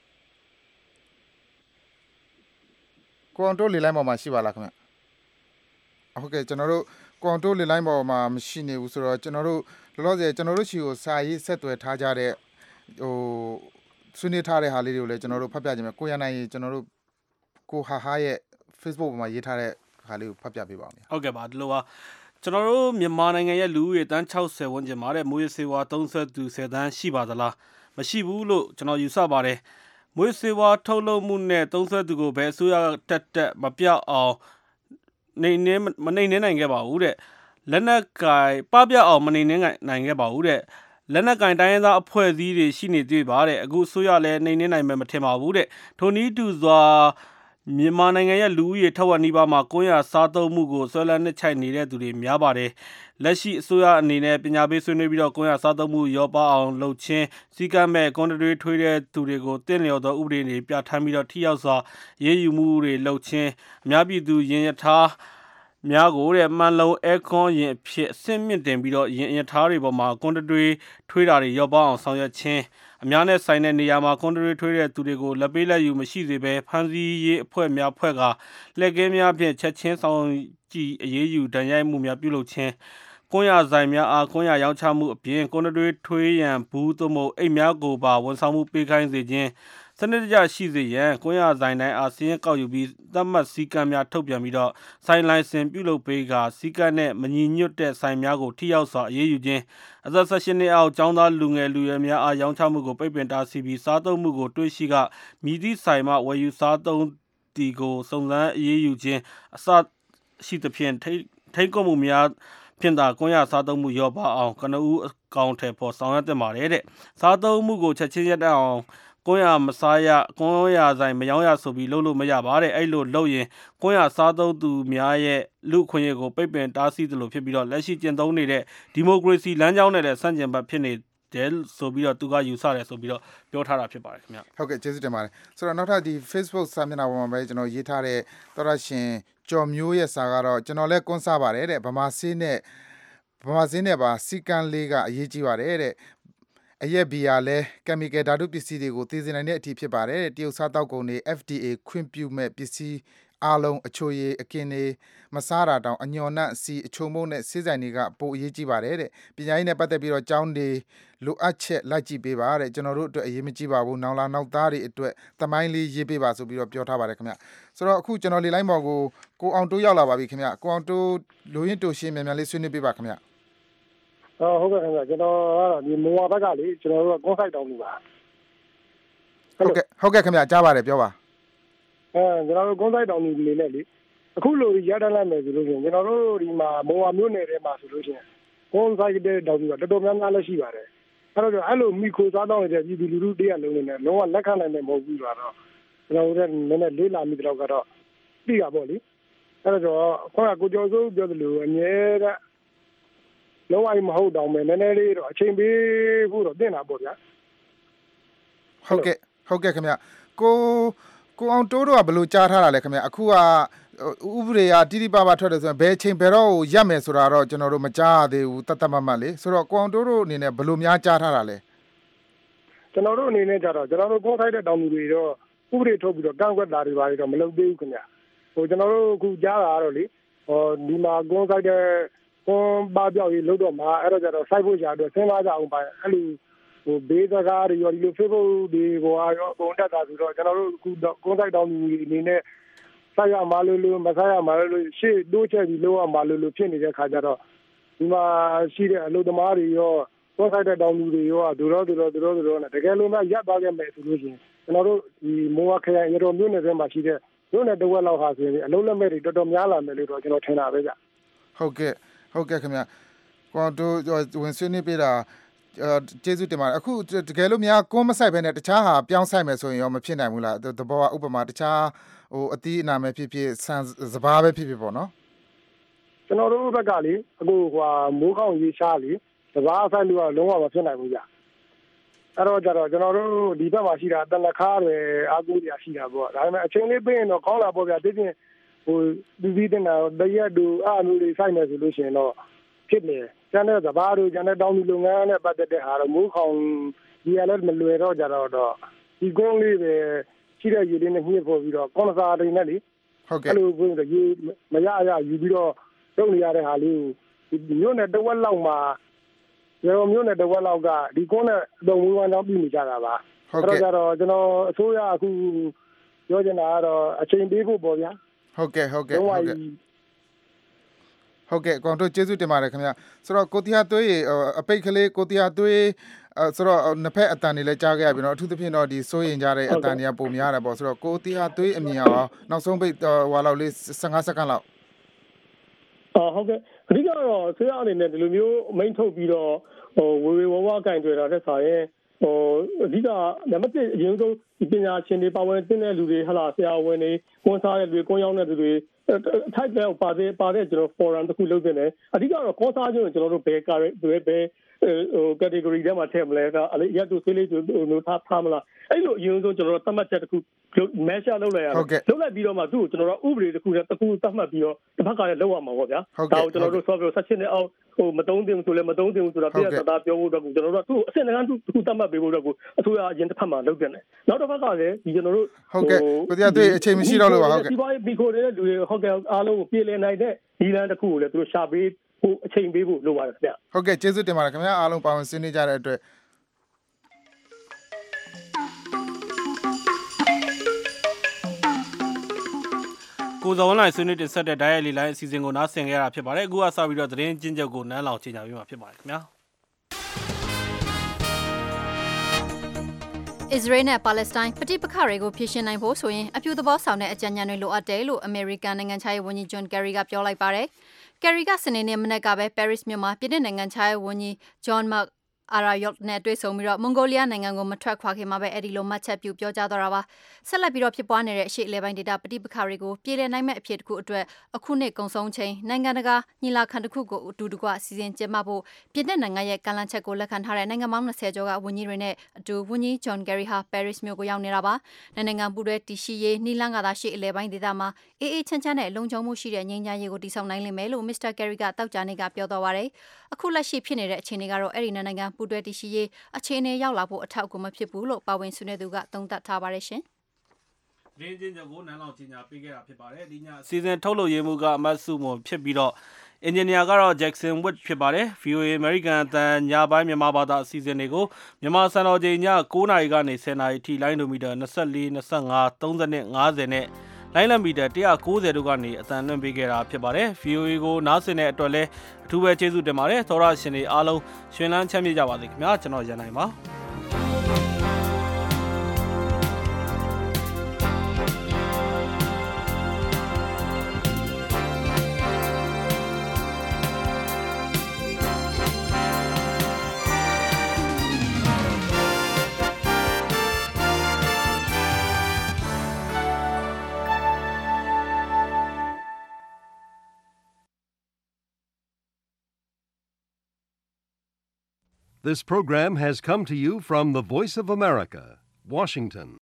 ကိုအောင်တိုးလေလိုင်းပေါ်မှာရှိပါလားခင်ဗျဟုတ်ကဲ့ကျွန်တော်တို့ကိုအောင်တိုးလေလိုင်းပေါ်မှာမရှိနေဘူးဆိုတော့ကျွန်တော်တို့လောလောဆယ်ကျွန်တော်တို့ရှိကိုစာရေးဆက်သွယ်ထားကြတဲ့ဟိုဆွေးနွေးထားတဲ့ဟာလေးတွေကိုလည်းကျွန်တော်တို့ဖတ်ပြကြမယ်ကိုရနိုင်ကျွန်တော်တို့ကိုဟာရဲ့ Facebook ပေါ်မှာရေးထားတဲ့ဟာလေးကိုဖတ်ပြပေးပါဦးမယ်ဟုတ်ကဲ့ပါဒီလိုပါကျွန်တော်တို့မြန်မာနိုင်ငံရဲ့လူဦးရေတန်း60ဝန်းကျင်မှာတဲ့မွေးစေဝါသုံးဆွဲသူ10တန်းရှိပါသလားမရှိဘူးလို့ကျွန်တော်ယူဆပါတယ်မွေးစေဝါထုတ်လုပ်မှုနဲ့သုံးဆွဲသူကိုဘယ်အစိုးရတက်မပြောက်အောင်မနေနိုင်ခဲ့ပါဘူးတဲ့လက်နက်ကင်ပပအောင်မနေနိုင်ခဲ့ပါဘူးတဲ့လက်နက်ကင်တိုင်းရင်းသားအဖွဲ့အစည်းတွေရှိနေသေးပါတဲ့အခုအစိုးရလည်းနေနိုင်မယ်မထင်ပါဘူးတဲ့ထိုနည်းတူစွာမြန်မာနိုင်ငံရဲ့လူဦးရေထက်ဝက်နီးပါးမှာကွန်ရစားသုံးမှုကိုဆွဲလန်းနှိမ့်ချိုက်နေတဲ့သူတွေများပါတယ်လက်ရှိအစိုးရအနေနဲ့ပညာပေးဆွေးနွေးပြီးတော့ကွန်ရစားသုံးမှုရောပါအောင်လုပ်ချင်းစီကံမဲ့ကွန်တွေထွေးတဲ့သူတွေကိုတင့်လျော်သောဥပဒေတွေပြဋ္ဌာန်းပြီးတော့ထိရောက်စွာရေးယူမှုတွေလုပ်ချင်းအများပြည်သူရင်ရထားများကိုတဲ့မှန်လုံးအဲကွန်ရင်အဖြစ်အဆင့်မြင့်တင်ပြီးတော့ရင်ရထားတွေပေါ်မှာကွန်တွေထွေးတာတွေရောပါအောင်ဆောင်ရွက်ချင်းအများနဲ့ဆိုင်တဲ့နေရာမှာကွန်တွေထွေးတဲ့သူတွေကိုလက်ပေးလက်ယူမရှိစေဘဲဖမ်းဆီးရေးအဖွဲ့များဖွဲ့ကလက်ကင်းများဖြင့်ချက်ချင်းဆောင်ကြည့်အရေးယူဒဏ်ရိုက်မှုများပြုလုပ်ခြင်းကွန်ရဆိုင်များအားကွန်ရရောင်းချမှုအပြင်ကွန်တွေထွေးရန်ဘူးသို့မဟုတ်အိတ်များကိုပါဝန်ဆောင်မှုပေးခိုင်းစေခြင်းစနစ်တကျရှိစေရန်ကွန်ရဆိုင်တိုင်းအားစည်းကောက်ယူပြီးသတ်မှတ်စည်းကမ်းများထုတ်ပြန်ပြီးတော့ဆိုင်လိုင်စင်ပြုလုပ်ပေးကစည်းကမ်းနဲ့မညီညွတ်တဲ့ဆိုင်များကိုထိရောက်စွာအရေးယူခြင်းအသက်16နှစ်အောက်ကျောင်းသားလူငယ်လူရွယ်များအားရောင်းချမှုကိုပိတ်ပင်တားဆီးပြီးစားသုံးမှုကိုတွေ့ရှိကမြည်သည့်ဆိုင်မှဝယ်ယူစားသုံးတီကိုစုံစမ်းအရေးယူခြင်းအစရှိသဖြင့်ထိတ်ကွမှုများဖြင့်သာကွန်ရစားသုံးမှုရောပါအောင်ကနဦးအကောင့်ထဲပေါ်ဆောင်ရွက်တင်ပါတယ်တဲ့စားသုံးမှုကိုချက်ချင်းရပ်တန့်အောင်ကွန်ရမစားရကွန်ရဆိုင်မယောင်းရဆိုပြီးလုပ်လို့မရပါတဲ့အဲ့လိုလုပ်ရင်ကွန်ရစားသုံးသူများရဲ့လူခွင့်ရကိုပိတ်ပင်တားဆီးသလိုဖြစ်ပြီးတော့လက်ရှိကျင့်သုံးနေတဲ့ဒီမိုကရေစီလမ်းကြောင်းနဲ့လည်းဆန့်ကျင်ဘက်ဖြစ်နေတဲ့ဆိုပြီးတော့သူကယူဆတယ်ဆိုပြီးတော့ပြောထားတာဖြစ်ပါတယ်ခင်ဗျဟုတ်ကဲ့ကျေးဇူးတင်ပါတယ်ဆိုတော့နောက်ထပ်ဒီ Facebook စာမျက်နှာပေါ်မှာပဲကျွန်တော်ရေးထားတဲ့သောရရှင်ကျော်မျိုးရဲ့စာကတော့ကျွန်တော်လည်းကွန်းစားပါတယ်တဲ့ဗမာစင်းနဲ့ပါစီကံလေးကအရေးကြီးပါတယ်တဲ့အရက်ဘီယာလဲကင်မီကယ်ဓာတုပစ္စည်းတွေကိုသိစေနိုင်တဲ့အထိဖြစ်ပါတယ်တရုတ်စားတောက်ကုန်တွေ FDA ခွင့်ပြုမဲ့ပစ္စည်းအားလုံးအချိုရည်အကင်တွေမစားတာတောင်အညော်နတ်စီအချုံမုံနဲ့ဆေးဆိုင်တွေကပိုအရေးကြီးပါတယ်တဲ့ပညာရေးနဲ့ပတ်သက်ပြီးတော့ကျောင်းတွေလိုအပ်ချက်လိုက်ကြည့်ပေးပါတဲ့ကျွန်တော်တို့အတွက်အရေးမကြီးပါဘူးနောင်လာနောက်သားတွေအတွက်သမိုင်းလေးရေးပေးပါဆိုပြီးတော့ပြောထားပါတယ်ခင်ဗျဆိုတော့အခုကျွန်တော်လေလိုင်းပေါ်ကိုအောင်တိုးရောက်လာပါပြီခင်ဗျကိုအောင်တိုးလူရင်းတိုးရှင်းမြန်မြန်လေးဆွေးနွေးပေးပါခင်ဗျဟုတ်ကဲ့ခင်ဗျကျွန်တော်ကတော့ဒီမိုဝါဘက်ကလေကျွန်တော်တို့ကကွန်ဆိုင်တောင်းလို့ပါဟုတ်ကဲ့ခင်ဗျကြားပါတယ်ပြောပါကျွန်တော်တို့ကွန်ဆိုင်တောင်းနေနေနဲ့လေအခုလိုရတန်းလိုက်မယ်ဆိုလို့ရှိရင်ကျွန်တော်တို့ဒီမှာမိုဝါမြို့နယ်ထဲမှာဆိုလို့ရှိရင်ကွန်ဆိုင်တဲ့တောင်းပြီးတော့တော်တော်များများလည်းရှိပါတယ်အဲ့တော့အဲ့လိုမိခိုစားတောင်းနေတဲ့ပြည်သူလူထုတရားလုံးနေနဲ့လုံးဝလက်ခံနိုင်မယ်မဟုတ်ဘူးဆိုတော့ကျွန်တော်တို့လည်းနည်းနည်းလေးလာမိတော့ကတော့ပြီးတာပေါ့လေအဲ့တော့ခေါင်းကကိုကျော်စိုးပြောသလိုအမြဲတမ်းလုံးဝမဟုတ်တော့မယ်နည်းနည်းလေးတော့အချိန်ပေးဖို့တော့တင်တာပေါ့ဗျာဟုတ်ကဲ့ခင်ဗျကိုအောင်တိုးတို့ကဘယ်လိုကြားထားတာလဲခင်ဗျအခုကဥပဒေကတိတိပပထွက်တယ်ဆိုရင်ဘယ်ချိန်ဘယ်တော့ရပ်မယ်ဆိုတာတော့ကျွန်တော်တို့မကြားရသေးဘူးတတ်မတ်လေဆိုတော့ကိုအောင်တိုးတို့အနေနဲ့ဘယ်လိုများကြားထားတာလဲကျွန်တော်တို့အနေနဲ့ကြတော့ကျွန်တော်တို့ကိုယ်ထိုက်တဲ့တောင်သူတွေတော့ဥပဒေထုတ်ပြီးတော့ကန့်ကွက်တာတွေပါတော့မလုပ်သေးဘူးခင်ဗျကျွန်တော်တို့အခုကြားတာကတော့လေဒီမှာကိုယ်ထိုက်တဲ့ကိုယ်ပါပြောက်ရေးလုပ်တော့မှာအဲ့တော့ကြတော့စိုက်ဖို့ကြာတော့စဉ်းစားကြအောင်ပါအဲ့လိုဘေးစကားတွေရောဒီလို Facebook တွေကိုရောပုံတက်တာဆိုတော့ကျွန်တော်တို့အခုကိုယ်ထိုက်တောင်သူတွေအနေနဲ့ဆိုင်ရမှာလို့မဆိုင်ရမှာလို့ရှေ့တိုးချက်ပြီးလို့ရမှာလို့ဖြစ်နေတဲ့ခါကျတော့ဒီမှာရှိတဲ့အလုပ်သမားတွေရောကိုယ်ဆိုင်တဲ့တောင်သူတွေရောဒူတော့နဲ့တကယ်လို့မှရပ်သွားခဲ့မယ်ဆိုလို့ရှိရင်ကျွန်တော်တို့ဒီမိုးဝခရိုင်ရတော်မြို့နယ်ထဲမှာရှိတဲ့မြို့နယ်တစ်ဝက်လောက်ဟာဆိုရင်အလုံးလက်မဲ့တွေတော်တော်များလာမယ်လို့တော့ကျွန်တော်ထင်တာပဲဗျဟုတ်ကဲ့ခင်ဗျကိုတို့ဝင်ဆွေးနွေးပေးတာကျေးဇူးတင်ပါတယ်အခုတကယ်လို့များကိုမဆိုင်ပဲနဲ့တခြားဟာပြောင်းဆိုင်မယ်ဆိုရင်ရောမဖြစ်နိုင်ဘူးလားသဘောကဥပမာတခြားအသီးအနှံပဲဖြစ်ဆန်စပါးပဲဖြစ်ပေါ့နော်ကျွန်တော်တို့ဘက်ကလေအခုမိုးခေါင်ရေရှားလေစပါးဆိုင်လို့လုံးဝမဖြစ်နိုင်ဘူးကြာအဲ့တော့ကြတော့ကျွန်တော်တို့ဒီဘက်မှာရှိတာတလခါတွေအာကူတွေရှိတာပေါ့ဒါပေမဲ့အချိန်လေးပြင်တော့ကောင်းလာပေါ့ဗျာသိချင်းဒီတင်တာတရက်တူအားမျိုးတွေဆိုင်မယ်ဆိုလို့ရှိရင်တော့ဖြစ်နေကျန်တဲ့စပါးတို့ကျန်တဲ့တောင်သူလုပ်ငန်းနဲ့ပတ်သက်တဲ့ဟာတော့မိုးခေါင်ဒီရလည်းမလွယ်တော့ကြတော့ဒီကုန်းလေးပဲရှိတဲ့ရေလေးနဲ့ညှစ်ဖို့ပြီးတော့ကွန်ဆာတွေနဲ့လေဟုတ်ကဲ့အဲ့လိုကိုရေမရယူပြီးတော့လုပ်နေရတဲ့ဟာလေးကိုမြို့နယ်တစ်ဝက်လောက်မှာမြို့နယ်တစ်ဝက်လောက်ကဒီကုန်းနဲ့အုံမွေးဝမ်းကြောင်းပြီးနေကြတာပါအဲ့တော့ကြတော့ကျွန်တော်အစိုးရအခုပြောချင်တာကတော့အချိန်ပေးဖို့ပေါ့ဗျာဟုတ်ကဲ့ကောင်တို့ကျေးဇူးတင်ပါတယ်ခင်ဗျဆိုတော့ကိုတီဟာသွေးအပိတ်ကလေးကိုတီဟာသွေးဆိုတော့နှစ်ဖက်အတန်တွေလည်းကြားခဲ့ရပြီเนาะအထူးသဖြင့်တော့ဒီစိုးရင်ကြတဲ့အတန်တွေကပုံများတယ်ပေါ့ဆိုတော့ကိုတီဟာသွေးအမြင်အောင်နောက်ဆုံးပိတ်ဟွာလောက်လေး15စက္ကန့်လောက်ဟုတ်ကဲ့အဓိကတော့ဆရာအနေနဲ့ဒီလိုမျိုးမိန့်ထုတ်ပြီးတော့ဝေဝဝကင်တွေ့တာတဲ့ဆိုရင်အဓိကနံပါတ်1အရင်ဆုံးဒီပညာရှင်တွေပါဝင်တဲ့လူတွေဟလာဆရာဝန်တွေဝန်စားတဲ့လူတွေကိုရောက်တဲ့လူတွေထိုက်တဲ့ပါတယ်ကျွန်တော် forum တစ်ခုလုပ်နေတယ်အဓိကတော့ကောစားခြင်းကိုကျွန်တော်တို့ဘယ် category ထဲမှာထည့်မလဲအဲ့ရက်တို့ဆေးလေးတို့ထားမလားအဲ့လိုအရင်ဆုံးကျွန်တော်တို့သတ်မှတ်ချက်တစ်ခု measure လုပ်လိုက်ရတယ်လုပ်လိုက်ပြီးတော့မှသူ့ကိုကျွန်တော်တို့ဥပဒေတစ်ခုနဲ့တစ်ခုသတ်မှတ်ပြီးတော့တစ်ဖက်ကလည်းလုပ်ရမှာပေါ့ဗျာဒါကိုကျွန်တော်တို့ software ဆက်ချင်းနဲ့အောင်မတုံးတင်ဆိုလည်းမတုံးတင်ဘူးဆိုတာပြရတာပြောဖို့တော့ကျွန်တော်တို့သူ့အဆင့်တန်းတစ်ခုသတ်မှတ်ပေးဖို့တော့အစိုးရအရင်တစ်ဖက်မှာလုပ်တယ်နောက်တစ်ဖက်ကလည်းဒီကျွန်တော်တို့ဟုတ်ကဲ့ကိုတရားတွေ့အချိန်မရှိတော့လို့ပါဟုတ်ကဲ့ဒီဘီခိုတဲ့လူတွေဟုတ်ကဲ့အားလုံးကိုပြည်လည်နိုင်တဲ့ဒီလမ်းတစ်ခုကိုလည်းသူတို့ရှာပေးဖို့အချိန်ပေးဖို့လိုပါတယ်ခင်ဗျဟုတ်ကဲ့ကျေးဇူးတင်ပါတယ်ခင်ဗျအားလုံးပါဝင်ဆွေးနွေးကြတဲ့အတွက်ကိုဇော်ဝင်းလိုက်ဆွေးနွေးတင်ဆက်တဲ့ Diary Line အစီအစဉ်ကိုနားဆင်ခဲ့ရတာဖြစ်ပါတယ်အခုကစပြီးတော့သတင်းကျဉ်းချုပ်ကိုနန်းလောင်ချင်ကြပြီးမှဖြစ်ပါတယ်ခင်ဗျာအစ္စရေးနဲ့ပါလက်စတိုင်းပဋိပက္ခတွေကိုဖြေရှင်းနိုင်ဖို့ဆိုရင်အပြုသဘောဆောင်တဲ့အကြံဉာဏ်တွေလိုအပ်တယ်လို့အမေရိကန်နိုင်ငံခြားရေးဝန်ကြီးဂျွန်ကယ်ရီကပြောလိုက်ပါတယ်။ကယ်ရီကစနေနေ့မနက်ကပဲပဲရစ်မြို့မှာပြည်내နိုင်ငံခြားရေးဝန်ကြီးဂျွန်မတ်အာရာယော့နဲ့တွေ့ဆုံပြီးတော့မွန်ဂိုလီးယားနိုင်ငံကိုမထွက်ခွာခင်မှာပဲအဲ့ဒီလိုမှတ်ချက်ပြုပြောကြားသွားတာပါဆက်လက်ပြီးတော့ဖြစ်ပွားနေတဲ့အရှေ့အလယ်ပိုင်းဒေသပဋိပက္ခတွေကိုပြည်လည်နိုင်မဲ့အဖြစ်တစ်ခုအတွက်အခုနှစ်ကုံဆုံးချိန်နိုင်ငံတကာညီလာခံတစ်ခုကိုအတူတကွစီစဉ်ကျင်းပဖို့ပြည်내နိုင်ငံရဲ့ကမ်းလှမ်းချက်ကိုလက်ခံထားတဲ့နိုင်ငံပေါင်း20ကျော်ကဝန်ကြီးတွေနဲ့အတူဝန်ကြီးဂျွန်ကယ်ရီဟာပဲရစ်မြို့ကိုရောက်နေတာပါနိုင်ငံပူးတွဲတည်ရှိရေးနီလန်းကသာရှေ့အလယ်ပိုင်းဒေသမှာအေးအေးချမ်းချမ်းနဲ့လုံခြုံမှုရှိတဲ့ငြိမ်းချမ်းရေးကိုတည်ဆောက်နိုင်လိမ့်မယ်လို့မစ္စတာကယ်ရီကတောက်ကြနေကပြောသွားပါတယ်အခုလက်ရှိဖြစ်နေတဲ့အခြေအနေကတော့အဲ့ဒီနိုင်ငံပူးတွဲတည်ရှိရေးအခြေအနေရောက်လာဖို့အထောက်အကူမဖြစ်ဘူးလို့ပါဝင်ဆွေးနွေးသူကသုံးသပ်ထားပါတယ်ရှင်။ရင်းချင်းချုပ်ကိုနန်းလောင်ကြီးညာပေးခဲ့တာဖြစ်ပါတယ်။ဒီညစီစဉ်ထုတ်လုပ်ရေးမှုကအမတ်စုမွန်ဖြစ်ပြီးတော့အင်ဂျင်နီယာကတော့ Jackson Wood ဖြစ်ပါတယ်။ VOA American အသံညပိုင်းမြန်မာဘာသာအစီအစဉ်တွေကိုမြန်မာစံတော်ချိန်ည9:00နာရီကနေ10:00နာရီထိလိုင်းဒိုမီတာ24 25 30နဲ့50နဲ့လိုင်းလံမီတာ190တို့ကနေအသံလွှင့်ပေးခဲ့တာဖြစ်ပါတယ်။ VOA ကိုနားဆင်တဲ့အတွက်လည်းအထူးပဲကျေးဇူးတင်ပါတယ်။သောရရှင်တွေအားလုံးရှင်လန်းချမ်းမြေ့ကြပါစေခင်ဗျာ။ကျွန်တော်ရန်နိုင်ပါ။ This program has come to you from the Voice of America, Washington.